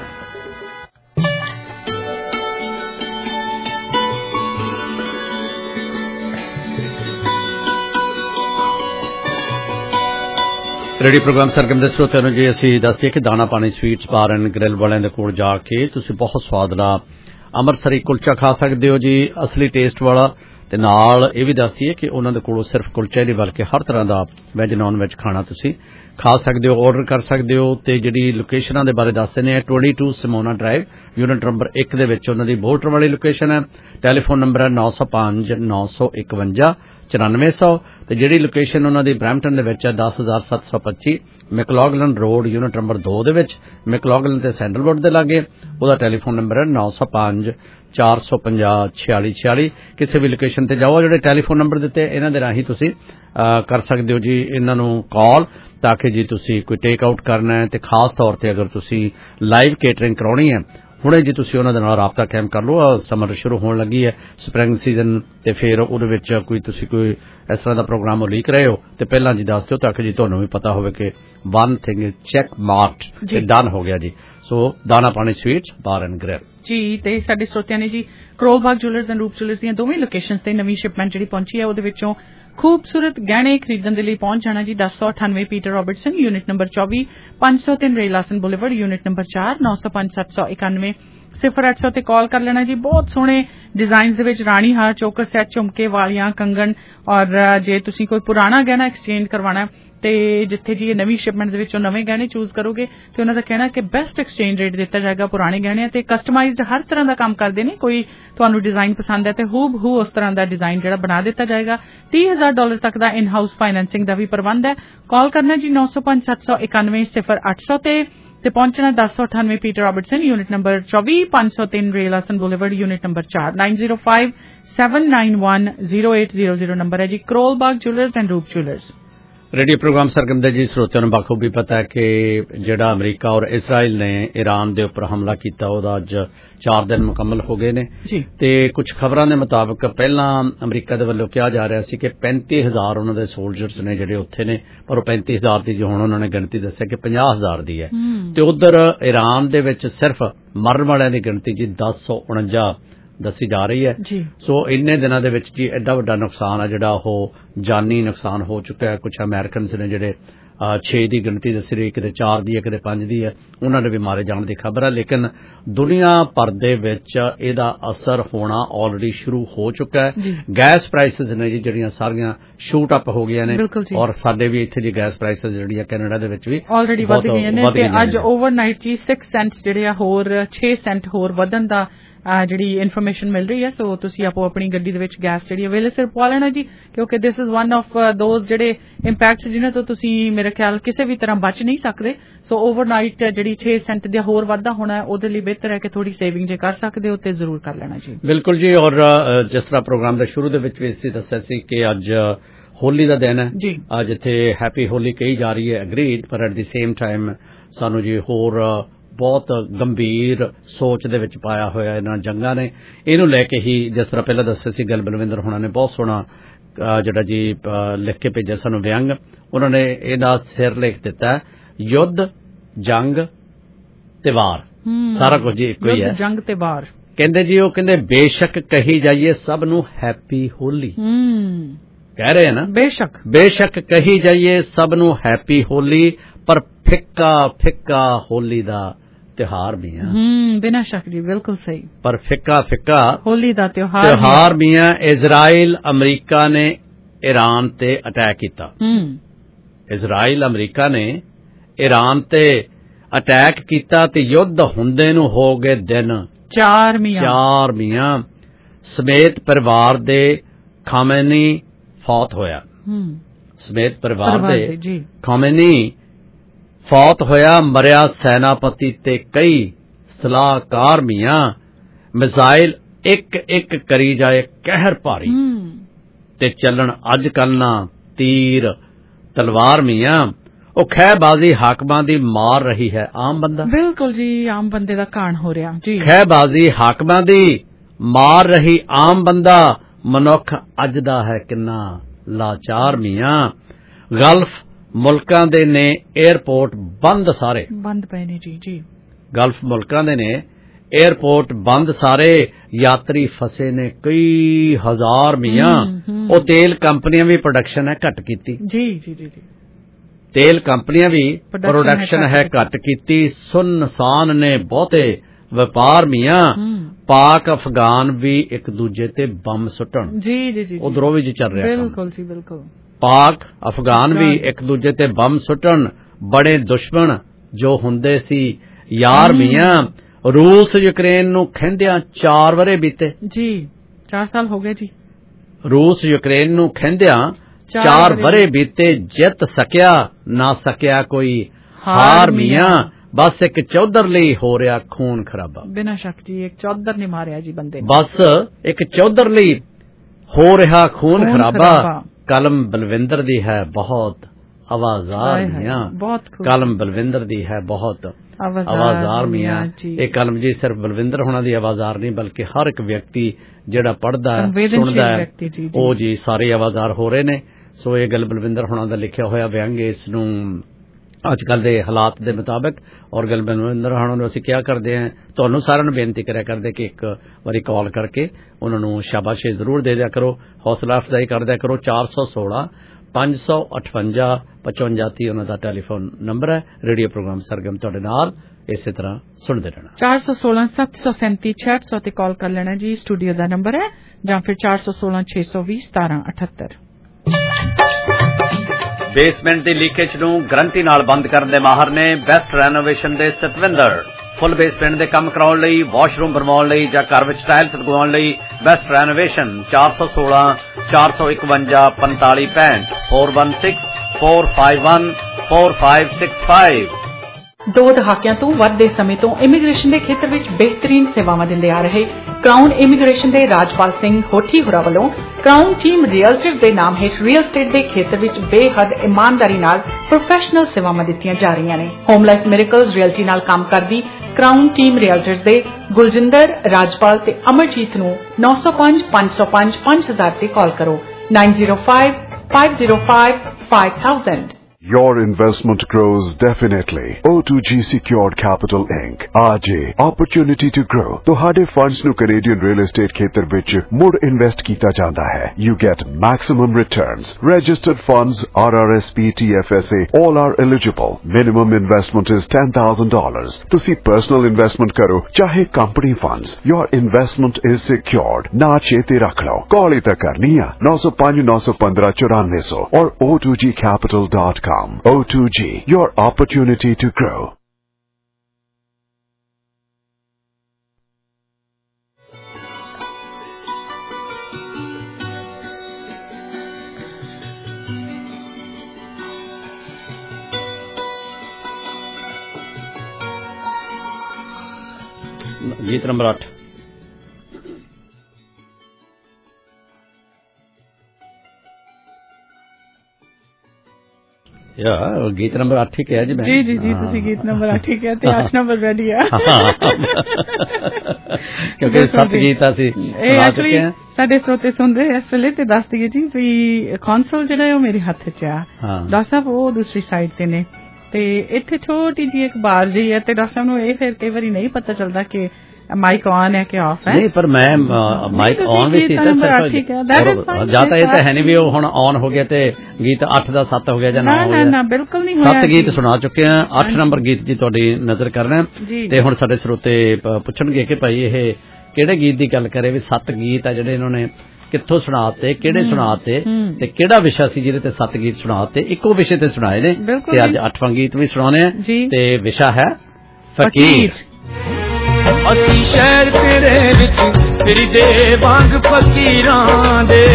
Radio program Sargam ਦੇ ਸਰੋਤਿਆਂ ਨੂੰ ਜੀ ਅਸੀਂ ਦੱਸਦੇ ਕਿ ਦਾਣਾ Pani sweets bar and grill ਵਾਲਿਆਂ ਦੇ ਕੋਲ ਜਾ ਕੇ ਤੁਸੀਂ ਬਹੁਤ ਸਵਾਦ ਦਾ ਅੰਮ੍ਰਿਤਸਰੀ ਕੁਲਚਾ ਖਾ ਸਕਦੇ ਹੋ ਜੀ, ਅਸਲੀ ਟੇਸਟ ਵਾਲਾ। ਤੇ ਨਾਲ ਇਹ ਵੀ ਦੱਸਦੀ ਹੈ ਕਿ ਉਹਨਾਂ ਦੇ ਕੋਲੋਂ ਸਿਰਫ ਕੁਲਚਾ ਹੀ ਨਹੀਂ ਬਲਕਿ ਹਰ ਤਰ੍ਹਾਂ ਦਾ ਵੈਜ ਨਾਨ ਵੈਜ ਖਾਣਾ ਤੁਸੀਂ ਖਾ ਸਕਦੇ ਹੋ, ਆਰਡਰ ਕਰ ਸਕਦੇ ਹੋ। ਤੇ ਜਿਹੜੀ ਲੋਕੇਸ਼ਨਾਂ ਦੇ ਬਾਰੇ ਦੱਸਦੇ ਨੇ ਬਾਈ ਸਮੋਨਾ ਡਰਾਈਵ ਯੂਨਿਟ ਨੰਬਰ ਇੱਕ ਦੇ ਵਿੱਚ ਉਹਨਾਂ ਦੀ ਬੋਲਟਰ ਵਾਲੀ ਲੋਕੇਸ਼ਨ ਹੈ। ਟੈਲੀਫੋਨ ਨੰਬਰ ਹੈ ਨੌ ਸੌ ਪੰਜ ਨੌ ਸੌ ਇਕਵੰਜਾ ਚੁਰਾਨਵੇਂ ਸੌ। ਤੇ ਜਿਹੜੀ ਲੋਕੇਸ਼ਨ ਉਹਨਾਂ ਦੀ ਬਰੈਂਪਟਨ ਦੇ ਵਿੱਚ ਹੈ ਦਸ ਹਜ਼ਾਰ ਸੱਤ ਸੌ ਪੱਚੀ ਮੈਕਲੌਗਲਨ ਰੋਡ ਯੂਨਿਟ ਨੰਬਰ ਦੋ ਦੇ ਵਿੱਚ ਮੈਕਲੌਗਲਨ ਤੇ ਸੈਂਡਲਵੁੱਡ ਦੇ ਲਾਗੇ। ਉਹਦਾ ਟੈਲੀਫੋਨ ਨੰਬਰ ਹੈ ਨੌ ਸੌ ਪੰਜ ਚਾਰ ਸੌ ਪੰਜਾਹ ਛਿਆਲੀ ਛਿਆਲੀ। ਕਿਸੇ ਵੀ ਲੋਕੇਸ਼ਨ ਤੇ ਜਾਓ, ਜਿਹੜੇ ਟੈਲੀਫੋਨ ਨੰਬਰ ਦਿੱਤੇ ਇਹਨਾਂ ਦੇ ਰਾਹੀਂ ਤੁਸੀਂ ਕਰ ਸਕਦੇ ਹੋ ਜੀ ਇਹਨਾਂ ਨੂੰ ਕਾਲ, ਤਾਂ ਕਿ ਜੀ ਤੁਸੀਂ ਕੋਈ ਟੇਕ ਆਊਟ ਕਰਨਾ ਹੈ ਤੇ ਖਾਸ ਤੌਰ ਤੇ ਅਗਰ ਤੁਸੀਂ ਲਾਈਵ ਕੇਟਰਿੰਗ ਕਰਾਉਣੀ ਹੈ ਹੁਣੇ ਜੀ ਤੁਸੀਂ ਉਹਨਾਂ ਦੇ ਨਾਲ ਰਾਬਤਾ ਕਾਇਮ ਕਰ ਲਓ। ਸਮਰ ਸ਼ੁਰੂ ਹੋਣ ਲੱਗੀ ਹੈ, ਸਪਰਿੰਗ ਸੀਜ਼ਨ, ਤੇ ਫਿਰ ਉਹਦੇ ਵਿੱਚ ਕੋਈ ਤੁਸੀਂ ਕੋਈ ਇਸ ਤਰ੍ਹਾਂ ਦਾ ਪ੍ਰੋਗਰਾਮ ਉਲੀਕ ਰਹੇ ਹੋ ਤੇ ਪਹਿਲਾਂ ਜੀ ਦੱਸ ਦਿਓ ਤਾਂ ਕਿ ਜੀ ਤੁਹਾਨੂੰ ਵੀ ਪਤਾ ਹੋਵੇ ਕਿ one thing is check marked ਤੇ ਡਨ ਹੋ ਗਿਆ ਜੀ। ਸੋ ਦਾਣਾ Pani sweets bar and grill ਜੀ। ਤੇ ਸਾਡੇ ਸਰੋਤਿਆਂ ਨੇ ਜੀ Karol Bagh jewellers and Roop jewellers ਦੀਆਂ ਦੋਵੇਂ ਲੋਕੇਸ਼ਨਸ ਤੇ ਨਵੀਂ ਸ਼ਿਪਮੈਂਟ ਜਿਹੜੀ ਪਹੁੰਚੀ ਹੈ ਉਹਦੇ ਵਿੱਚੋਂ ਖੂਬਸੂਰਤ ਗਹਿਣੇ ਖਰੀਦਣ ਦੇ ਲਈ ਪਹੁੰਚ ਜਾਣਾ ਜੀ ਦਸ ਸੌ ਅਠਾਨਵੇਂ ਪੀਟਰ ਰਾਬਰਟਸਨ ਯੂਨਿਟ ਨੰਬਰ ਚੌਵੀ ਪੰਜ ਸੌ ਤਿੰਨ ਰੇਲਾਸਨ ਬੁਲੇਵਰਡ ਯੂਨਿਟ ਨੰਬਰ ਚਾਰ ਨੌ ਸੌ ਪੰਜ ਸੱਤ ਸੌ ਇਕਾਨਵੇਂ ਸਿਫਰ ਅੱਠ ਸੌ ਤੇ ਕਾਲ ਕਰ ਲੈਣਾ ਜੀ। ਬਹੁਤ ਸੋਹਣੇ ਡਿਜ਼ਾਈਨਸ ਦੇ ਵਿੱਚ ਰਾਣੀ ਹਾਰ, ਚੋਕਰ ਸੈੱਟ, ਝੁਮਕੇ, ਵਾਲੀਆਂ, ਕੰਗਣ, ਔਰ ਜੇ ਤੁਸੀਂ ਕੋਈ ਪੁਰਾਣਾ ਗਹਿਣਾ ਐਕਸਚੇਂਜ ਕਰਵਾਉਣਾ ਤੇ ਜਿੱਥੇ ਜੀ ਇਹ ਨਵੀਂ ਸ਼ਿਪਮੈਂਟ ਦੇ ਵਿੱਚੋਂ ਨਵੇਂ ਗਹਿਣੇ ਚੂਜ਼ ਕਰੋਗੇ ਤੇ ਉਹਨਾਂ ਦਾ ਕਹਿਣਾ ਕਿ ਬੈਸਟ ਐਕਸਚੇਂਜ ਰੇਟ ਦਿੱਤਾ ਜਾਏਗਾ ਪੁਰਾਣੇ ਗਹਿਣਿਆਂ ਤੇ। ਕਸਟਮਾਈਜ਼ਡ ਹਰ ਤਰ੍ਹਾਂ ਦਾ ਕੰਮ ਕਰਦੇ ਨੇ, ਕੋਈ ਤੁਹਾਨੂੰ ਡਿਜ਼ਾਈਨ ਪਸੰਦ ਹੈ ਤੇ ਹੂਬ ਹੂ ਉਸ ਤਰ੍ਹਾਂ ਦਾ ਡਿਜ਼ਾਈਨ ਜਿਹੜਾ ਬਣਾ ਦਿੱਤਾ ਜਾਏਗਾ। ਤੀਹ ਹਜ਼ਾਰ ਡਾਲਰ ਤੱਕ ਦਾ ਇਨ ਹਾਊਸ ਫਾਈਨੈਂਸਿੰਗ ਦਾ ਵੀ ਪ੍ਰਬੰਧ ਹੈ। ਕਾਲ ਕਰਨਾ ਜੀ ਨੌ ਸੌ ਪੰਜ ਸੱਤ ਸੌ ਇਕਾਨਵੇਂ ਸਿਫਰ ਅੱਠ ਸੌ ਤੇ ਤੇ ਪਹੁੰਚਣਾ ਦਸ ਸੌ ਅਠਾਨਵੇਂ ਪੀਟਰ ਰਾਬਰਟਸਨ ਯੂਨਿਟ ਨੰਬਰ ਚੌਵੀ ਪੰਜ ਸੌ ਤਿੰਨ ਰੇਲਾਸਨ ਬੁਲੇਵਰਡ ਯੂਨਿਟ ਨੰਬਰ ਚਾਰ nine zero five seven nine one zero eight zero zero number ਹੈ ਜੀ। Karol Bagh jewellers and Roop jewellers. Radio program Sargam ਦੇ ਜੀ ਸਰੋਤਿਆਂ ਨੂੰ ਬਖੂਬੀ ਪਤਾ ਹੈ ਕਿ ਜਿਹੜਾ ਅਮਰੀਕਾ ਔਰ ਇਜ਼ਰਾਈਲ ਨੇ ਈਰਾਨ ਦੇ ਉੱਪਰ ਹਮਲਾ ਕੀਤਾ ਉਹਦਾ ਅੱਜ ਚਾਰ ਦਿਨ ਮੁਕੰਮਲ ਹੋ ਗਏ ਨੇ ਤੇ ਕੁਝ ਖਬਰਾਂ ਦੇ ਮੁਤਾਬਕ ਪਹਿਲਾਂ ਅਮਰੀਕਾ ਦੇ ਵੱਲੋਂ ਕਿਹਾ ਜਾ ਰਿਹਾ ਸੀ ਕਿ ਪੈਂਤੀ ਹਜ਼ਾਰ ਉਹਨਾਂ ਦੇ ਸੋਲਜਰਸ ਨੇ ਜਿਹੜੇ ਉੱਥੇ ਨੇ, ਪਰ ਉਹ ਪੈਂਤੀ ਹਜ਼ਾਰ ਦੀ ਜੋ ਹੁਣ ਉਹਨਾਂ ਨੇ ਗਿਣਤੀ ਦੱਸਿਆ ਕਿ ਪੰਜਾਹ ਹਜ਼ਾਰ ਦੀ ਹੈ। ਤੇ ਉਧਰ ਈਰਾਨ ਦੇ ਵਿੱਚ ਸਿਰਫ ਮਰਨ ਵਾਲਿਆਂ ਦੀ ਗਿਣਤੀ ਜੀ ਦਸ ਸੌ ਉਣੰਜਾ ਦੱਸੀ ਜਾ ਰਹੀ ਹੈ। ਸੋ ਇੰਨੇ ਦਿਨਾਂ ਦੇ ਵਿੱਚ ਜੀ ਐਡਾ ਵੱਡਾ ਨੁਕਸਾਨ ਹੈ ਜਿਹੜਾ ਉਹ ਜਾਨੀ ਨੁਕਸਾਨ ਹੋ ਚੁੱਕਾ ਹੈ। ਕੁਝ ਅਮਰੀਕਨਸ ਨੇ ਜਿਹੜੇ ਛੇ ਦੀ ਗਿਣਤੀ ਦੱਸੀ ਰਹੀ, ਕਿਤੇ ਚਾਰ ਦੀ ਹੈ ਕਿਤੇ ਪੰਜ ਦੀ ਹੈ, ਉਹਨਾਂ ਦੇ ਵੀ ਮਾਰੇ ਜਾਣ ਦੀ ਖਬਰ ਹੈ। ਲੇਕਿਨ ਦੁਨੀਆ ਭਰ ਦੇ ਵਿੱਚ ਇਹਦਾ ਅਸਰ ਹੋਣਾ ਆਲਰੇਡੀ ਸ਼ੁਰੂ ਹੋ ਚੁੱਕਾ ਹੈ। ਗੈਸ ਪ੍ਰਾਈਸਿਸ ਨੇ ਜੀ ਜਿਹੜੀਆਂ ਸਾਰੀਆਂ ਸ਼ੂਟ ਅਪ ਹੋ ਗਈਆਂ ਨੇ ਔਰ ਸਾਡੇ ਵੀ ਇੱਥੇ ਜੀ ਗੈਸ ਪ੍ਰਾਈਸਿਸ ਜਿਹੜੀਆਂ ਕੈਨੇਡਾ ਦੇ ਵਿੱਚ ਵੀ ਆਲਰੇਡੀ ਵਧ ਗਈਆਂ ਨੇ ਤੇ ਅੱਜ ਓਵਰਨਾਈਟ ਜੀ ਸਿਕਸ ਸੈਂਟ ਜਿਹੜੇ ਆ ਹੋਰ ਛੇ ਸੈਂਟ ਹੋਰ ਵਧਣ ਦਾ ਜਿਹੜੀ ਇਨਫੋਰਮੇਸ਼ਨ ਮਿਲ ਰਹੀ ਹੈ। ਸੋ ਤੁਸੀਂ ਆਪੋ ਆਪਣੀ ਗੱਡੀ ਦੇ ਵਿੱਚ ਗੈਸ ਜਿਹੜੀ ਅਵੇਲੇ ਸਿਰ ਪਵਾ ਲੈਣਾ ਜੀ, ਕਿਉਂਕਿ this is one of those ਜਿਹੜੇ ਇੰਪੈਕਟਸ ਜਿਹਨਾਂ ਤੋਂ ਤੁਸੀਂ ਮੇਰੇ ਖਿਆਲ ਕਿਸੇ ਵੀ ਤਰ੍ਹਾਂ ਬਚ ਨਹੀਂ ਸਕਦੇ। ਸੋ ਓਵਰਨਾਈਟ ਜਿਹੜੀ ਛੇ ਸੈਂਟ ਦਾ ਹੋਰ ਵਾਧਾ ਹੋਣਾ ਉਹਦੇ ਲਈ ਬਿਹਤਰ ਹੈ ਕਿ ਥੋੜੀ ਸੇਵਿੰਗ ਜੇ ਕਰ ਸਕਦੇ ਹੋ ਤੇ ਜ਼ਰੂਰ ਕਰ ਲੈਣਾ ਜੀ। ਬਿਲਕੁਲ ਜੀ। ਔਰ ਜਿਸ ਤਰ੍ਹਾਂ ਪ੍ਰੋਗਰਾਮ ਦੇ ਸ਼ੁਰੂ ਦੇ ਵਿੱਚ ਵੀ ਅਸੀਂ ਦੱਸਿਆ ਸੀ ਕਿ ਅੱਜ ਹੋਲੀ ਦਾ ਦਿਨ ਹੈ ਜੀ, ਅੱਜ ਇੱਥੇ ਹੈਪੀ ਹੋਲੀ ਕਹੀ ਜਾ ਰਹੀ ਹੈ, ਅਗਰੀਡ, ਪਰ ਐਟ ਦੀ ਸੇਮ ਟਾਈਮ ਸਾਨੂੰ ਜੀ ਹੋਰ ਬਹੁਤ ਗੰਭੀਰ ਸੋਚ ਦੇ ਵਿੱਚ ਪਾਇਆ ਹੋਇਆ ਇਹਨਾਂ ਜੰਗਾਂ ਨੇ। ਇਹਨੂੰ ਲੈ ਕੇ ਹੀ ਜਿਸ ਤਰ੍ਹਾਂ ਪਹਿਲਾਂ ਦੱਸਿਆ ਸੀ ਗੱਲ ਬਲਵਿੰਦਰ ਹੋਣਾ ਨੇ ਬਹੁਤ ਸੋਹਣਾ ਜਿਹੜਾ ਜੀ ਲਿਖ ਕੇ ਭੇਜਿਆ ਸਾਨੂੰ ਵਿਅੰਗ, ਉਹਨਾਂ ਨੇ ਇਹਦਾ ਸਿਰ ਲਿਖ ਦਿੱਤਾ ਯੁੱਧ, ਜੰਗ ਤੇ ਵਾਰ, ਸਾਰਾ ਕੁਝ ਜੀ ਇੱਕੋ ਹੀ ਹੈ, ਜੰਗ ਤੇ ਵਾਰ। ਕਹਿੰਦੇ ਜੀ ਉਹ ਕਹਿੰਦੇ ਬੇਸ਼ੱਕ ਕਹੀ ਜਾਈਏ ਸਭ ਨੂੰ ਹੈਪੀ ਹੋਲੀ, ਕਹਿ ਰਹੇ ਨਾ ਬੇਸ਼ੱਕ ਬੇਸ਼ੱਕ ਕਹੀ ਜਾਈਏ ਸਭ ਨੂੰ ਹੈਪੀ ਹੋਲੀ, ਪਰ ਫਿੱਕਾ ਫਿੱਕਾ ਹੋਲੀ ਦਾ ਤਿਉਹਾਰ ਵੀ ਆ। ਹੂੰ, ਬਿਨਾਂ ਸ਼ੱਕ ਜੀ, ਬਿਲਕੁਲ ਸਹੀ। ਪਰ ਫਿੱਕਾ ਫਿੱਕਾ ਹੋਲੀ ਦਾ ਤਿਉਹਾਰ ਤਿਉਹਾਰ ਵੀ ਆ। ਇਜ਼ਰਾਈਲ ਅਮਰੀਕਾ ਨੇ ਈਰਾਨ ਤੇ ਅਟੈਕ ਕੀਤਾ। ਹੂੰ, ਇਜ਼ਰਾਈਲ ਅਮਰੀਕਾ ਨੇ ਈਰਾਨ ਤੇ ਅਟੈਕ ਕੀਤਾ ਤੇ ਯੁੱਧ ਹੁੰਦੇ ਨੂੰ ਹੋ ਗਏ ਦਿਨ ਚਾਰ ਮੀਆਂ ਚਾਰ ਮੀਆਂ ਸਮੇਤ ਪਰਿਵਾਰ ਦੇ ਖਾਮੇਨੀ ਫੌਤ ਹੋਇਆ। ਹੂੰ, ਸਮੇਤ ਪਰਿਵਾਰ ਦੇ ਜੀ ਖਾਮੇਨੀ ਫੌਤ ਹੋਇਆ। ਮਰਿਆ ਸੈਨਾਪਤੀ ਤੇ ਕਈ ਸਲਾਹਕਾਰ ਮੀਆਂ, ਮਿਜ਼ਾਈਲ ਇੱਕ ਇੱਕ ਕਰੀ ਜਾਏ ਕਹਿਰ ਭਾਰੀ, ਤੇ ਚੱਲਣ ਅੱਜ ਕੱਲ ਨਾ ਤੀਰ ਤਲਵਾਰ ਮੀਆਂ। ਉਹ ਖਹਿਬਾਜ਼ੀ ਹਾਕਮਾਂ ਦੀ ਮਾਰ ਰਹੀ ਹੈ ਆਮ ਬੰਦਾ। ਬਿਲਕੁਲ ਜੀ, ਆਮ ਬੰਦੇ ਦਾ ਕਾਣ ਹੋ ਰਿਹਾ ਜੀ। ਖਹਿਬਾਜ਼ੀ ਹਾਕਮਾਂ ਦੀ ਮਾਰ ਰਹੀ ਆਮ ਬੰਦਾ, ਮਨੁੱਖ ਅੱਜ ਦਾ ਹੈ ਕਿੰਨਾ ਲਾਚਾਰ ਮੀਆਂ। ਗਲਫ ਮੁਲਕਾਂ ਦੇ ਨੇ ਏਅਰਪੋਰਟ ਬੰਦ ਸਾਰੇ, ਬੰਦ ਪਏ ਨੇ ਜੀ ਜੀ। ਗਲਫ ਮੁਲਕਾਂ ਦੇ ਨੇ ਏਅਰਪੋਰਟ ਬੰਦ ਸਾਰੇ, ਯਾਤਰੀ ਫਸੇ ਨੇ ਕਈ ਹਜ਼ਾਰ ਮੀਆਂ। ਉਹ ਤੇਲ ਕੰਪਨੀਆਂ ਵੀ ਪ੍ਰੋਡਕਸ਼ਨ ਹੈ ਘੱਟ ਕੀਤੀ ਜੀ ਜੀ ਜੀ ਜੀ। ਤੇਲ ਕੰਪਨੀਆਂ ਵੀ ਪ੍ਰੋਡਕਸ਼ਨ ਹੈ ਘੱਟ ਕੀਤੀ। ਸੁਨਸਾਨ ਨੇ ਬਹੁਤੇ ਵਪਾਰ ਮੀਆਂ। ਪਾਕ ਅਫਗਾਨ ਵੀ ਇੱਕ ਦੂਜੇ ਤੇ ਬੰਬ ਸੁੱਟਣ ਜੀ ਜੀ ਜੀ, ਉਧਰੋਂ ਵੀ ਚੱਲ ਰਿਹਾ। ਬਿਲਕੁਲ ਜੀ ਬਿਲਕੁਲ। ਪਾਕ ਅਫਗਾਨ ਵੀ ਇੱਕ ਦੂਜੇ ਤੇ ਬੰਬ ਸੁੱਟਣ, ਬੜੇ ਦੁਸ਼ਮਣ ਜੋ ਹੁੰਦੇ ਸੀ ਯਾਰ ਮੀਆਂ। ਰੂਸ ਯੂਕਰੇਨ ਨੂੰ ਖਹਿੰਦਿਆਂ ਚਾਰ ਵਰੇ ਬੀਤੇ ਜੀ, ਚਾਰ ਸਾਲ ਹੋ ਗਏ ਜੀ। ਰੂਸ ਯੂਕਰੇਨ ਨੂੰ ਖਹਿੰਦਿਆਂ ਚਾਰ ਵਰੇ ਬੀਤੇ, ਜਿੱਤ ਸਕਿਆ ਨਾ ਸਕਿਆ ਕੋਈ ਹਾਰ ਮੀਆਂ। ਬਸ ਇੱਕ ਚੌਧਰ ਲਈ ਹੋ ਰਿਹਾ ਖੂਨ ਖਰਾਬਾ। ਬਿਨਾਂ ਸ਼ੱਕ ਜੀ, ਇੱਕ ਚੌਧਰ ਨੇ ਮਾਰਿਆ ਜੀ ਬੰਦੇ ਨੇ। ਬਸ ਇੱਕ ਚੌਧਰ ਲਈ ਹੋ ਰਿਹਾ ਖੂਨ ਖਰਾਬਾ। ਕਲਮ ਬਲਵਿੰਦਰ ਦੀ ਹੈ ਬਹੁਤ ਆਵਾਜ਼ਾਰ ਮੀਆਂ, ਕਲਮ ਬਲਵਿੰਦਰ ਦੀ ਹੈ ਬਹੁਤ ਆਵਾਜ਼ਾਰ ਮੀਆਂ। ਇਹ ਕਲਮ ਜੀ ਸਿਰਫ ਬਲਵਿੰਦਰ ਹੋਣਾ ਦੀ ਆਵਾਜ਼ਾਰ ਨਹੀਂ, ਬਲਕਿ ਹਰ ਇੱਕ ਵਿਅਕਤੀ ਜਿਹੜਾ ਪੜ੍ਹਦਾ ਸੁਣਦਾ ਹੈ ਉਹ ਜੀ ਸਾਰੇ ਆਵਾਜ਼ਾਰ ਹੋ ਰਹੇ ਨੇ। ਸੋ ਇਹ ਗੱਲ ਬਲਵਿੰਦਰ ਹੋਣਾ ਦਾ ਲਿਖਿਆ ਹੋਇਆ ਵਿਅੰਗ, ਇਸ ਨੂੰ ਅੱਜ ਕੱਲ੍ਹ ਦੇ ਹਾਲਾਤ ਦੇ ਮੁਤਾਬਕ ਔਰ ਗੱਲ ਬਲਵਿੰਦਰ ਹੋਣਾ ਨੂੰ ਅਸੀਂ ਕਿਹਾ ਕਰਦੇ ਹਾਂ, ਤੁਹਾਨੂੰ ਸਾਰਿਆਂ ਨੂੰ ਬੇਨਤੀ ਕਰਿਆ ਕਰਦੇ ਕਿ ਇੱਕ ਵਾਰੀ ਕਾਲ ਕਰਕੇ ਉਹਨਾਂ ਨੂੰ ਸ਼ਾਬਾਸ਼ੀ ਜ਼ਰੂਰ ਦੇ ਦਿਆ ਕਰੋ, ਹੌਸਲਾ ਅਫਜ਼ਾਈ ਕਰ ਦਿਆ ਕਰੋ। ਚਾਰ ਸੌ ਸੋਲਾਂ ਪੰਜ ਸੌ ਅਠਵੰਜਾ ਪਚਵੰਜਾ ਤੀਹ ਉਹਨਾਂ ਦਾ ਟੈਲੀਫੋਨ ਨੰਬਰ ਹੈ। ਰੇਡੀਓ ਪ੍ਰੋਗਰਾਮ ਸਰਗਮ ਤੁਹਾਡੇ ਨਾਲ ਇਸੇ ਤਰ੍ਹਾਂ ਸੁਣਦੇ ਰਹਿਣਾ। ਚਾਰ ਸੌ ਸੋਲਾਂ ਸੱਤ ਸੌ ਸੈਂਤੀ ਛਿਆਹਠ ਸੌ ਤੇ ਕਾਲ ਕਰ ਲੈਣਾ ਜੀ, ਸਟੂਡੀਓ ਦਾ ਨੰਬਰ ਹੈ, ਜਾਂ ਫਿਰ ਚਾਰ ਸੌ ਸੋਲਾਂ ਛੇ ਸੌ ਵੀਹ ਸਤਾਰਾਂ ਅਠੱਤਰ। ਬੇਸਮੈਂਟ ਦੀ ਲੀਕੇਜ ਨੂੰ ਗਰੰਟੀ ਨਾਲ ਬੰਦ ਕਰਨ ਦੇ ਮਾਹਰ ਨੇ ਬੈਸਟ ਰੈਨੋਵੇਸ਼ਨ ਦੇ ਸਤਵਿੰਦਰ। ਫੁੱਲ ਬੇਸਮੈਂਟ ਦੇ ਕੰਮ ਕਰਾਉਣ ਲਈ, ਵਾਸ਼ਰੂਮ ਬਣਵਾਉਣ ਲਈ ਜਾਂ ਘਰ ਵਿੱਚ ਟਾਇਲਸ ਲਗਵਾਉਣ ਲਈ ਬੈਸਟ ਰੈਨੋਵੇਸ਼ਨ। ਚਾਰ ਸੌ ਸੋਲਾਂ ਚਾਰ ਸੌ ਇਕਵੰਜਾ ਪੰਤਾਲੀ ਪੈਂਹਠ four one six four five one four five six five. ਦੋ ਦਹਾਕਿਆਂ ਤੋਂ ਵੱਧ ਦੇ ਸਮੇਂ ਤੋਂ ਇਮੀਗ੍ਰੇਸ਼ਨ ਦੇ ਖੇਤਰ ਵਿੱਚ ਬਿਹਤਰੀਨ ਸੇਵਾਵਾਂ ਦਿੰਦੇ ਆ ਰਹੇ ਕਰਾਊਨ ਇਮੀਗ੍ਰੇਸ਼ਨ ਦੇ ਰਾਜਪਾਲ ਸਿੰਘ ਹੋਠੀ ਹੋਰਾਂ ਵੱਲੋਂ ਕਰਾਊਨ ਟੀਮ ਰੀਅਲਟਰਸ ਦੇ ਨਾਮ ਹੇਠ ਰੀਅਲ ਸਟੇਟ ਦੇ ਖੇਤਰ ਵਿੱਚ ਬੇਹੱਦ ਇਮਾਨਦਾਰੀ ਨਾਲ ਪ੍ਰੋਫੈਸ਼ਨਲ ਸੇਵਾਵਾਂ ਦਿੱਤੀਆਂ ਜਾ ਰਹੀਆਂ ਨੇ। ਹੋਮ ਲਾਈਫ ਮਿਰੇਕਲਸ ਰੀਅਲਟੀ ਨਾਲ ਕੰਮ ਕਰਦੀ ਕਰਾਊਨ ਟੀਮ ਰੀਅਲਟਰਸ ਦੇ ਗੁਲਜਿੰਦਰ, ਰਾਜਪਾਲ ਤੇ ਅਮਰਜੀਤ ਨੂੰ ਨੌ ਸੌ ਪੰਜ ਪੰਜ ਸੌ ਪੰਜ ਪੰਜ ਹਜ਼ਾਰ ਤੇ ਕਾਲ ਕਰੋ nine zero five five zero five five thousand. Your investment grows definitely. O two G Secured Capital Incorporated ਆਜੇ opportunity to grow। ਤੁਹਾਡੇ funds ਨੂੰ Canadian real estate ਖੇਤਰ ਵਿੱਚ ਮੁੜ ਇਨਵੈਸਟ ਕੀਤਾ ਜਾਂਦਾ ਹੈ। You get maximum returns. Registered funds R R S P T F S A all are eligible. Minimum investment is ten thousand dollars. ਤੁਸੀਂ personal investment ਕਰੋ ਚਾਹੇ company funds, your investment is secured। ਨਾ ਚੇਤੇ ਰੱਖ ਲਓ, ਕਾਲ ਹੀ ਤਾਂ ਕਰਨੀ ਆ ਨੌ ਸੌ ਪੰਜ ਨੌ ਸੌ ਪੰਦਰਾਂ ਚੁਰਾਨਵੇਂ ਸੌ or O two G capital dot com। O two G, your opportunity to grow। गीत नंबर आठ। ਯਾ ਗੀਤ ਨੰਬਰ ਅੱਠ ਹੀ ਕਿਹਾ ਜੀ ਮੈਂ। ਜੀ ਜੀ ਜੀ ਤੁਸੀਂ ਗੀਤ ਨੰਬਰ ਅੱਠ ਹੀ ਕਿਹਾ ਤੇ ਅੱਠ ਨੰਬਰ ਰੈਡੀ ਆ ਕਿਉਂਕਿ ਸੱਤ ਗੀਤ ਅਸੀਂ ਇਹ ਐਕਚੁਅਲੀ ਸਾਡੇ ਸਰੋਤੇ ਸੁਣਦੇ ਇਸ ਵੇਲੇ ਤੇ ਦੱਸ ਦਈਏ ਜੀ ਵੀ ਕੌਂਸਲ ਜਿਹੜਾ ਉਹ ਮੇਰੇ ਹੱਥ 'ਚ ਆ, ਡਾਕਟਰ ਸਾਹਿਬ ਉਹ ਦੂਸਰੀ ਸਾਈਡ ਤੇ ਨੇ ਤੇ ਇੱਥੇ ਛੋਟੀ ਜਿਹੀ ਇੱਕ ਬਾਰ ਜਿਹੀ ਹੈ ਤੇ ਡਾਕਟਰ ਸਾਹਿਬ ਨੂੰ ਇਹ ਫਿਰ ਕਈ ਵਾਰੀ ਨਹੀਂ ਪਤਾ ਚੱਲਦਾ ਕਿ ਮਾਈਕ ਆਨ ਹੈ ਕਿ ਆਫ ਹੈ। ਨਹੀਂ ਪਰ ਮੈਂ ਮਾਈਕ ਆਨ ਵੀ ਸੀ ਜਾਂ ਤਾਂ ਇਹ ਤਾਂ ਹੈ ਨਹੀਂ ਵੀ ਉਹ ਹੁਣ ਆਨ ਹੋ ਗਿਆ ਤੇ ਗੀਤ ਅੱਠ ਦਾ ਸੱਤ ਹੋ ਗਿਆ ਜਾਂ ਨੌ ਹੋ ਗਿਆ। ਨਾ ਬਿਲਕੁਲ ਨਹੀਂ ਹੋਇਆ। ਸੱਤ ਗੀਤ ਸੁਣਾ ਚੁੱਕੇ ਆ, ਅੱਠ ਨੰਬਰ ਗੀਤ ਜੀ ਤੁਹਾਡੀ ਨਜ਼ਰ ਕਰਨਾ ਤੇ ਹੁਣ ਸਾਡੇ ਸਰੋਤੇ ਪੁੱਛਣਗੇ ਕਿ ਭਾਈ ਇਹ ਕਿਹੜੇ ਗੀਤ ਦੀ ਗੱਲ ਕਰੇ ਵੀ ਸੱਤ ਗੀਤ ਆ ਜਿਹੜੇ ਇਹਨਾਂ ਨੇ ਕਿੱਥੋਂ ਸੁਣਾਤੇ, ਕਿਹੜੇ ਸੁਣਾਤੇ ਤੇ ਕਿਹੜਾ ਵਿਸ਼ਾ ਸੀ ਜਿਹਦੇ ਤੇ ਸੱਤ ਗੀਤ ਸੁਣਾਤੇ। ਇੱਕੋ ਵਿਸ਼ੇ ਤੇ ਸੁਣਾਏ ਨੇ ਤੇ ਅੱਜ ਅੱਠਵਾਂ ਗੀਤ ਵੀ ਸੁਣਾਉਣੇ ਆ ਤੇ ਵਿਸ਼ਾ ਹੈ ਫਕੀਰ। ਅਸੀਂ ਸ਼ਹਿਰ ਤੇਰੇ ਵਿੱਚ ਫਿਰਦੇ ਵਾਂਗ ਫਕੀਰਾਂ ਦੇ,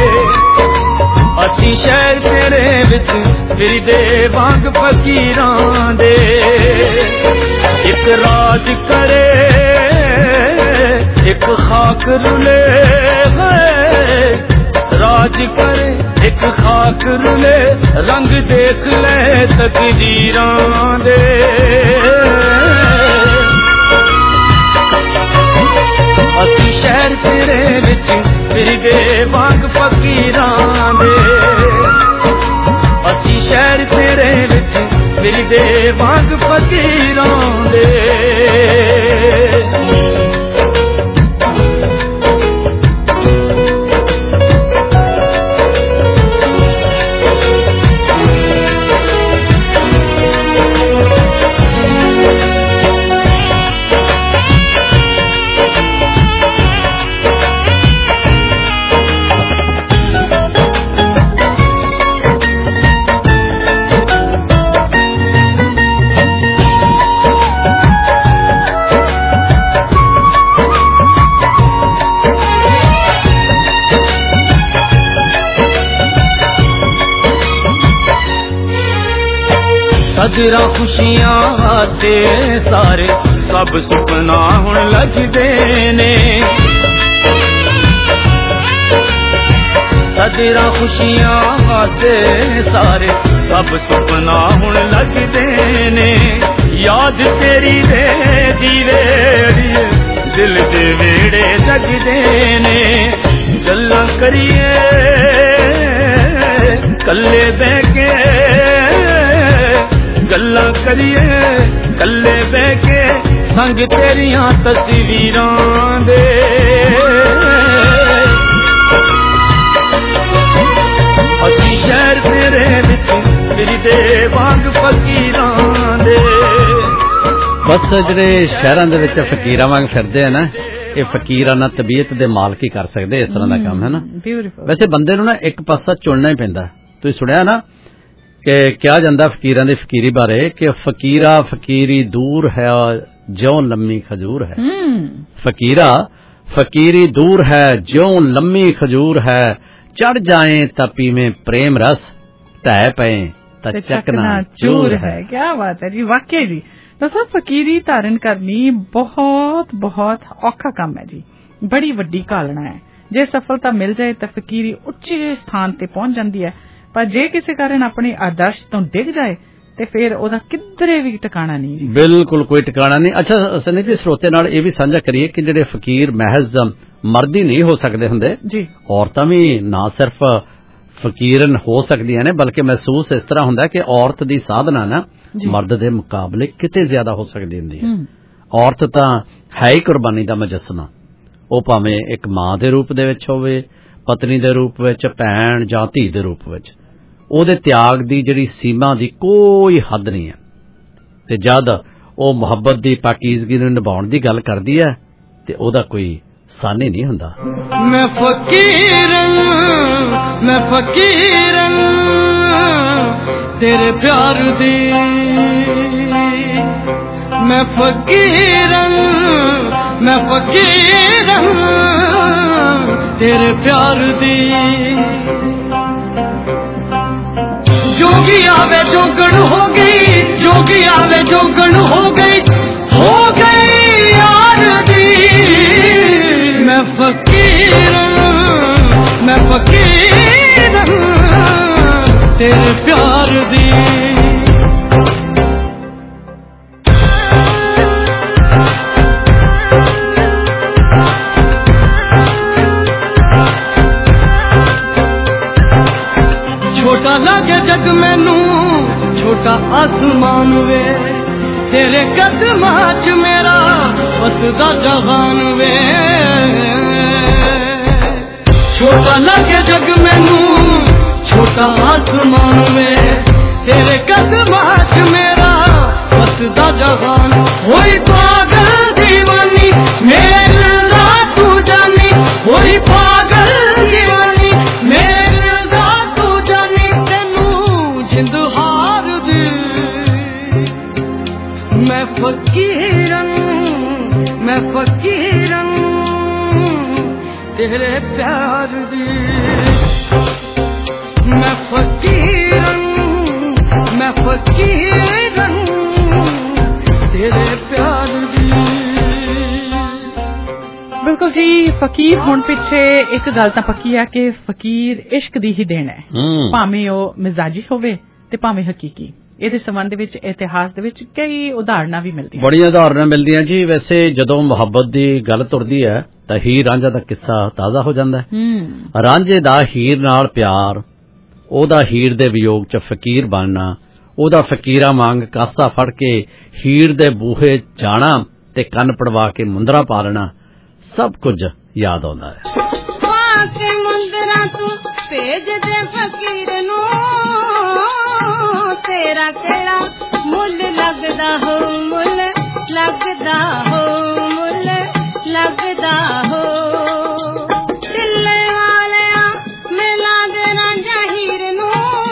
ਅਸੀਂ ਸ਼ਹਿਰ ਤੇਰੇ ਵਿੱਚ ਫਿਰਦੇ ਵਾਂਗ ਫਕੀਰਾਂ ਦੇ। ਇੱਕ ਰਾਜ ਕਰੇ ਇੱਕ ਖਾਕ ਰੁਲੇ ਹੈ, राज करे एक खाक रुले रंग देख ले तकदीरां दे असी शहर तेरे विच फिरदे वांग फकीरां दे असी शहर तेरे विच फिरदे वांग फकीरां दे सजरा खुशियां से सारे सब सुपना हुण लगदे ने सजरा खुशियां से सारे सब सुपना हुण लगदे ने याद तेरी दे दीवे दिल दे वेड़े जगदे ने गल्लां करिए कल्ले बह के गल्लां करिए कल्ले बह के संग तेरियां तस्वीरां दे असी शहर तेरे विच फिरदे वांग फकीरां दे बस ਜਿਹੜੇ ਸ਼ਹਿਰਾਂ ਦੇ ਵਿੱਚ ਫਕੀਰਾਂ ਵਾਂਗ ਫਿਰਦੇ ਆ ਨਾ ਇਹ ਫਕੀਰਾਨਾ ਤਬੀਅਤ ਦੇ ਮਾਲਕ ਹੀ ਕਰ ਸਕਦੇ ਇਸ ਤਰ੍ਹਾਂ ਦਾ ਕੰਮ ਹੈ ਨਾ ਵੈਸੇ ਬੰਦੇ ਨੂੰ ਨਾ ਇੱਕ ਪਾਸਾ ਚੁਣਨਾ ਹੀ ਪੈਂਦਾ ਤੁਸੀਂ ਸੁਣਿਆ ਨਾ कि क्या जांदा फकीरां दी फकीरी बारे कि फकीरा फकीरी दूर है ज्यों लम्मी खजूर है फकीरा फकीरी दूर है ज्यों लम्मी खजूर है चढ़ जाए तपी में प्रेम रस ढह पे ता चकना चूर है। क्या बात है जी वाकई जी दोस्तों फकीरी धारण करनी बहुत बहुत औखा काम है जी बड़ी वड्डी घालना है जे सफलता मिल जाए तो फकीरी उच्चे स्थान ते पहुंच जाती है पर जे किसी कारण अपने आदर्श तो डिग जाए तो फिर ओदा किधरे भी ठिकाना नहीं बिल्कुल कोई ठिकाना नहीं। अच्छा सनी जी श्रोते नाल ये भी साझा करिए कि जिहड़े फकीर महज मर्द ही नहीं हो सकते हुंदे जी औरतां भी ना सिर्फ फकीरन हो सकदियां ने बल्कि महसूस इस तरह हुंदा कि औरत दी साधना ना मर्द दे मुकाबले किते ज्यादा हो सकदी हुंदी है। औरत तां है ही कुर्बानी दा मुजस्समा ਉਹ ਭਾਵੇਂ ਇੱਕ ਮਾਂ ਦੇ ਰੂਪ ਦੇ ਵਿੱਚ ਹੋਵੇ ਪਤਨੀ ਦੇ ਰੂਪ ਵਿੱਚ ਭੈਣ ਜਾਂ ਧੀ ਦੇ ਰੂਪ ਵਿੱਚ ਉਹਦੇ ਤਿਆਗ ਦੀ ਜਿਹੜੀ ਸੀਮਾ ਦੀ ਕੋਈ ਹੱਦ ਨਹੀਂ ਹੈ ਤੇ ਜਦ ਉਹ ਮੁਹੱਬਤ ਦੀ ਪਾਕੀਜ਼ਗੀ ਨੂੰ ਨਿਭਾਉਣ ਦੀ ਗੱਲ ਕਰਦੀ ਹੈ ਤੇ ਉਹਦਾ ਕੋਈ ਸਾਨੀ ਨਹੀਂ ਹੁੰਦਾ। ਮੈਂ ਫਕੀਰਨ ਮੈਂ ਫਕੀਰਨ ਤੇਰੇ ਪਿਆਰ ਦੀ मैं फकीरन मैं फकीरन तेरे प्यार दी जोगी आवे जोगण हो गई जोगी आवे जोगण हो गई हो गई यार दी मैं फकीरन मैं फकीरन तेरे प्यार दी छोटा लगे जग मैनू छोटा आसमान वे तेरे कदमां च मेरा बसदा जहान वे छोटा लगे जग मैनू छोटा आसमान वे तेरे कदमां च मेरा बसदा जहान होई पागल दीवानी मेरे रात तू जानी होई पागल दीवानी मेरे मैं फकीरन मैं फकीरन तेरे प्यार दी मैं फकीरन मैं फकीरन तेरे प्यार दी ਬਿਲਕੁਲ ਜੀ। ਫਕੀਰ ਹੋਣ ਪਿੱਛੇ ਇੱਕ ਗੱਲ ਤਾਂ ਪੱਕੀ ਆ ਕਿ ਫਕੀਰ ਇਸ਼ਕ ਦੀ ਹੀ ਦੇਣ ਹੈ, ਭਾਵੇਂ ਉਹ ਮਿਜ਼ਾਜੀ ਹੋਵੇ ਤੇ ਭਾਵੇਂ ਹਕੀਕੀ। ਇਹਦੇ ਸੰਬੰਧ ਵਿੱਚ ਇਤਿਹਾਸ ਦੇ ਵਿੱਚ ਕਈ ਉਦਾਹਰਨਾਂ ਵੀ ਮਿਲਦੀਆਂ, ਬੜੀਆਂ ਉਦਾਹਰਨਾਂ ਮਿਲਦੀਆਂ ਜੀ। ਵੈਸੇ ਜਦੋਂ ਮੁਹੱਬਤ ਦੀ ਗੱਲ ਤੁਰਦੀ ਹੈ ਤਾਂ ਹੀਰ ਰਾਂਝਾ ਦਾ ਕਿੱਸਾ ਤਾਜ਼ਾ ਹੋ ਜਾਂਦਾ ਹੈ। ਰਾਂਝੇ ਦਾ ਹੀਰ ਨਾਲ ਪਿਆਰ, ਉਹਦਾ ਹੀਰ ਦੇ ਵਿਯੋਗ ਚ ਫਕੀਰ ਬਣਨਾ, ਉਹਦਾ ਫਕੀਰਾਂ ਵਾਂਗ ਕਾਸਾ ਫੜ ਕੇ ਹੀਰ ਦੇ ਬੂਹੇ ਜਾਣਾ ਤੇ ਕੰਨ ਪੜਵਾ ਕੇ ਮੁੰਦਰਾ ਪਾ ਲੈਣਾ, ਸਭ ਕੁਝ ਯਾਦ ਆਉਂਦਾ ਹੈ। ਕੇ ਮੁੰਦਰਾ ਤੂੰ ਭੇਜ ਦੇ ਫਕੀਰ ਨੂੰ, ਤੇਰਾ ਕਿਹੜਾ ਮੁੱਲ ਲੱਗਦਾ ਹੋ, ਮੁੱਲ ਲੱਗਦਾ ਹੋ, ਮੁੱਲ ਲੱਗਦਾ ਹੋ। ਦਿੱਲੇ ਵਾਲਿਆਂ ਮਿਲਾ ਦੇ ਰਾਂਝਾ ਹੀਰ ਨੂੰ,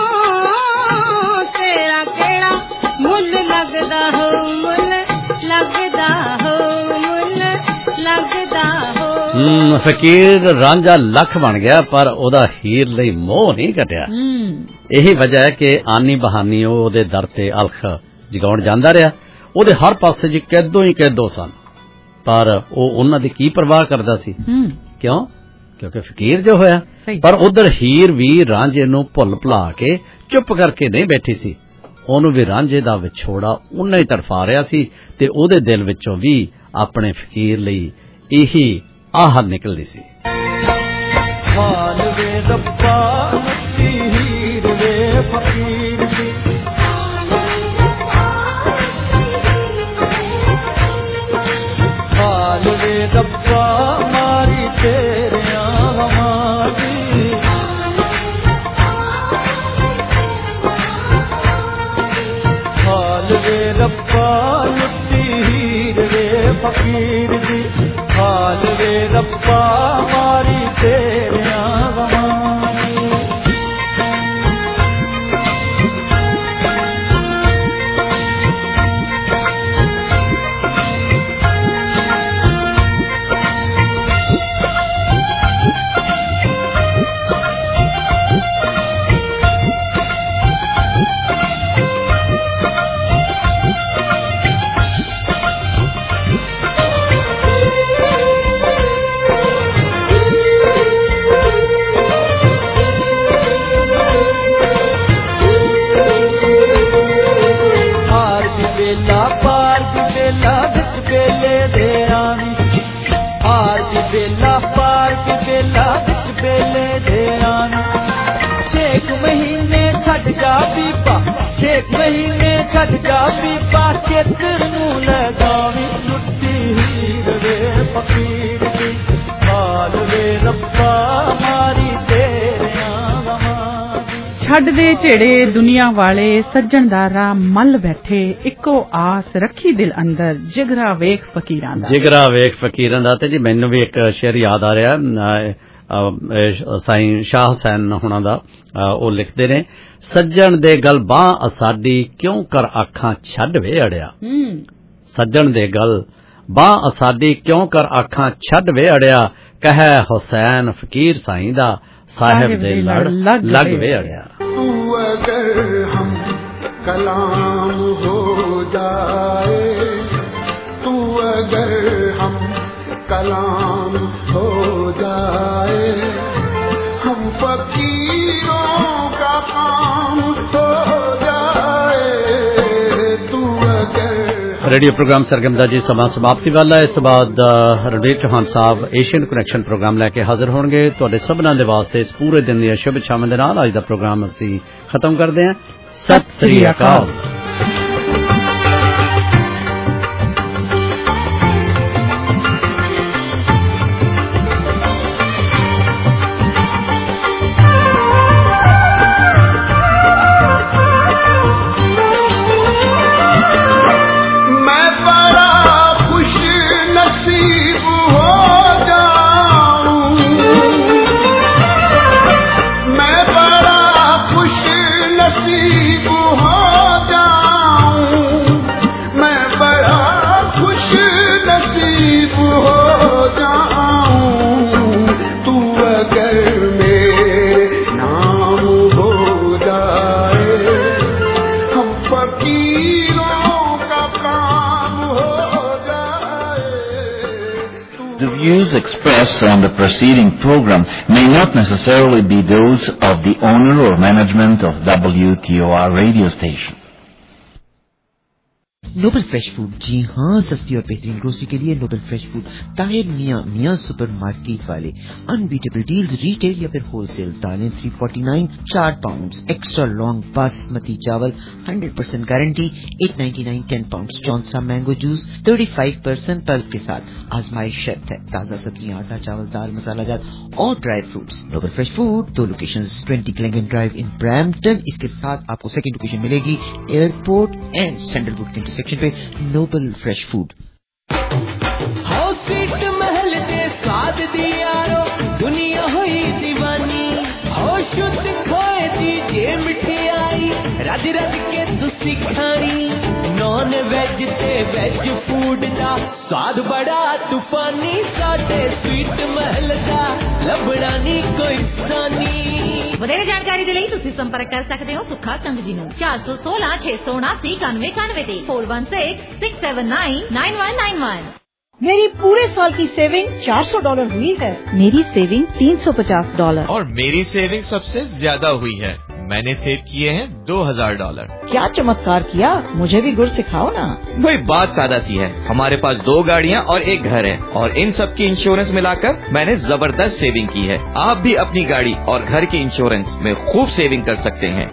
ਤੇਰਾ ਕਿਹੜਾ ਮੁੱਲ ਲੱਗਦਾ ਹੋ, ਮੁੱਲ ਲੱਗਦਾ ਹੋ, ਮੁੱਲ ਲੱਗਦਾ ਹੋ। ਹਮ ਫਕੀਰ ਰਾਂਝਾ ਲੱਖ ਬਣ ਗਿਆ ਪਰ ਉਹਦਾ ਹੀਰ ਲਈ ਮੋਹ ਨਹੀਂ ਘਟਿਆ। ਇਹੀ ਵਜ੍ਹਾ ਹੈ ਕਿ ਆਨੀ ਬਹਾਨੀ ਉਹ ਉਹਦੇ ਦਰ ਤੇ ਅਲਖ ਜਗਾਉਣ ਜਾਂਦਾ ਰਿਹਾ। ਉਹਦੇ ਹਰ ਪਾਸੇ ਜੀ ਕੈਦੋਂ ਹੀ ਕੈਦੋਂ ਸਨ, ਪਰ ਉਹ ਉਹਨਾਂ ਦੀ ਕੀ ਪਰਵਾਹ ਕਰਦਾ ਸੀ? ਕਿਉਂ? ਕਿਉਂਕਿ ਫਕੀਰ ਜੋ ਹੋਇਆ। ਪਰ ਉਧਰ ਹੀਰ ਵੀ ਰਾਂਝੇ ਨੂੰ ਭੁੱਲ ਭੁਲਾ ਕੇ ਚੁੱਪ ਕਰਕੇ ਨਹੀਂ ਬੈਠੀ ਸੀ। ਉਹਨੂੰ ਵੀ ਰਾਂਝੇ ਦਾ ਵਿਛੋੜਾ ਉਨਾ ਹੀ ਤੜਫਾ ਰਿਹਾ ਸੀ ਤੇ ਉਹਦੇ ਦਿਲ ਵਿੱਚੋਂ ਵੀ ਆਪਣੇ ਫਕੀਰ ਲਈ ਇਹੀ ਆਹ ਨਿਕਲਦੀ ਸੀ। ਹਾਲ ਵੇ ਰੱਬਾ ਮੱਤੀ ਹੀਰ ਵੇ ਫਕੀਰ ਦੀ, ਹਾਲ ਵੇ ਰੱਬਾ ਮਾਰੀ ਤੇਰਿਆਂ ਹਵਾਂ ਦੀ, ਹਾਲ ਵੇ ਰੱਬਾ ਮੱਤੀ ਹੀਰ ਵੇ ਫਕੀਰ ਦੀ, ਹਾਲ ਵੇ ਰੱਬਾ ਮਾਰੀ ਤੇਰਿਆਂ ਗਮਾਂ ਦੀ। ਛੇਕ ਮਹੀਨੇ ਛੱਡ ਜਾ ਬੀਬਾ, ਚੇਤ ਨੂੰ ਲਗਾਵੀ ਲੁੱਟੀ ਹੀਰ ਵੇ ਫਕੀਰ ਦੀ, ਹਾਲ ਵੇ ਰੱਬਾ ਮਾਰੀ ਤੇਰਿਆਂ ਗਮਾਂ ਦੀ। ਛੱਡ ਦੇ ਝੇੜੇ ਦੁਨੀਆ ਵਾਲੇ, ਸੱਜਣ ਦਾ ਰਾਹ ਮੱਲ ਬੈਠੇ, ਇੱਕੋ ਆਸ ਰੱਖੀ ਦਿਲ ਅੰਦਰ, ਜਿਗਰਾ ਵੇਖ ਫਕੀਰਾਂ ਦਾ। ਜਿਗਰਾ ਵੇਖ ਫਕੀਰਾਂ ਦਾ। ਤੇ ਜੀ ਮੈਨੂੰ ਵੀ ਇੱਕ ਸ਼ੇਰ ਯਾਦ ਆ ਰਿਹਾ, ਸਾਈਂ ਸ਼ਾਹ ਹੁਸੈਨ ਹੁਣਾਂ ਦਾ। ਉਹ ਲਿਖਦੇ ਨੇ, ਸੱਜਣ ਦੇ ਗਲ ਬਾਹ ਅਸਾਡੀ, ਕਿਉਂ ਕਰ ਆਖਾਂ ਛੱਡ ਵੇ ਅੜਿਆ। ਸੱਜਣ ਦੇ ਗਲ ਬਾਹ ਅਸਾਡੀ, ਕਿਉਂ ਕਰ ਆਖਾਂ ਛੱਡ ਵੇ ਅੜਿਆ, ਕਹੈ ਹੁਸੈਨ ਫਕੀਰ ਸਾਈਂ ਦਾ, ਸਾਹਿਬ ਦੇ ਲੜ ਲੱਗ ਵੇ ਅੜਿਆ। ਤੂੰ ਅਗਰ ਹਮ ਕਲਾਮ ਹੋ ਜਾਏ, ਤੂੰ ਅਗਰ ਹਮ ਕਲਾਮ ਹੋ ਜਾਏ, ਹਮ ਫਕੀरों का काम हो जाए, तू अगर। रेडियो प्रोग्राम सरगम ਦਾ ਜੀ ਸਮਾਂ ਸਮਾਪਤੀ ਵਾਲਾ। ਇਸ ਤੋਂ ਬਾਅਦ Ranjit Chauhan sahib Asian connection program ਲੈ ਕੇ ਹਾਜ਼ਰ ਹੋਣਗੇ। ਤੁਹਾਡੇ ਸਭਨਾਂ ਦੇ ਵਾਸਤੇ ਇਸ ਪੂਰੇ ਦਿਨ ਦੀਆਂ ਸ਼ੁਭ ਇਛਾਵਾਂ ਦੇ ਨਾਲ ਅੱਜ ਦਾ ਪ੍ਰੋਗਰਾਮ ਅਸੀਂ ਖਤਮ ਕਰਦੇ ਹਾਂ। ਸਤਿ ਸ੍ਰੀ ਅਕਾਲ। फकीरों का काम हो जाए, तू The views expressed on the preceding program may not necessarily be those of the owner or management of W T O R radio station. Noble fresh food, जी हाँ, सस्ती और बेहतरीन ग्रोसरी के लिए Nobel fresh food, Tahir Miyan Miyan supermarket वाले। Unbeatable deals, retail या फिर होलसेल। दालें तीन सौ उनचास, चार पाउंड। एक्स्ट्रा लॉन्ग बासमती चावल हंड्रेड परसेंट गारंटी आठ सौ निन्यानवे, ten pound. Chaunsa mango juice पैंतीस परसेंट पल्प के साथ, आजमाइश शर्त है। ताजा सब्जियां, आटा, चावल, दाल, मसाला जात और dry fruits. Noble fresh food, दो लोकेशंस, बीस ग्लेंगन ड्राइव इन ब्रैम्पटन। इसके साथ आपको सेकंड लोकेशन मिलेगी एयरपोर्ट एंड सेंट्रल बुक इंटरसेक्शन पे। Noble fresh food. हो सीट महल दे स्वाद दी यारो, दुनिया हुई दीवानी। हो शुद्ध खोए दी जे मिठाई, रज रज के तुसी खानी। नॉन वेज ते वेज फूड दा स्वाद बड़ा तूफानी। साडे स्वीट महल दा लबड़ा नी कोई सानी। ਵਧੇਰੇ ਜਾਣਕਾਰੀ ਦੇ ਲਈ ਤੁਸੀਂ ਸੰਪਰਕ ਕਰ ਸਕਦੇ ਹੋ ਸੁੱਖਾ ਕੰਗ ਜੀ ਨੂੰ ਚਾਰ ਸੌ ਸੋਲਾਂ ਛੇ ਸੌ ਉਨਾਸੀ ਇਕਾਨਵੇਂ ਇਕਾਨਵੇਂ ਤੇ four one six six seven nine nine one nine one. मेरी पूरे साल की सेविंग चार सौ डॉलर हुई है। मेरी सेविंग तीन सौ पचास डॉलर। और मेरी सेविंग सबसे ज्यादा हुई है। मैंने सेव किए हैं दो हजार डॉलर। क्या चमत्कार किया, मुझे भी गुर सिखाओ ना। वही बात सादा सी है, हमारे पास दो गाड़ियाँ और एक घर है और इन सब की इंश्योरेंस मिलाकर मैंने जबरदस्त सेविंग की है। आप भी अपनी गाड़ी और घर के इंश्योरेंस में खूब सेविंग कर सकते हैं।